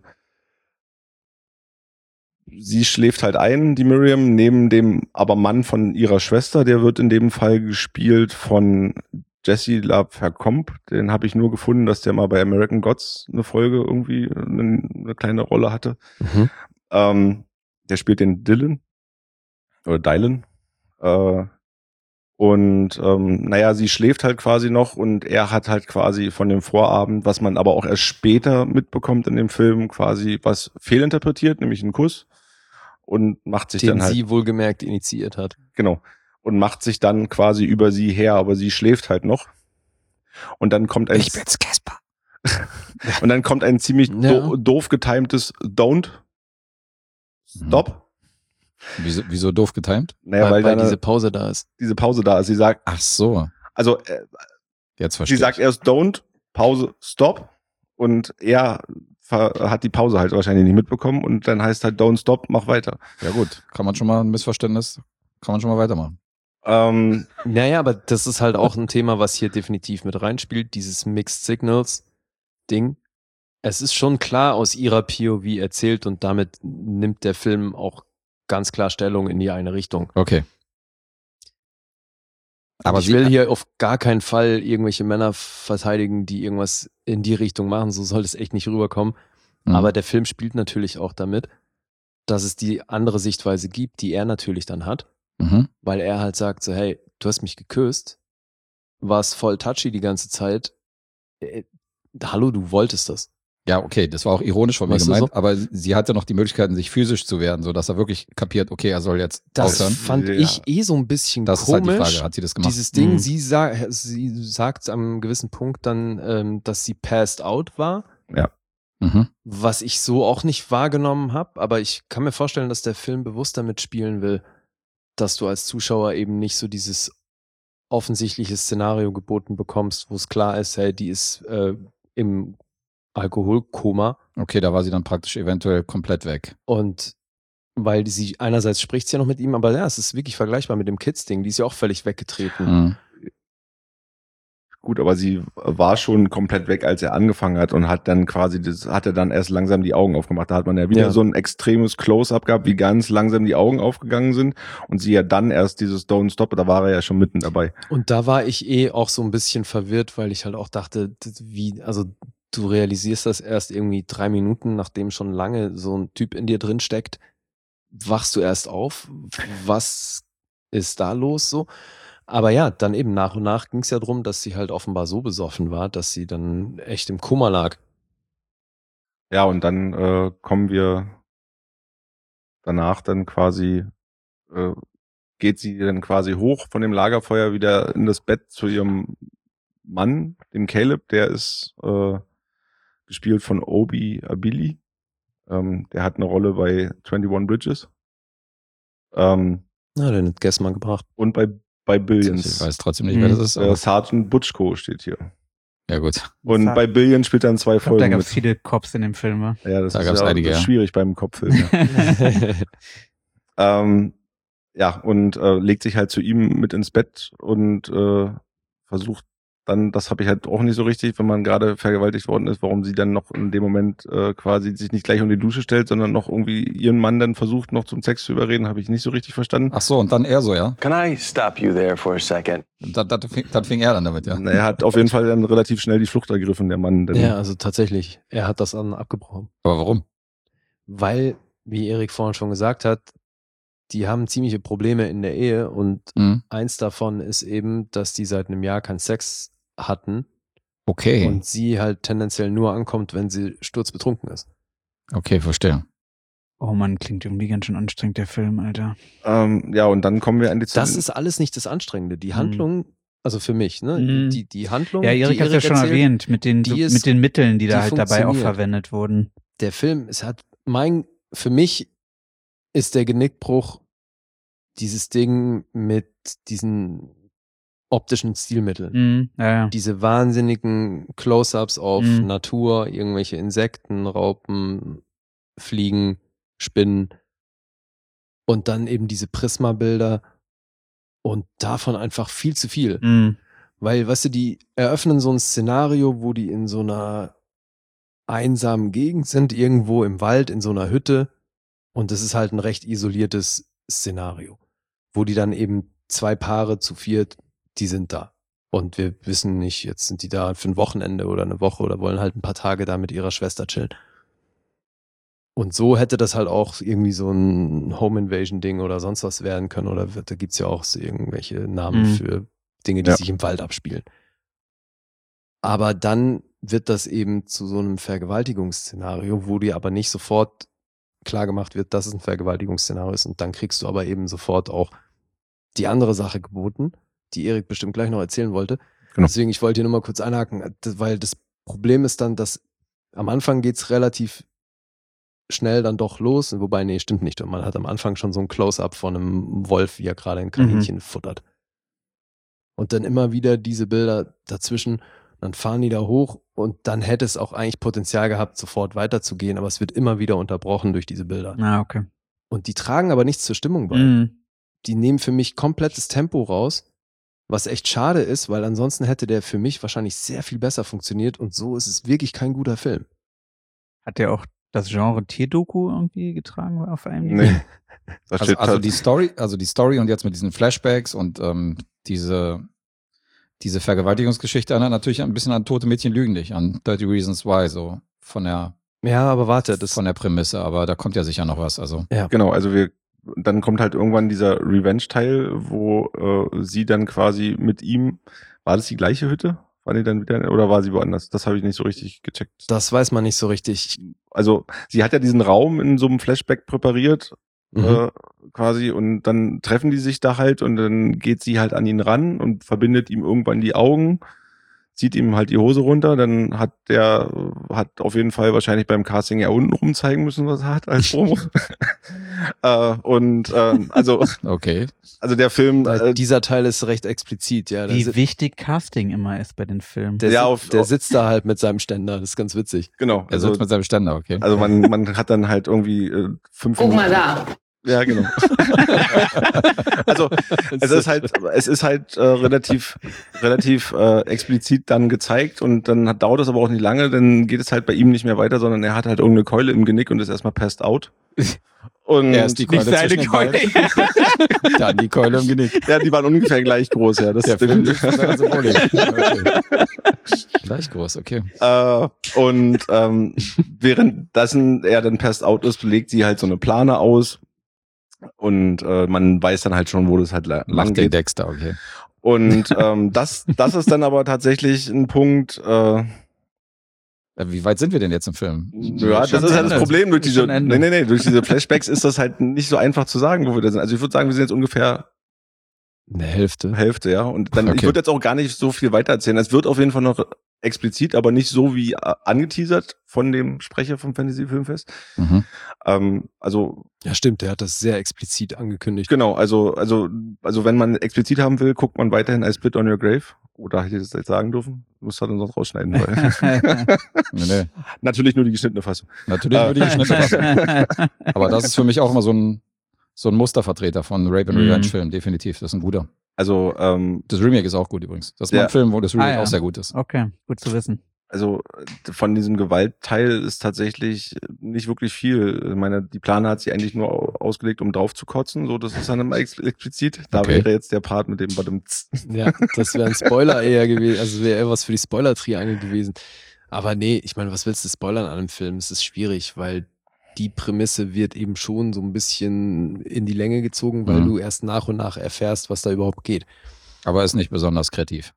sie schläft halt ein, die Miriam, neben dem aber Mann von ihrer Schwester, der wird in dem Fall gespielt von Jesse LaVercombe. Den habe ich nur gefunden, dass der mal bei American Gods eine Folge irgendwie eine, eine kleine Rolle hatte. Mhm. Ähm, der spielt den Dylan oder Dylan. Äh, und ähm, naja, sie schläft halt quasi noch und er hat halt quasi von dem Vorabend, was man aber auch erst später mitbekommt in dem Film, quasi was fehlinterpretiert, nämlich einen Kuss und macht sich Den dann halt sie wohlgemerkt initiiert hat. genau und macht sich dann quasi über sie her, aber sie schläft halt noch. Und dann kommt ein bin's, Casper. und dann kommt ein ziemlich Ja. do doof getimtes Don't Stop. Wieso, wieso doof getimed? Naja, weil weil, weil dann diese diese, Pause da ist. diese Pause da ist. Sie sagt, Ach so, also äh, jetzt verstehe sie sagt ich. erst Don't, Pause, Stop und er ver- hat die Pause halt wahrscheinlich nicht mitbekommen und dann heißt halt Don't Stop, mach weiter. Ja gut, kann man schon mal ein Missverständnis, kann man schon mal weitermachen. Ähm, Naja, aber das ist halt auch ein Thema, was hier definitiv mit reinspielt, dieses Mixed Signals Ding. Es ist schon klar aus ihrer P O V erzählt und damit nimmt der Film auch ganz klar Stellung in die eine Richtung. Okay. Aber Aber ich sie, will hier auf gar keinen Fall irgendwelche Männer verteidigen, die irgendwas in die Richtung machen. So soll es echt nicht rüberkommen. Mhm. Aber der Film spielt natürlich auch damit, dass es die andere Sichtweise gibt, die er natürlich dann hat. Mhm. Weil er halt sagt so, hey, du hast mich geküsst, warst voll touchy die ganze Zeit. Äh, hallo, du wolltest das. Ja, okay, das war auch ironisch von mir Weißt du gemeint, so? aber sie hatte noch die Möglichkeiten, sich physisch zu werden, sodass er wirklich kapiert, okay, er soll jetzt Das aufhören. fand Ja. ich eh so ein bisschen Das ist halt komisch. die Frage, hat sie das gemacht? Dieses Ding, Mhm. sie, sa sie sagt am gewissen Punkt dann, ähm, dass sie passed out war, Mhm. was ich so auch nicht wahrgenommen habe, aber ich kann mir vorstellen, dass der Film bewusst damit spielen will, dass du als Zuschauer eben nicht so dieses offensichtliche Szenario geboten bekommst, wo es klar ist, hey, die ist äh, im Alkoholkoma Okay, da war sie dann praktisch eventuell komplett weg. und weil die sie einerseits spricht sie ja noch mit ihm, aber ja, es ist wirklich vergleichbar mit dem Kids-Ding, die ist ja auch völlig weggetreten. Mhm. gut, aber sie war schon komplett weg, als er angefangen hat und hat dann quasi, das hat er dann erst langsam die Augen aufgemacht. Da hat man ja wieder Ja. so ein extremes Close-Up gehabt, wie ganz langsam die Augen aufgegangen sind und sie ja dann erst dieses Don't Stop, da war er ja schon mitten dabei. Und da war ich eh auch so ein bisschen verwirrt, weil ich halt auch dachte, das- wie, also du realisierst das erst irgendwie drei Minuten, nachdem schon lange so ein Typ in dir drin steckt, wachst du erst auf, was ist da los so? Aber ja, dann eben nach und nach ging es ja drum, dass sie halt offenbar so besoffen war, dass sie dann echt im Koma lag. Ja, und dann äh, kommen wir danach dann quasi, äh, geht sie dann quasi hoch von dem Lagerfeuer wieder in das Bett zu ihrem Mann, dem Caleb, der ist äh, gespielt von Obi Abili. Ähm, der hat eine Rolle bei einundzwanzig Bridges. Ähm, Na, den hat Guess mal gebracht. und bei, bei Billions. Ich weiß trotzdem nicht, wer das ist. Äh, Aber, Sergeant Butchko steht hier. ja gut. Und Sa- bei Billions spielt er in zwei Ich glaube, da Folgen gab mit. es viele Cops in dem Film. wa? Ja, das Da ist gab's ja einige, ja. schwierig beim Kopffilm. Ja. ähm, ja, und äh, legt sich halt zu ihm mit ins Bett und äh, versucht dann, das habe ich halt auch nicht so richtig, wenn man gerade vergewaltigt worden ist, warum sie dann noch in dem Moment äh, quasi sich nicht gleich um die Dusche stellt, sondern noch irgendwie ihren Mann dann versucht, noch zum Sex zu überreden, habe ich nicht so richtig verstanden. Ach so, und dann er so, ja? Can I stop you there for a second? Dann, dann, fing, dann fing er dann damit, ja. Na, er hat auf jeden Fall dann relativ schnell die Flucht ergriffen, der Mann. Denn Ja, also tatsächlich, er hat das dann abgebrochen. Aber warum? Weil, wie Erik vorhin schon gesagt hat, die haben ziemliche Probleme in der Ehe und Mhm. eins davon ist eben, dass die seit einem Jahr keinen Sex hatten Okay. und sie halt tendenziell nur ankommt, wenn sie sturzbetrunken ist. Okay, verstehe. Oh Mann, klingt irgendwie ganz schön anstrengend, der Film, Alter. ähm, ja, und dann kommen wir an die Das ist alles nicht das Anstrengende. Die Mhm. Handlung, also für mich, ne? Mhm. Die, die Handlung, Ja, Erik die hat es ja schon erzählt, erwähnt, mit den, die ist- mit den Mitteln, die da die halt dabei auch funktioniert. verwendet wurden. der Film, es hat mein, für mich ist der Genickbruch dieses Ding mit diesen optischen Stilmitteln. Mhm, ja, ja. Diese wahnsinnigen Close-ups auf Mhm. Natur, irgendwelche Insekten, Raupen, Fliegen, Spinnen und dann eben diese Prismabilder und davon einfach viel zu viel. Mhm. Weil, weißt du, die eröffnen so ein Szenario, wo die in so einer einsamen Gegend sind, irgendwo im Wald, in so einer Hütte. Und das ist halt ein recht isoliertes Szenario, wo die dann eben zwei Paare zu viert, die sind da. Und wir wissen nicht, jetzt sind die da für ein Wochenende oder eine Woche oder wollen halt ein paar Tage da mit ihrer Schwester chillen. Und so hätte das halt auch irgendwie so ein Home Invasion Ding oder sonst was werden können. Oder wird, da gibt's ja auch so irgendwelche Namen Mhm. für Dinge, die Ja. sich im Wald abspielen. Aber dann wird das eben zu so einem Vergewaltigungsszenario, wo dir aber nicht sofort klar gemacht wird, dass es ein Vergewaltigungsszenario ist. Und dann kriegst du aber eben sofort auch die andere Sache geboten, die Erik bestimmt gleich noch erzählen wollte. Genau. Deswegen, ich wollte hier nur mal kurz einhaken, weil das Problem ist dann, dass am Anfang geht's relativ schnell dann doch los. Wobei, nee, stimmt nicht. Und man hat am Anfang schon so ein Close-up von einem Wolf, wie er gerade ein Kaninchen futtert. Und dann immer wieder diese Bilder dazwischen. Dann fahren die da hoch und dann hätte es auch eigentlich Potenzial gehabt, sofort weiterzugehen, aber es wird immer wieder unterbrochen durch diese Bilder. Ah, okay. Und die tragen aber nichts zur Stimmung bei. Mhm. Die nehmen für mich komplettes Tempo raus, was echt schade ist, weil ansonsten hätte der für mich wahrscheinlich sehr viel besser funktioniert und so ist es wirklich kein guter Film. Hat der auch das Genre Tierdoku irgendwie getragen auf einem? Nee. Da Also, steht also halt- die Story, also die Story und jetzt mit diesen Flashbacks und ähm, diese diese Vergewaltigungsgeschichte erinnert natürlich ein bisschen an Tote Mädchen lügen nicht, an Thirty Reasons Why, so von der Ja, aber warte, das von der Prämisse, aber da kommt ja sicher noch was. Also Genau, also wir, dann kommt halt irgendwann dieser Revenge-Teil, wo äh, sie dann quasi mit ihm, war das die gleiche Hütte? War die dann wieder, oder war sie woanders? Das habe ich nicht so richtig gecheckt. das weiß man nicht so richtig. Also sie hat ja diesen Raum in so einem Flashback präpariert, Mhm. äh, quasi, und dann treffen die sich da halt und dann geht sie halt an ihn ran und verbindet ihm irgendwann die Augen, zieht ihm halt die Hose runter, dann hat der, hat auf jeden Fall wahrscheinlich beim Casting ja unten rum zeigen müssen, was er hat als Promo. äh, und äh, also, okay. also der Film, Weil äh, dieser Teil ist recht explizit, ja. Der, Wie si- wichtig Casting immer ist bei den Filmen. der, Ja, si- auf- der auf- sitzt da halt mit seinem Ständer, das ist ganz witzig. genau, Er also, sitzt mit seinem Ständer, okay. also man, man hat dann halt irgendwie äh, fünf Guck mal Minuten- da. Ja, genau. Also es ist halt, es ist halt äh, relativ, relativ äh, explizit dann gezeigt und dann hat, dauert es aber auch nicht lange, dann geht es halt bei ihm nicht mehr weiter, sondern er hat halt irgendeine Keule im Genick und ist erstmal passed out. Und Er ist die Keule zwischen den Beinen. Dann die Keule im Genick. ja, die waren ungefähr gleich groß, ja. Das Der Film ist seine Symbolik. Okay. Gleich groß, okay. Äh, und ähm, währenddessen er dann passed out ist, legt sie halt so eine Plane aus und äh, man weiß dann halt schon, wo das halt la- lang Macht den geht. Dexter, okay. Und ähm, das, das ist dann aber tatsächlich ein Punkt, äh, Wie weit sind wir denn jetzt im Film? ja, das Schon ist halt das Ende. Problem durch Ist diese, schon Ende. nee, nee, nee, durch diese Flashbacks ist das halt nicht so einfach zu sagen, wo wir da sind. Also ich würde sagen, wir sind jetzt ungefähr Eine Hälfte. Hälfte, ja. Und dann, ich Okay. würde jetzt auch gar nicht so viel weiter erzählen. Es wird auf jeden Fall noch explizit, aber nicht so wie äh, angeteasert von dem Sprecher vom Fantasy Filmfest. Mhm. Ähm, also Ja, stimmt, der hat das sehr explizit angekündigt. genau, also also also wenn man explizit haben will, guckt man weiterhin I Spit on Your Grave. Oder hätte ich das jetzt sagen dürfen? Muss halt sonst rausschneiden. Weil Nee, nee. Natürlich nur die geschnittene Fassung. Natürlich Äh. nur die geschnittene Fassung. Aber das ist für mich auch immer so ein, so ein Mustervertreter von Rape and Mhm. Revenge Film, definitiv. Das ist ein guter. Also ähm, Das Remake ist auch gut übrigens. Das ist mal Ja. ein Film, wo das Remake Ah, ja. auch sehr gut ist. Okay, gut zu wissen. also äh, von diesem Gewaltteil ist tatsächlich nicht wirklich viel. Ich meine, die Plane hat sie eigentlich nur au- ausgelegt, um drauf zu kotzen. So, das ist dann immer ex explizit. Da Okay. wäre jetzt der Part mit dem Bottom. Ja, das wäre ein Spoiler eher gewesen, also wäre eher was für die Spoiler-Triangel gewesen. Aber nee, ich meine, was willst du spoilern an einem Film? Es ist schwierig, weil die Prämisse wird eben schon so ein bisschen in die Länge gezogen, weil Mhm. du erst nach und nach erfährst, was da überhaupt geht. Aber ist nicht besonders kreativ.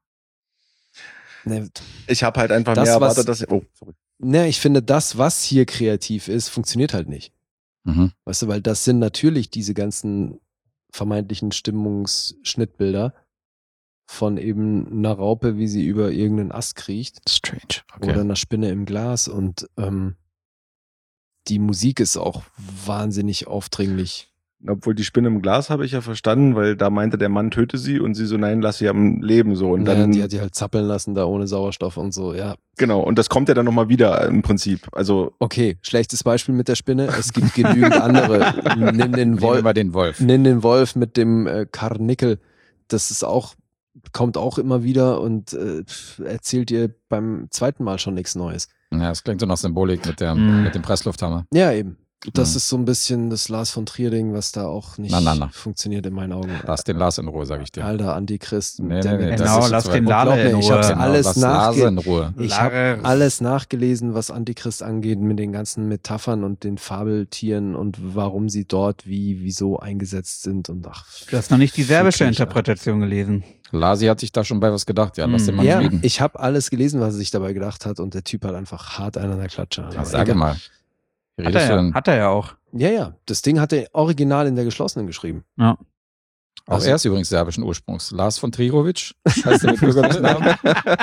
Ne, Ich habe halt einfach Das, mehr was- erwartet, dass. Oh, sorry. ne, ich finde, das, was hier kreativ ist, funktioniert halt nicht. Mhm. Weißt du, weil das sind natürlich diese ganzen vermeintlichen Stimmungsschnittbilder von eben einer Raupe, wie sie über irgendeinen Ast kriecht. Strange. Oder einer Spinne im Glas und ähm, die Musik ist auch wahnsinnig aufdringlich. Obwohl die Spinne im Glas habe ich ja verstanden, weil da meinte der Mann, töte sie und sie so, nein, lass sie am Leben so. Und Und dann, dann, die hat die halt zappeln lassen da ohne Sauerstoff und so, ja. genau, und das kommt ja dann nochmal wieder im Prinzip. Also, Okay, schlechtes Beispiel mit der Spinne. Es gibt genügend andere. Nimm den Nehmen wir Wolf, mal den Wolf. nimm den Wolf mit dem äh, Karnickel. Das ist auch, kommt auch immer wieder und äh, erzählt ihr beim zweiten Mal schon nichts Neues. Ja, das klingt so nach Symbolik mit, der, Mhm. mit dem Presslufthammer. Ja, eben. Das Mhm. ist so ein bisschen das Lars von Trier-Ding, was da auch nicht Na, na, na. funktioniert in meinen Augen. Lass den Lars in Ruhe, sag ich dir. Alter Antichrist. Nee, der nee, nee, mit- das Genau, ist lass zu den weit. Lale Glaub mir, in ich Ruhe. hab's Genau, alles lass nachge- Lase in Ruhe. Ich habe Lars. alles nachgelesen, was Antichrist angeht, mit den ganzen Metaphern und den Fabeltieren und warum sie dort wie, wieso eingesetzt sind und ach. Du hast noch nicht die serbische Wirklich, Interpretation gelesen. Lasi hat sich da schon bei was gedacht. Ja, lass Mhm. den Mann Ja, fliegen. ich habe alles gelesen, was er sich dabei gedacht hat und der Typ hat einfach hart einen an der Klatsche. Ja, Aber sage egal. mal. Wie Hat redest er, du ja, denn? hat er ja auch. Ja, ja, das Ding hat er original in der geschlossenen geschrieben. Ja. Auch Also- er ist übrigens serbischen Ursprungs. Lars von Trirovic heißt er mit bürgerlichen Namen.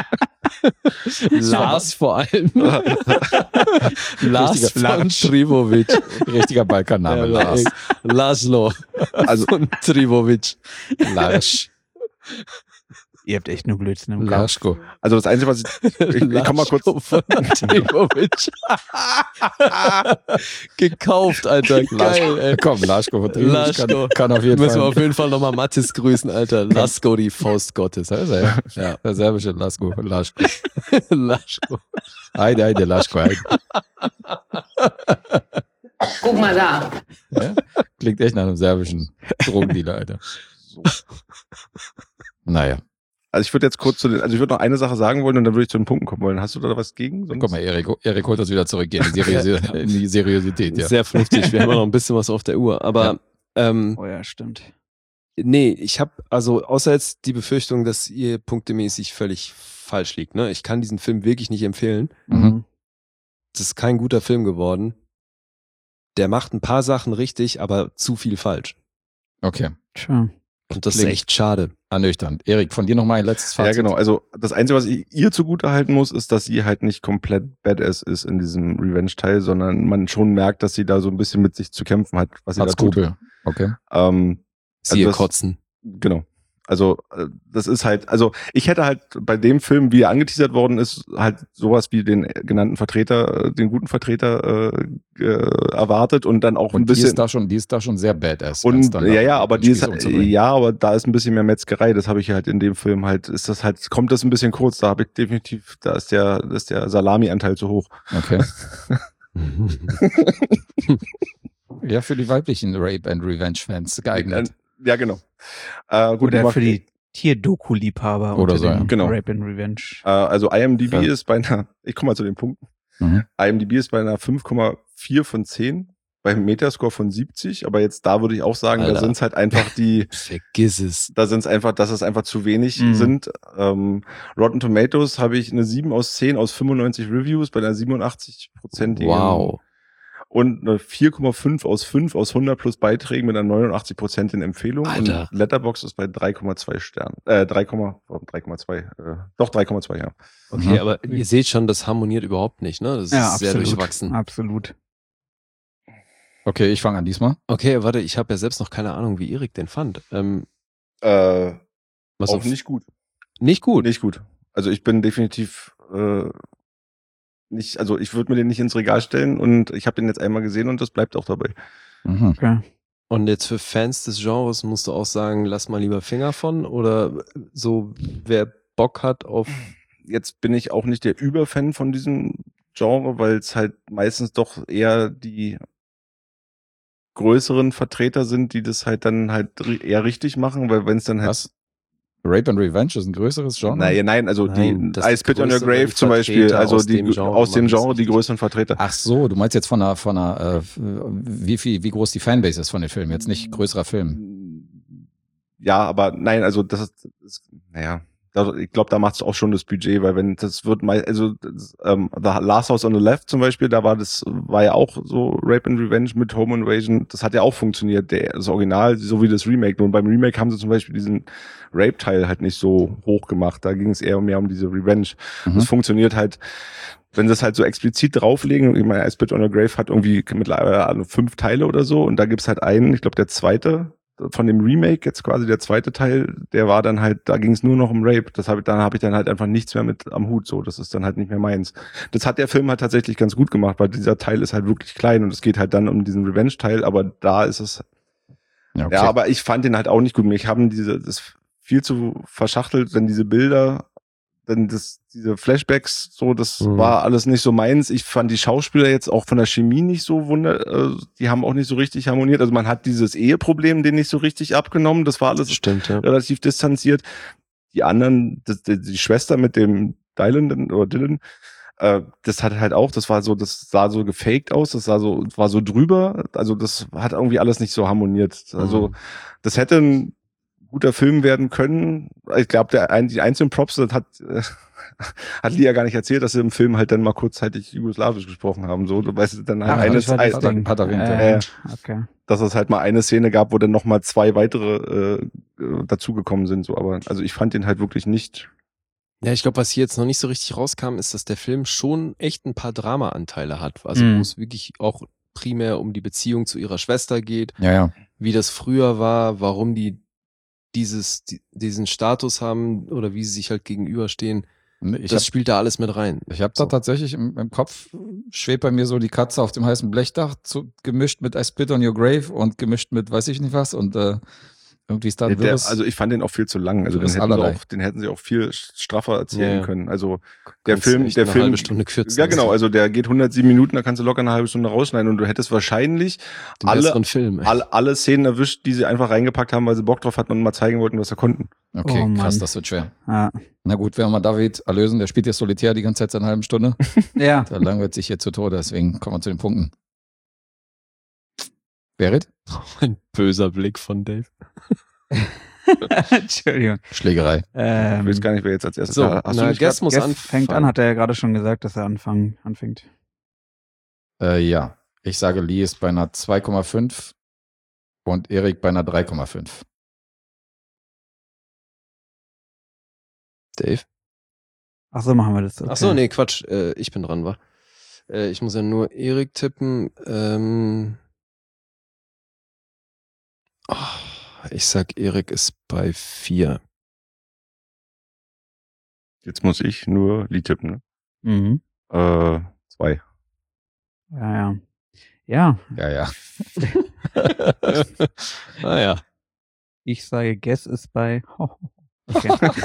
Lars vor allem. Lars Richtiger von Lars. Trivovic. Richtiger Balkanname, Lars. Laszlo also von Trivovic. Lars. Ihr habt echt nur Blödsinn im Kopf. Laschko. Also das Einzige, was ich, ich, ich komm mal kurz, Laszlo von Trivovic. Gekauft, Alter. Geil, ey. Komm, Laschko von Trirovic Laschko. kann, kann auf jeden Müssen wir Fall. auf jeden Fall nochmal Mathis grüßen, Alter. Lasko, die Faust Gottes. Da ist er, ja. Ja. Der serbische Laschko. Laschko. Laschko. Heide, heide, Laschko, heide. Guck mal da. Ja? Klingt echt nach einem serbischen Drogendealer, Alter. Naja. also ich würde jetzt kurz zu den, also ich würde noch eine Sache sagen wollen und dann würde ich zu den Punkten kommen wollen. Hast du da was gegen? Sonst? Guck mal, Erik, Erik holt das wieder zurück in die, Seriösi- in die Seriosität, ja. Sehr vernünftig. Wir haben ja noch ein bisschen was auf der Uhr. Aber ähm, Oh ja, stimmt. nee, ich habe also außer jetzt die Befürchtung, dass ihr punktemäßig völlig falsch liegt. Ne? Ich kann diesen Film wirklich nicht empfehlen. Mhm. Das ist kein guter Film geworden. Der macht ein paar Sachen richtig, aber zu viel falsch. Okay. Tja. Und das Klingt- ist echt schade. Ernüchternd. Erik, von dir noch mal ein letztes Ja, Fazit. genau. Also das Einzige, was ich ihr zugute halten muss, ist, dass sie halt nicht komplett Badass ist in diesem Revenge-Teil, sondern man schon merkt, dass sie da so ein bisschen mit sich zu kämpfen hat, was sie Hat da tut. Skrupel. Okay. Ähm, Siehe das- kotzen. Genau. Also äh, das ist halt, also ich hätte halt bei dem Film, wie er angeteasert worden ist, halt sowas wie den genannten Vertreter, äh, den guten Vertreter äh, äh, erwartet und dann auch Und ein die bisschen ist da schon, die ist da schon sehr badass. wenn's und dann ja, darum ja, aber geht, die ist Spieße umzubringen. ja, aber da ist ein bisschen mehr Metzgerei. Das habe ich halt in dem Film halt. Ist das halt kommt das ein bisschen kurz. Da habe ich definitiv, da ist der, da ist der Salami-Anteil zu hoch. Okay. Ja, für die weiblichen Rape and Revenge Fans geeignet. Ja, genau. Äh, gut, Oder aber- für die Tierdoku-Liebhaber Oder unter so, den ja. Genau. Rape and Revenge. Äh, also IMDb Ja. ist bei einer, ich komme mal zu den Punkten. Mhm. IMDb ist bei einer fünf Komma vier von zehn, beim Metascore von siebzig, aber jetzt da würde ich auch sagen, Alter. da sind es halt einfach die, Vergiss es. da sind es einfach, dass es einfach zu wenig Mhm. sind. Ähm, Rotten Tomatoes habe ich eine sieben aus zehn aus fünfundneunzig Reviews bei einer siebenundachtzig Prozent. Wow. und eine vier Komma fünf aus fünf aus hundert plus Beiträgen mit einer neunundachtzig Prozent in Empfehlungen. Alter. Und Letterboxd ist bei drei Komma zwei Sternen. Äh, drei, drei Komma zwei. Äh, doch, drei Komma zwei, ja. Okay, mhm. aber ihr seht schon, das harmoniert überhaupt nicht, ne? Das ja, ist sehr absolut, durchwachsen. Absolut. Okay, ich fange an diesmal. Okay, warte, ich habe ja selbst noch keine Ahnung, wie Erik den fand. Ähm, äh, was auch auf, nicht gut. Nicht gut? Nicht gut. Also ich bin definitiv äh, nicht, also ich würde mir den nicht ins Regal stellen und ich habe den jetzt einmal gesehen und das bleibt auch dabei. Mhm. Okay. Und jetzt für Fans des Genres musst du auch sagen, lass mal lieber Finger von oder so, wer Bock hat auf... Jetzt bin ich auch nicht der Überfan von diesem Genre, weil es halt meistens doch eher die größeren Vertreter sind, die das halt dann halt eher richtig machen, weil wenn es dann halt... Was? Rape and Revenge ist ein größeres Genre? Nein, nein, also Nein, die das I Spit on Your Grave größeren zum Beispiel, Vertreter also aus die dem Genre aus dem machen es Genre die richtig. größeren Vertreter. Ach so, du meinst jetzt von einer, von einer, äh, wie viel, wie groß die Fanbase ist von den Filmen, jetzt nicht größerer Film. Ja, aber nein, also das ist, das, naja, da, ich glaube, da macht es auch schon das Budget, weil wenn das wird mal, also das, ähm, The Last House on the Left zum Beispiel, da war das, war ja auch so Rape and Revenge mit Home Invasion, das hat ja auch funktioniert, der, das Original, so wie das Remake. Nun beim Remake haben sie zum Beispiel diesen Rape-Teil halt nicht so hoch gemacht, da ging es eher mehr um diese Revenge. Mhm. Das funktioniert halt, wenn sie es halt so explizit drauflegen, ich meine, I Spit on a Grave hat irgendwie mittlerweile fünf Teile oder so und da gibt's halt einen, ich glaube der zweite, von dem Remake jetzt quasi der zweite Teil, der war dann halt, da ging es nur noch um Rape. Das habe ich, dann habe ich dann halt einfach nichts mehr mit am Hut. So, das ist dann halt nicht mehr meins. Das hat der Film halt tatsächlich ganz gut gemacht, weil dieser Teil ist halt wirklich klein und es geht halt dann um diesen Revenge-Teil, aber da ist es. Ja, okay. Ja, aber ich fand den halt auch nicht gut. Mich haben diese das viel zu verschachtelt, denn diese Bilder, dann das, diese Flashbacks, so, das Mhm. war alles nicht so meins. Ich fand die Schauspieler jetzt auch von der Chemie nicht so wunder, äh, die haben auch nicht so richtig harmoniert. Also man hat dieses Eheproblem denen nicht so richtig abgenommen. Das war alles Stimmt, ja. relativ distanziert. Die anderen, das, die, die Schwester mit dem Dylan oder Dylan, äh, das hat halt auch, das war so, das sah so gefaked aus, das sah so, war so drüber. Also das hat irgendwie alles nicht so harmoniert. Also Mhm. das hätte ein guter Film werden können. Ich glaube, der ein, die einzelnen Props, das hat äh, hat Lia gar nicht erzählt, dass sie im Film halt dann mal kurzzeitig jugoslawisch gesprochen haben. So, du weißt dann halt Ach, eine, das war das ein, Ding. hat erwähnt, äh, ja. Okay. dass es halt mal eine Szene gab, wo dann noch mal zwei weitere äh, dazugekommen sind. So, aber also ich fand den halt wirklich nicht. Ja, ich glaube, was hier jetzt noch nicht so richtig rauskam, ist, dass der Film schon echt ein paar Drama-Anteile hat. Also Mhm. wo es wirklich auch primär um die Beziehung zu ihrer Schwester geht, Ja, ja. wie das früher war, warum die dieses, die, diesen Status haben oder wie sie sich halt gegenüberstehen. Ich Das hab, spielt da alles mit rein. ich hab da So. tatsächlich im, im Kopf schwebt bei mir so die Katze auf dem heißen Blechdach, zu, gemischt mit I Spit on Your Grave und gemischt mit weiß ich nicht was und äh, irgendwie ist da ein Der, wirres- also ich fand den auch viel zu lang. Also den wirres hätten, sie allerlei. auch, den hätten sie auch viel straffer erzählen Ja, ja. können. Also der Kannst Film, echt der eine Film, halbe Stunde kürzen. ja genau. Also der geht hundertsieben Minuten, da kannst du locker eine halbe Stunde rausschneiden und du hättest wahrscheinlich Den alle, besseren Film. ey. alle, alle Szenen erwischt, die sie einfach reingepackt haben, weil sie Bock drauf hatten und mal zeigen wollten, was sie konnten. Okay, Oh Mann. krass, das wird schwer. Ja. Na gut, wenn wir mal David erlösen, der spielt ja solitär die ganze Zeit seit einer halben Stunde. ja. Da langweilt sich jetzt zu Tode, deswegen kommen wir zu den Punkten. Berit? Ein böser Blick von Dave. Entschuldigung. Schlägerei. Ich Ähm, weiß gar nicht, wer jetzt als erstes So, da- hast du na, nicht Guess gehabt? muss Jeff anfangen. fängt an, hat er ja gerade schon gesagt, dass er anfangen, anfängt. Äh, ja, ich sage, Lee ist bei einer zwei Komma fünf und Erik bei einer drei Komma fünf. Dave? Ach so, machen wir das. Okay. Ach so, nee, Quatsch. Äh, ich bin dran, war. Äh, ich muss ja nur Erik tippen. Ähm, oh, ich sag, Erik ist bei vier. Jetzt muss ich nur Lied tippen. Mhm. Ne? Äh, zwei. Ja, ja. Ja, Ja, ja. Naja. ich sage, Guess ist bei. Okay.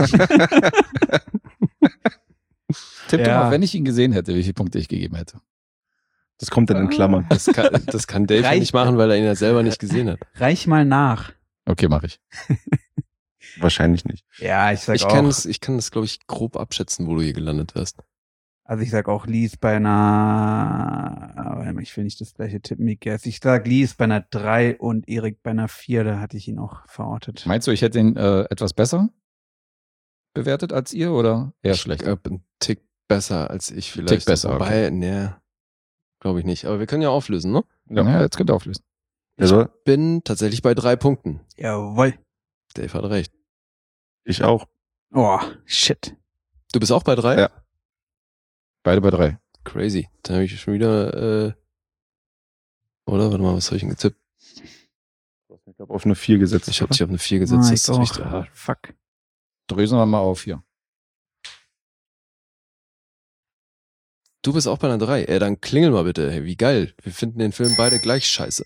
Tipp doch Ja. mal, wenn ich ihn gesehen hätte, wie viele Punkte ich gegeben hätte. Das kommt dann in Klammern. Das kann, das kann Dave ja Reicht. nicht machen, weil er ihn ja selber nicht gesehen hat. Reich mal nach. Okay, mache ich. Wahrscheinlich nicht. Ja, ich sag Ich auch. kann das, ich kann das, glaube ich, grob abschätzen, wo du hier gelandet wirst. Also ich sag auch, Lee ist bei einer. Aber ich will nicht das gleiche tippen wie Guess. Ich sag, Lee ist bei einer drei und Erik bei einer vier. Da hatte ich ihn auch verortet. Meinst du, ich hätte ihn äh, etwas besser bewertet als ihr oder eher Ich schlecht? glaub, ein Tick besser als ich vielleicht. Tick besser, Wobei, ne, glaube ich nicht. Aber wir können ja auflösen, ne? Ja, ja jetzt könnt ihr auflösen. Also, Bin tatsächlich bei drei Punkten. Jawohl. Dave hat recht. ich auch. Oh, shit. Du bist auch bei drei? Ja. Beide bei drei. Crazy. Dann habe ich schon wieder, äh, oder? Warte mal, was habe ich denn getippt? Ich glaube, auf eine vier gesetzt. Ich habe dich auf eine vier gesetzt. Ah, das ich ist auch. richtig. Ah, fuck. Drösen wir mal auf hier. Du bist auch bei einer drei. Ey, dann klingel mal bitte. Hey, wie geil. Wir finden den Film beide gleich scheiße.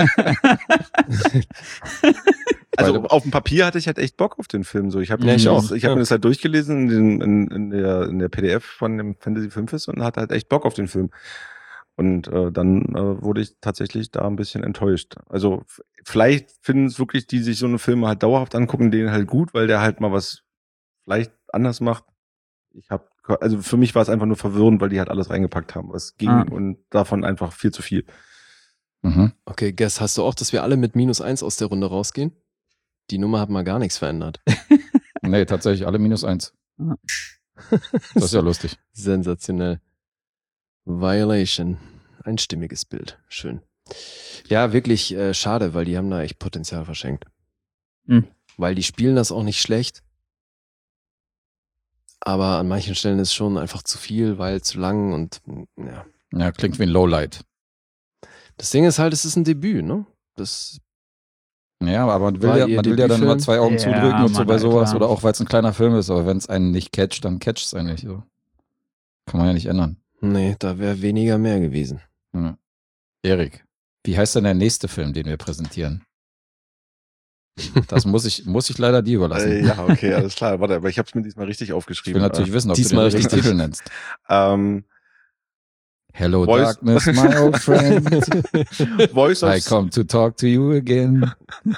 Also auf dem Papier hatte ich halt echt Bock auf den Film. So, ich habe Ja, ich auch. ich habe Ja. mir das halt durchgelesen in, den, in, in der in der P D F von dem Fantasy Filmfest und hatte halt echt Bock auf den Film. Und äh, dann äh, wurde ich tatsächlich da ein bisschen enttäuscht. Also f- vielleicht finden es wirklich, die sich so eine Filme halt dauerhaft angucken, den halt gut, weil der halt mal was vielleicht anders macht. Ich habe also für mich war es einfach nur verwirrend, weil die halt alles reingepackt haben, was ging Ah. und davon einfach viel zu viel. Mhm. Okay, Guess, hast du auch, dass wir alle mit minus eins aus der Runde rausgehen? Die Nummer hat mal gar nichts verändert. Nee, tatsächlich alle minus eins. Ah. Das ist ja lustig. Sensationell. Violation. Ein stimmiges Bild. Schön. Ja, wirklich äh, schade, weil die haben da echt Potenzial verschenkt. Hm. Weil die spielen das auch nicht schlecht. Aber an manchen Stellen ist schon einfach zu viel, weil zu lang und ja. Ja, klingt wie ein Lowlight. Das Ding ist halt, es ist ein Debüt, ne? Das Ja, aber man will War ja, ihr man will ja dann immer Debütfilm? zwei Augen Ja, zudrücken und so Mann, bei sowas. Alter. Oder auch, weil es ein kleiner Film ist. Aber wenn es einen nicht catcht, dann catcht es einen nicht. So. Kann man ja nicht ändern. Nee, da wäre weniger mehr gewesen. Ja. Erik, wie heißt denn der nächste Film, den wir präsentieren? Das muss ich, muss ich leider dir überlassen. Äh, ja, okay, alles klar. Warte, aber ich habe es mir diesmal richtig Ich aufgeschrieben. will natürlich wissen, ob diesmal du den richtigen richtig. Titel nennst. Ähm, Hello Voice- Darkness, my old friend. Voice of I come to talk to you again.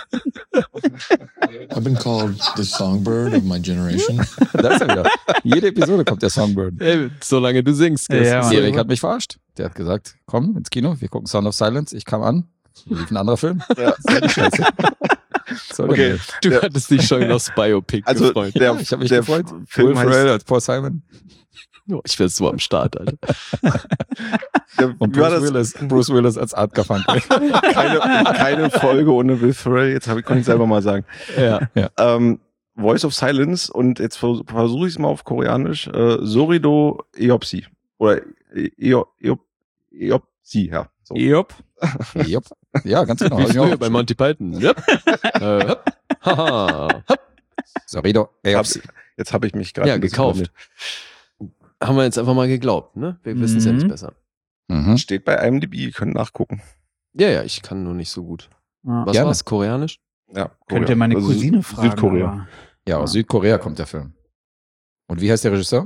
I've been called the songbird of my generation. Da ist er wieder. Jede Episode kommt der Songbird. Ey, solange du singst. Guess. Ja, Mann. Erik hat mich verarscht. Der hat gesagt, komm ins Kino, wir gucken Sound of Silence. Ich kam an, lief ein anderer Film. Ja. Sehr scheiße. Soll Okay. denn Du Ja. hattest dich schon aufs Biopic Also gefreut. der, ich habe mich der gefreut. Film Will heißt, Ferrell als Paul Simon. Oh, ich werde so am Start, Alter. der, Und wie war Bruce das? Willis, Bruce Willis als Art Garfunkel. Keine, keine Folge ohne Will Ferrell. Jetzt hab ich, kann ich selber mal sagen. Ja. Ähm, Voice of Silence und jetzt vers versuche ich es mal auf Koreanisch. Äh, Sorido Eopsi. Oder Eop, Eop, Eopsi, ja. So. Jupp. Jupp. Ja, ganz genau. Wie Hab ich mir früher auch bei Monty Python. Yep. äh, hopp. Haha. Hopp. Sorido, Hab, Eopsi. jetzt habe ich mich gerade Ja, ein bisschen gekauft. blamiert. Haben wir jetzt einfach mal geglaubt, ne? Wir wissen es ja Mhm. nicht besser. Mhm. Steht bei I M D B, ihr könnt nachgucken. Ja, ja, ich kann nur nicht so gut. Ja. Was Gerne. war's? Koreanisch? Ja, Könnt Korea. ihr meine Also Cousine fragen. Südkorea. aber- Ja, aus Südkorea kommt der Film. Und wie heißt der Regisseur?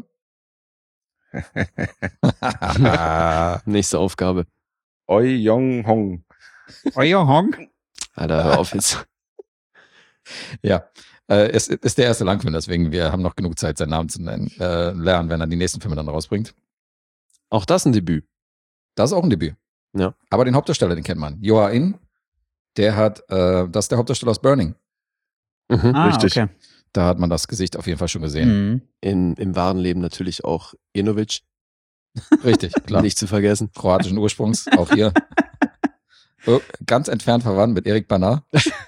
Nächste Aufgabe. Oi Yong Hong. Euer Honk? Alter, hör auf jetzt. Ja, äh, es ist der erste Langfilm, deswegen wir haben noch genug Zeit, seinen Namen zu nennen, äh, lernen, wenn er die nächsten Filme dann rausbringt. Auch das ein Debüt. Das ist auch ein Debüt. Ja. Aber den Hauptdarsteller, den kennt man. Joa In, der hat, äh, das ist der Hauptdarsteller aus Burning. Mhm. Ah, Richtig. okay. Da hat man das Gesicht auf jeden Fall schon gesehen. Mhm. In, Im wahren Leben natürlich auch Inovic, Richtig, klar. nicht zu vergessen. Kroatischen Ursprungs, auch hier. Oh, ganz entfernt verwandt mit Erik Banar.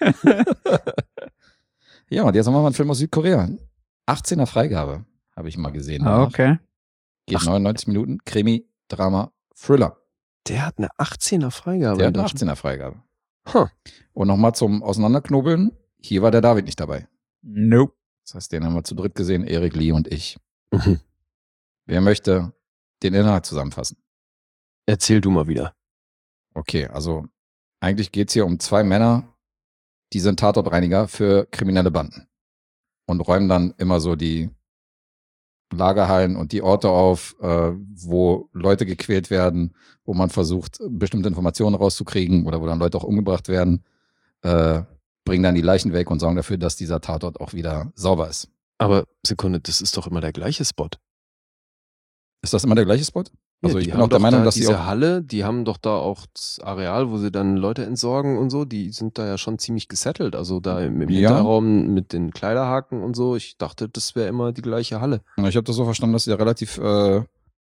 Ja, und jetzt haben wir mal einen Film aus Südkorea. achtzehner Freigabe, habe ich mal gesehen. Ah, okay. Geht neunundneunzig Minuten, Krimi, Drama, Thriller. Der hat eine achtzehner Freigabe. Der in hat eine Deutschland. achtzehner Freigabe. Huh. Und nochmal zum Auseinanderknobeln. Hier war der David nicht dabei. Nope. Das heißt, den haben wir zu dritt gesehen, Erik, Lee und ich. Mhm. Wer möchte den Inhalt zusammenfassen? Erzähl du mal wieder. Okay, also eigentlich geht's hier um zwei Männer, die sind Tatortreiniger für kriminelle Banden und räumen dann immer so die Lagerhallen und die Orte auf, äh, wo Leute gequält werden, wo man versucht, bestimmte Informationen rauszukriegen oder wo dann Leute auch umgebracht werden, äh, bringen dann die Leichen weg und sorgen dafür, dass dieser Tatort auch wieder sauber ist. Aber Sekunde, das ist doch immer der gleiche Spot. Ist das immer der gleiche Spot? Also Ja, ich die bin haben auch der doch Meinung, da dass die diese auch Halle, die haben doch da auch das Areal, wo sie dann Leute entsorgen und so, die sind da ja schon ziemlich gesettelt. Also da im, im Ja. Hinterraum mit den Kleiderhaken und so. Ich dachte, das wäre immer die gleiche Halle. Ich habe das so verstanden, dass sie da relativ äh,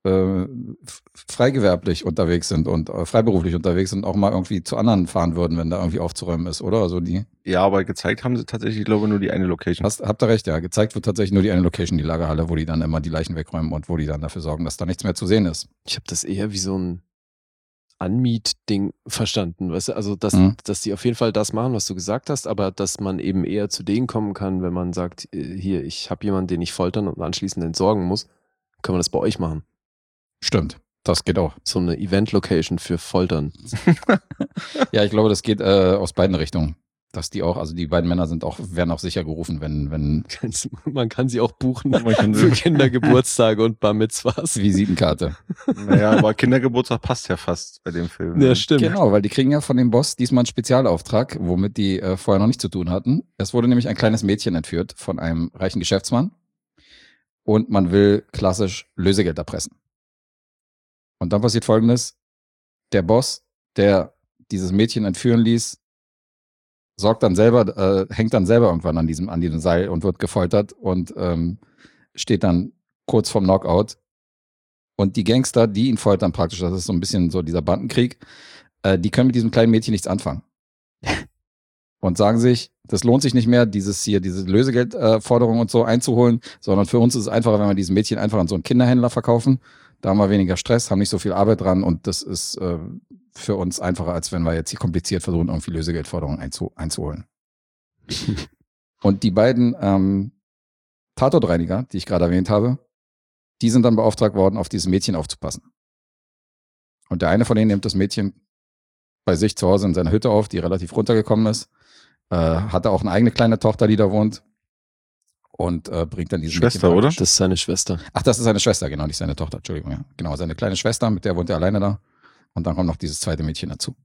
äh, freigewerblich unterwegs sind und äh, freiberuflich unterwegs sind, auch mal irgendwie zu anderen fahren würden, wenn da irgendwie aufzuräumen ist, oder? Also die. Ja, aber gezeigt haben sie tatsächlich, ich glaube, nur die eine Location. Hast, habt ihr recht, ja. Gezeigt wird tatsächlich nur die eine Location, die Lagerhalle, wo die dann immer die Leichen wegräumen und wo die dann dafür sorgen, dass da nichts mehr zu sehen ist. Ich habe das eher wie so ein Anmiet-Ding verstanden, weißt du? Also, dass, Mhm. dass die auf jeden Fall das machen, was du gesagt hast, aber dass man eben eher zu denen kommen kann, wenn man sagt, äh, hier, ich habe jemanden, den ich foltern und anschließend entsorgen muss, können wir das bei euch machen. Stimmt, das geht auch. So eine Event-Location für Foltern. Ja, ich glaube, das geht äh, aus beiden Richtungen. Dass die auch, also die beiden Männer sind auch, werden auch sicher gerufen, wenn, wenn Man kann sie auch buchen Man kann für sie- Kindergeburtstage und Bar Mitzvahs. Visitenkarte. Naja, aber Kindergeburtstag passt ja fast bei dem Film. Ja, ne? stimmt. Genau, weil die kriegen ja von dem Boss diesmal einen Spezialauftrag, womit die äh, vorher noch nichts zu tun hatten. Es wurde nämlich ein kleines Mädchen entführt von einem reichen Geschäftsmann und man will klassisch Lösegeld erpressen. Und dann passiert Folgendes. Der Boss, der dieses Mädchen entführen ließ, sorgt dann selber, äh, hängt dann selber irgendwann an diesem, an diesem Seil und wird gefoltert und ähm, steht dann kurz vorm Knockout. Und die Gangster, die ihn foltern praktisch, das ist so ein bisschen so dieser Bandenkrieg, äh, die können mit diesem kleinen Mädchen nichts anfangen. Und sagen sich, das lohnt sich nicht mehr, dieses hier, diese Lösegeldforderung äh, und so einzuholen, sondern für uns ist es einfacher, wenn wir dieses Mädchen einfach an so einen Kinderhändler verkaufen. Da haben wir weniger Stress, haben nicht so viel Arbeit dran und das ist äh, für uns einfacher, als wenn wir jetzt hier kompliziert versuchen, irgendwie Lösegeldforderungen einzu einzuholen. Und die beiden ähm, Tatortreiniger, die ich gerade erwähnt habe, die sind dann beauftragt worden, auf dieses Mädchen aufzupassen. Und der eine von denen nimmt das Mädchen bei sich zu Hause in seiner Hütte auf, die relativ runtergekommen ist, äh, hatte auch eine eigene kleine Tochter, die da wohnt und äh, bringt dann diese Schwester, oder? Das ist seine Schwester. Ach, das ist seine Schwester, genau, nicht seine Tochter, Entschuldigung, ja. Genau, seine kleine Schwester, mit der wohnt er alleine da. Und dann kommt noch dieses zweite Mädchen dazu.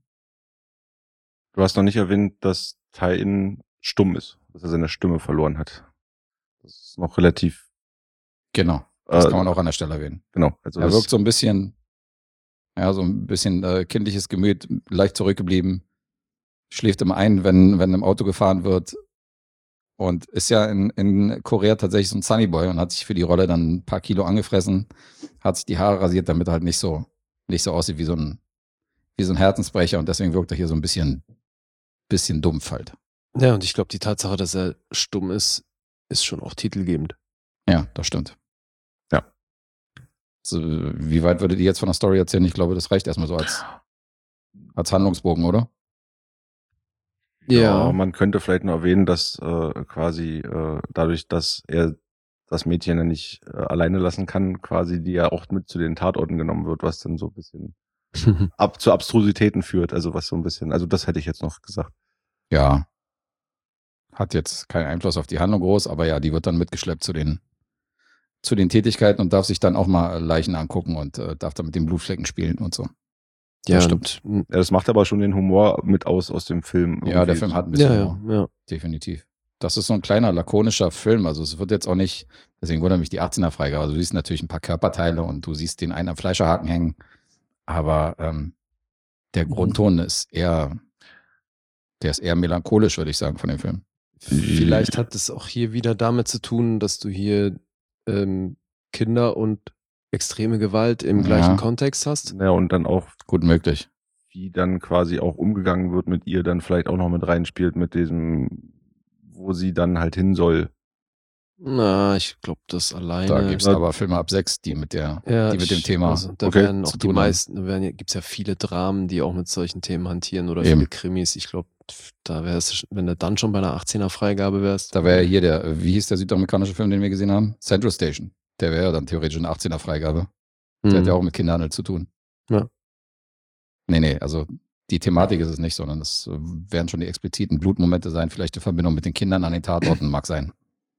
Du hast noch nicht erwähnt, dass Ty-In stumm ist, dass er seine Stimme verloren hat. Das ist noch relativ. Genau, das äh, kann man auch an der Stelle erwähnen. Genau. Also Er das, wirkt so ein bisschen, ja, so ein bisschen äh, kindliches Gemüt, leicht zurückgeblieben, schläft immer ein, wenn, wenn im Auto gefahren wird und ist ja in, in Korea tatsächlich so ein Sunnyboy und hat sich für die Rolle dann ein paar Kilo angefressen, hat sich die Haare rasiert, damit er halt nicht so, nicht so aussieht wie so ein, wie so ein Herzensbrecher und deswegen wirkt er hier so ein bisschen, bisschen dumpf halt. Ja, und ich glaube, die Tatsache, dass er stumm ist, ist schon auch titelgebend. Ja, das stimmt. Ja. So, wie weit würdet ihr jetzt von der Story erzählen? Ich glaube, das reicht erstmal so als, als Handlungsbogen, oder? ja, man könnte vielleicht noch erwähnen, dass äh, quasi äh, dadurch, dass er das Mädchen ja nicht äh, alleine lassen kann, quasi die ja auch mit zu den Tatorten genommen wird, was dann so ein bisschen ab zu Abstrusitäten führt. Also was so ein bisschen, also das hätte ich jetzt noch gesagt. Ja. Hat jetzt keinen Einfluss auf die Handlung groß, aber ja, die wird dann mitgeschleppt zu den, zu den Tätigkeiten und darf sich dann auch mal Leichen angucken und äh, darf dann mit den Blutflecken spielen und so. Ja, Das stimmt. und- Ja, das macht aber schon den Humor mit aus aus dem Film. Ja, der irgendwie. Film hat ein bisschen Ja, Humor. ja, ja. Definitiv. Das ist so ein kleiner, lakonischer Film. Also es wird jetzt auch nicht, deswegen wundert mich die achtzehner-Freigabe. Also du siehst natürlich ein paar Körperteile und du siehst den einen am Fleischerhaken hängen. Aber ähm, der Grundton ist eher, der ist eher melancholisch, würde ich sagen, von dem Film. Vielleicht hat es auch hier wieder damit zu tun, dass du hier ähm, Kinder und extreme Gewalt im Ja. gleichen Kontext hast. Ja, und dann auch, Gut möglich. wie dann quasi auch umgegangen wird mit ihr, dann vielleicht auch noch mit reinspielt mit diesem, wo sie dann halt hin soll. Na, ich glaube, das alleine. Da gibt's Ja. aber Filme ab sechs, die mit der, ja, die mit dem ich- Thema. Also, da Okay, werden auch zu die tun haben. meisten, da werden, gibt's ja viele Dramen, die auch mit solchen Themen hantieren oder Eben. viele Krimis. Ich glaube, da wär's, wenn du dann schon bei einer achtzehner-Freigabe wärst. Da wäre hier der, wie hieß der südamerikanische Film, den wir gesehen haben? Central Station. Der wäre ja dann theoretisch eine achtzehner-Freigabe. Der hat ja auch mit Kinderhandel zu tun. Ja. Nee, nee, also die Thematik ist es nicht, sondern es äh, werden schon die expliziten Blutmomente sein, vielleicht in Verbindung mit den Kindern an den Tatorten, mag sein.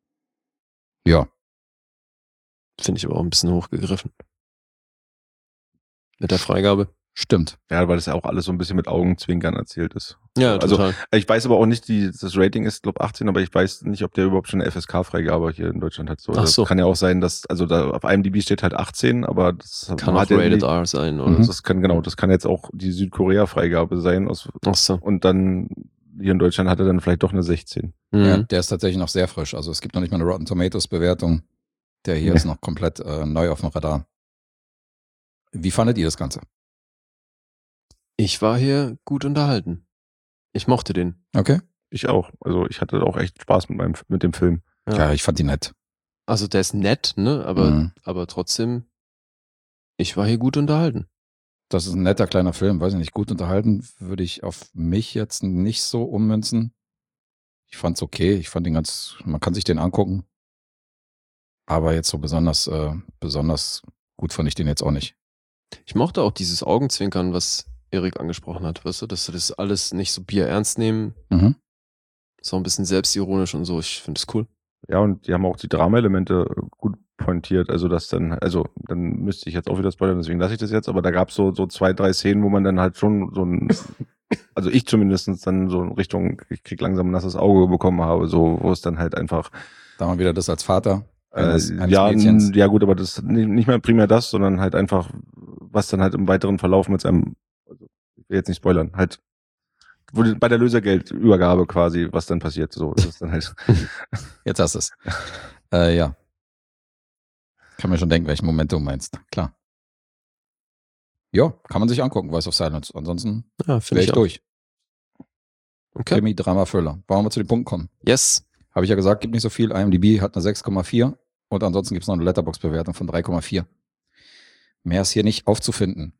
Ja, Finde ich aber auch ein bisschen hochgegriffen. Mit der Freigabe. stimmt. Ja, weil das ja auch alles so ein bisschen mit Augenzwinkern erzählt ist. Ja, Also, total. Ich weiß aber auch nicht, die, das Rating ist, glaube achtzehn, aber ich weiß nicht, ob der überhaupt schon eine F S K-Freigabe hier in Deutschland hat. So, Ach das so. kann ja auch sein, dass, also da auf I M D B steht halt achtzehn, aber das Kann auch hat ja Rated nicht, R sein, oder? Mhm. das kann, genau, das kann jetzt auch die Südkorea-Freigabe sein aus, Ach so. und dann hier in Deutschland hat er dann vielleicht doch eine sechzehn. Mhm. Ja, der ist tatsächlich noch sehr frisch. Also es gibt noch nicht mal eine Rotten Tomatoes Bewertung. Der hier Nee. ist noch komplett äh, neu auf dem Radar. Wie fandet ihr das Ganze? Ich war hier gut unterhalten. Ich mochte den. Okay. Ich auch. Also ich hatte auch echt Spaß mit meinem mit dem Film. Ja, ja ich fand die nett. Also der ist nett, ne? Aber, mhm. aber trotzdem, ich war hier gut unterhalten. Das ist ein netter kleiner Film, weiß ich nicht, gut unterhalten würde ich auf mich jetzt nicht so ummünzen. Ich fand's okay, ich fand den ganz, man kann sich den angucken. Aber jetzt so besonders, äh, besonders gut fand ich den jetzt auch nicht. Ich mochte auch dieses Augenzwinkern, was Erik angesprochen hat, weißt du, dass sie das alles nicht so bierernst nehmen. Mhm. So ein bisschen selbstironisch und so, ich finde es cool. Ja, und die haben auch die Drama-Elemente gut pointiert, also das dann, also dann müsste ich jetzt auch wieder spoilern, deswegen lasse ich das jetzt, aber da gab es so, so zwei, drei Szenen, wo man dann halt schon so ein, also ich zumindest dann so in Richtung, ich krieg langsam ein nasses Auge bekommen habe, so, wo es dann halt einfach. Da haben wir wieder das als Vater eines, äh, eines ja, Mädchens. ja gut, aber das ist nicht, nicht mehr primär das, sondern halt einfach, was dann halt im weiteren Verlauf mit seinem, also ich will jetzt nicht spoilern, halt wo die, bei der Lösegeldübergabe quasi, was dann passiert, so, das ist dann halt. Jetzt hast du es. äh, ja. Kann mir schon denken, welchen Moment du meinst. Klar. Ja, kann man sich angucken, Voice of Silence. Ansonsten ja, wäre ich, ich durch. Okay. Krimi, Drama, Thriller. Wollen wir zu den Punkten kommen? Yes. Habe ich ja gesagt, gibt nicht so viel. IMDb hat eine sechs Komma vier und ansonsten gibt es noch eine Letterboxd-Bewertung von drei Komma vier. Mehr ist hier nicht aufzufinden.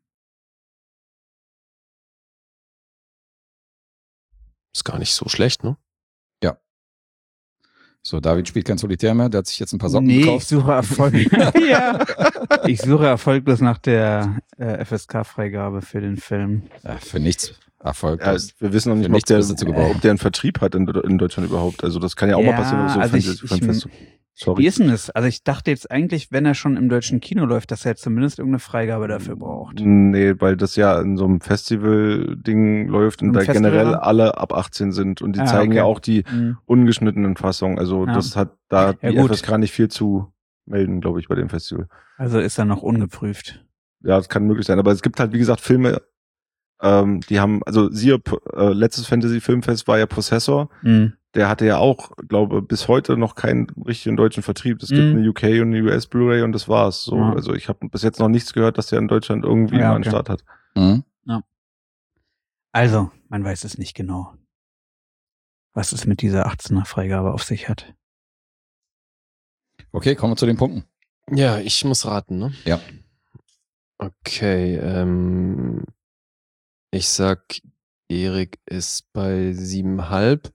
Ist gar nicht so schlecht, ne? Ja. So, David spielt kein Solitär mehr, der hat sich jetzt ein paar Socken nee, gekauft. ich suche Erfolg. ja. Ich suche erfolglos nach der äh, F S K-Freigabe für den Film. Ja, für nichts Erfolg. Ja, wir wissen noch nicht, ob der, ob der einen Vertrieb hat in, in Deutschland überhaupt. Also das kann ja auch ja, mal passieren. So also ich, ich, Sorry. Wie ist denn das? Also ich dachte jetzt eigentlich, wenn er schon im deutschen Kino läuft, dass er zumindest irgendeine Freigabe dafür braucht. Nee, weil das ja in so einem Festival-Ding läuft und da Festival generell alle ab achtzehn sind und die ah, zeigen okay. ja auch die mhm. ungeschnittenen Fassungen. Also ja. das hat da ja, die gut. F S K nicht viel zu melden, glaube ich, bei dem Festival. Also ist er noch ungeprüft. Ja, das kann möglich sein. Aber es gibt halt, wie gesagt, Filme, ähm, die haben, also siehe, äh, letztes Fantasy-Filmfest war ja Possessor. Mhm. Der hatte ja auch, glaube bis heute noch keinen richtigen deutschen Vertrieb. Es gibt mhm. eine U K und eine U S Blu-ray und das war's. So, ja. Also ich habe bis jetzt noch nichts gehört, dass der in Deutschland irgendwie ja, mal einen okay. Start hat. Mhm. Ja. Also, man weiß es nicht genau, was es mit dieser achtzehner Freigabe auf sich hat. Okay, kommen wir zu den Punkten. Ja, ich muss raten, ne? Ja. Okay, ähm, ich sag, Erik ist bei siebenhalb.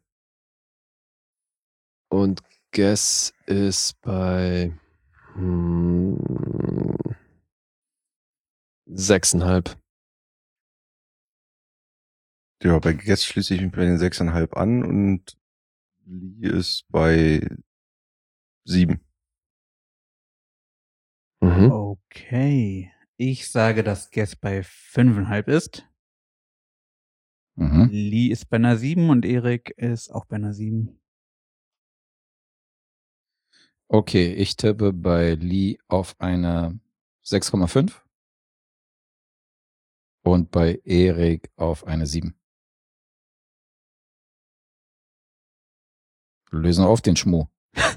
Und Guess ist bei hm, sechseinhalb. Ja, bei Guess schließe ich mich bei den sechseinhalb an und Lee ist bei sieben. Mhm. Okay. Ich sage, dass Guess bei fünfeinhalb ist. Mhm. Lee ist bei einer sieben und Erik ist auch bei einer sieben. Okay, ich tippe bei Lee auf eine sechs Komma fünf und bei Erik auf eine sieben. Lösen auf den Schmuh.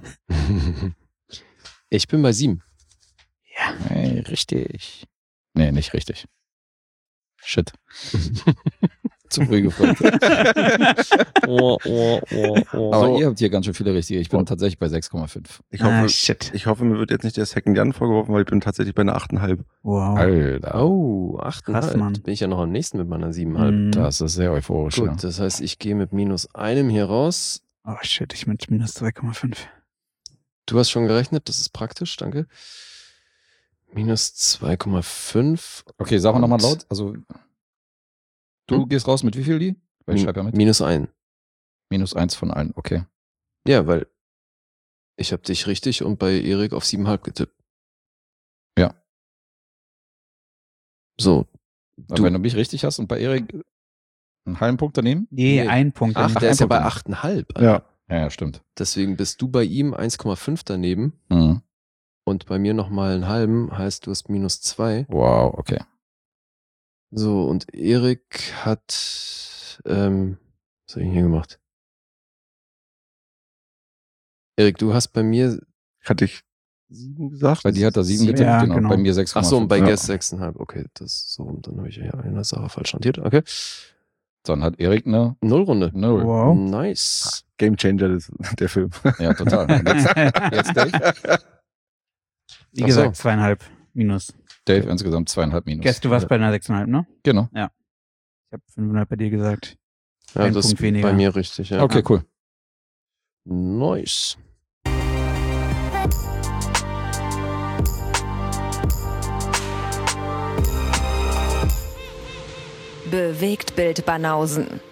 Ich bin bei sieben. Ja. Hey, richtig. Nee, nicht richtig. Shit. Zu früh gefreut. oh, oh, oh, oh. Aber so. Ihr habt hier ganz schön viele richtige. Ich bin oh. tatsächlich bei sechs Komma fünf. Ich hoffe, ah, shit. ich hoffe, mir wird jetzt nicht der Second Jan vorgeworfen, weil ich bin tatsächlich bei einer acht Komma fünf. Wow. Alter. Oh, acht Komma fünf. Mann. Bin ich ja noch am nächsten mit meiner sieben Komma fünf. Mm. Das ist sehr euphorisch. Gut, ja. Das heißt, ich gehe mit minus einem hier raus. Oh shit, ich mit minus zwei Komma fünf. Du hast schon gerechnet, das ist praktisch, danke. Minus zwei Komma fünf. Okay, sag mal nochmal laut. Also, du hm? gehst raus mit wie viel, die? Weil ich Min- schreibe ja mit. Minus ein. Minus eins von allen, okay. Ja, weil ich habe dich richtig und bei Erik auf sieben Komma fünf getippt. Ja. So. Aber du, wenn du mich richtig hast und bei Erik einen halben Punkt daneben? Nee, nee. ein Punkt daneben. Ach, der ist ja bei acht Komma fünf. Ja. ja, ja, stimmt. Deswegen bist du bei ihm eins Komma fünf daneben. Mhm. Und bei mir nochmal einen halben, heißt du hast minus zwei. Wow, okay. So, und Erik hat, ähm, was habe ich hier gemacht? Erik, du hast bei mir... Hatte ich sieben gesagt. Bei dir hat er sieben Sieben. getippt, Ja, genau. genau. Bei mir sechs Komma Ach fünf. so, und bei Ja. Guess sechs Komma fünf. Okay, das so, dann habe ich ja eine Sache falsch notiert. Okay. Dann hat Erik eine Nullrunde. Null. Wow. Nice. Game Changer des, der Film. Ja, total. Und Jetzt, jetzt Dave. Wie Ach gesagt, so. zweieinhalb minus. Dave insgesamt zweieinhalb minus. Guess, du warst bei einer sechseinhalb, ne? Genau. Ich habe fünfeinhalb bei dir gesagt. Ja, Ein das Punkt ist weniger. bei mir richtig, ja. Okay, cool. Nice. Bewegt Bild Banausen.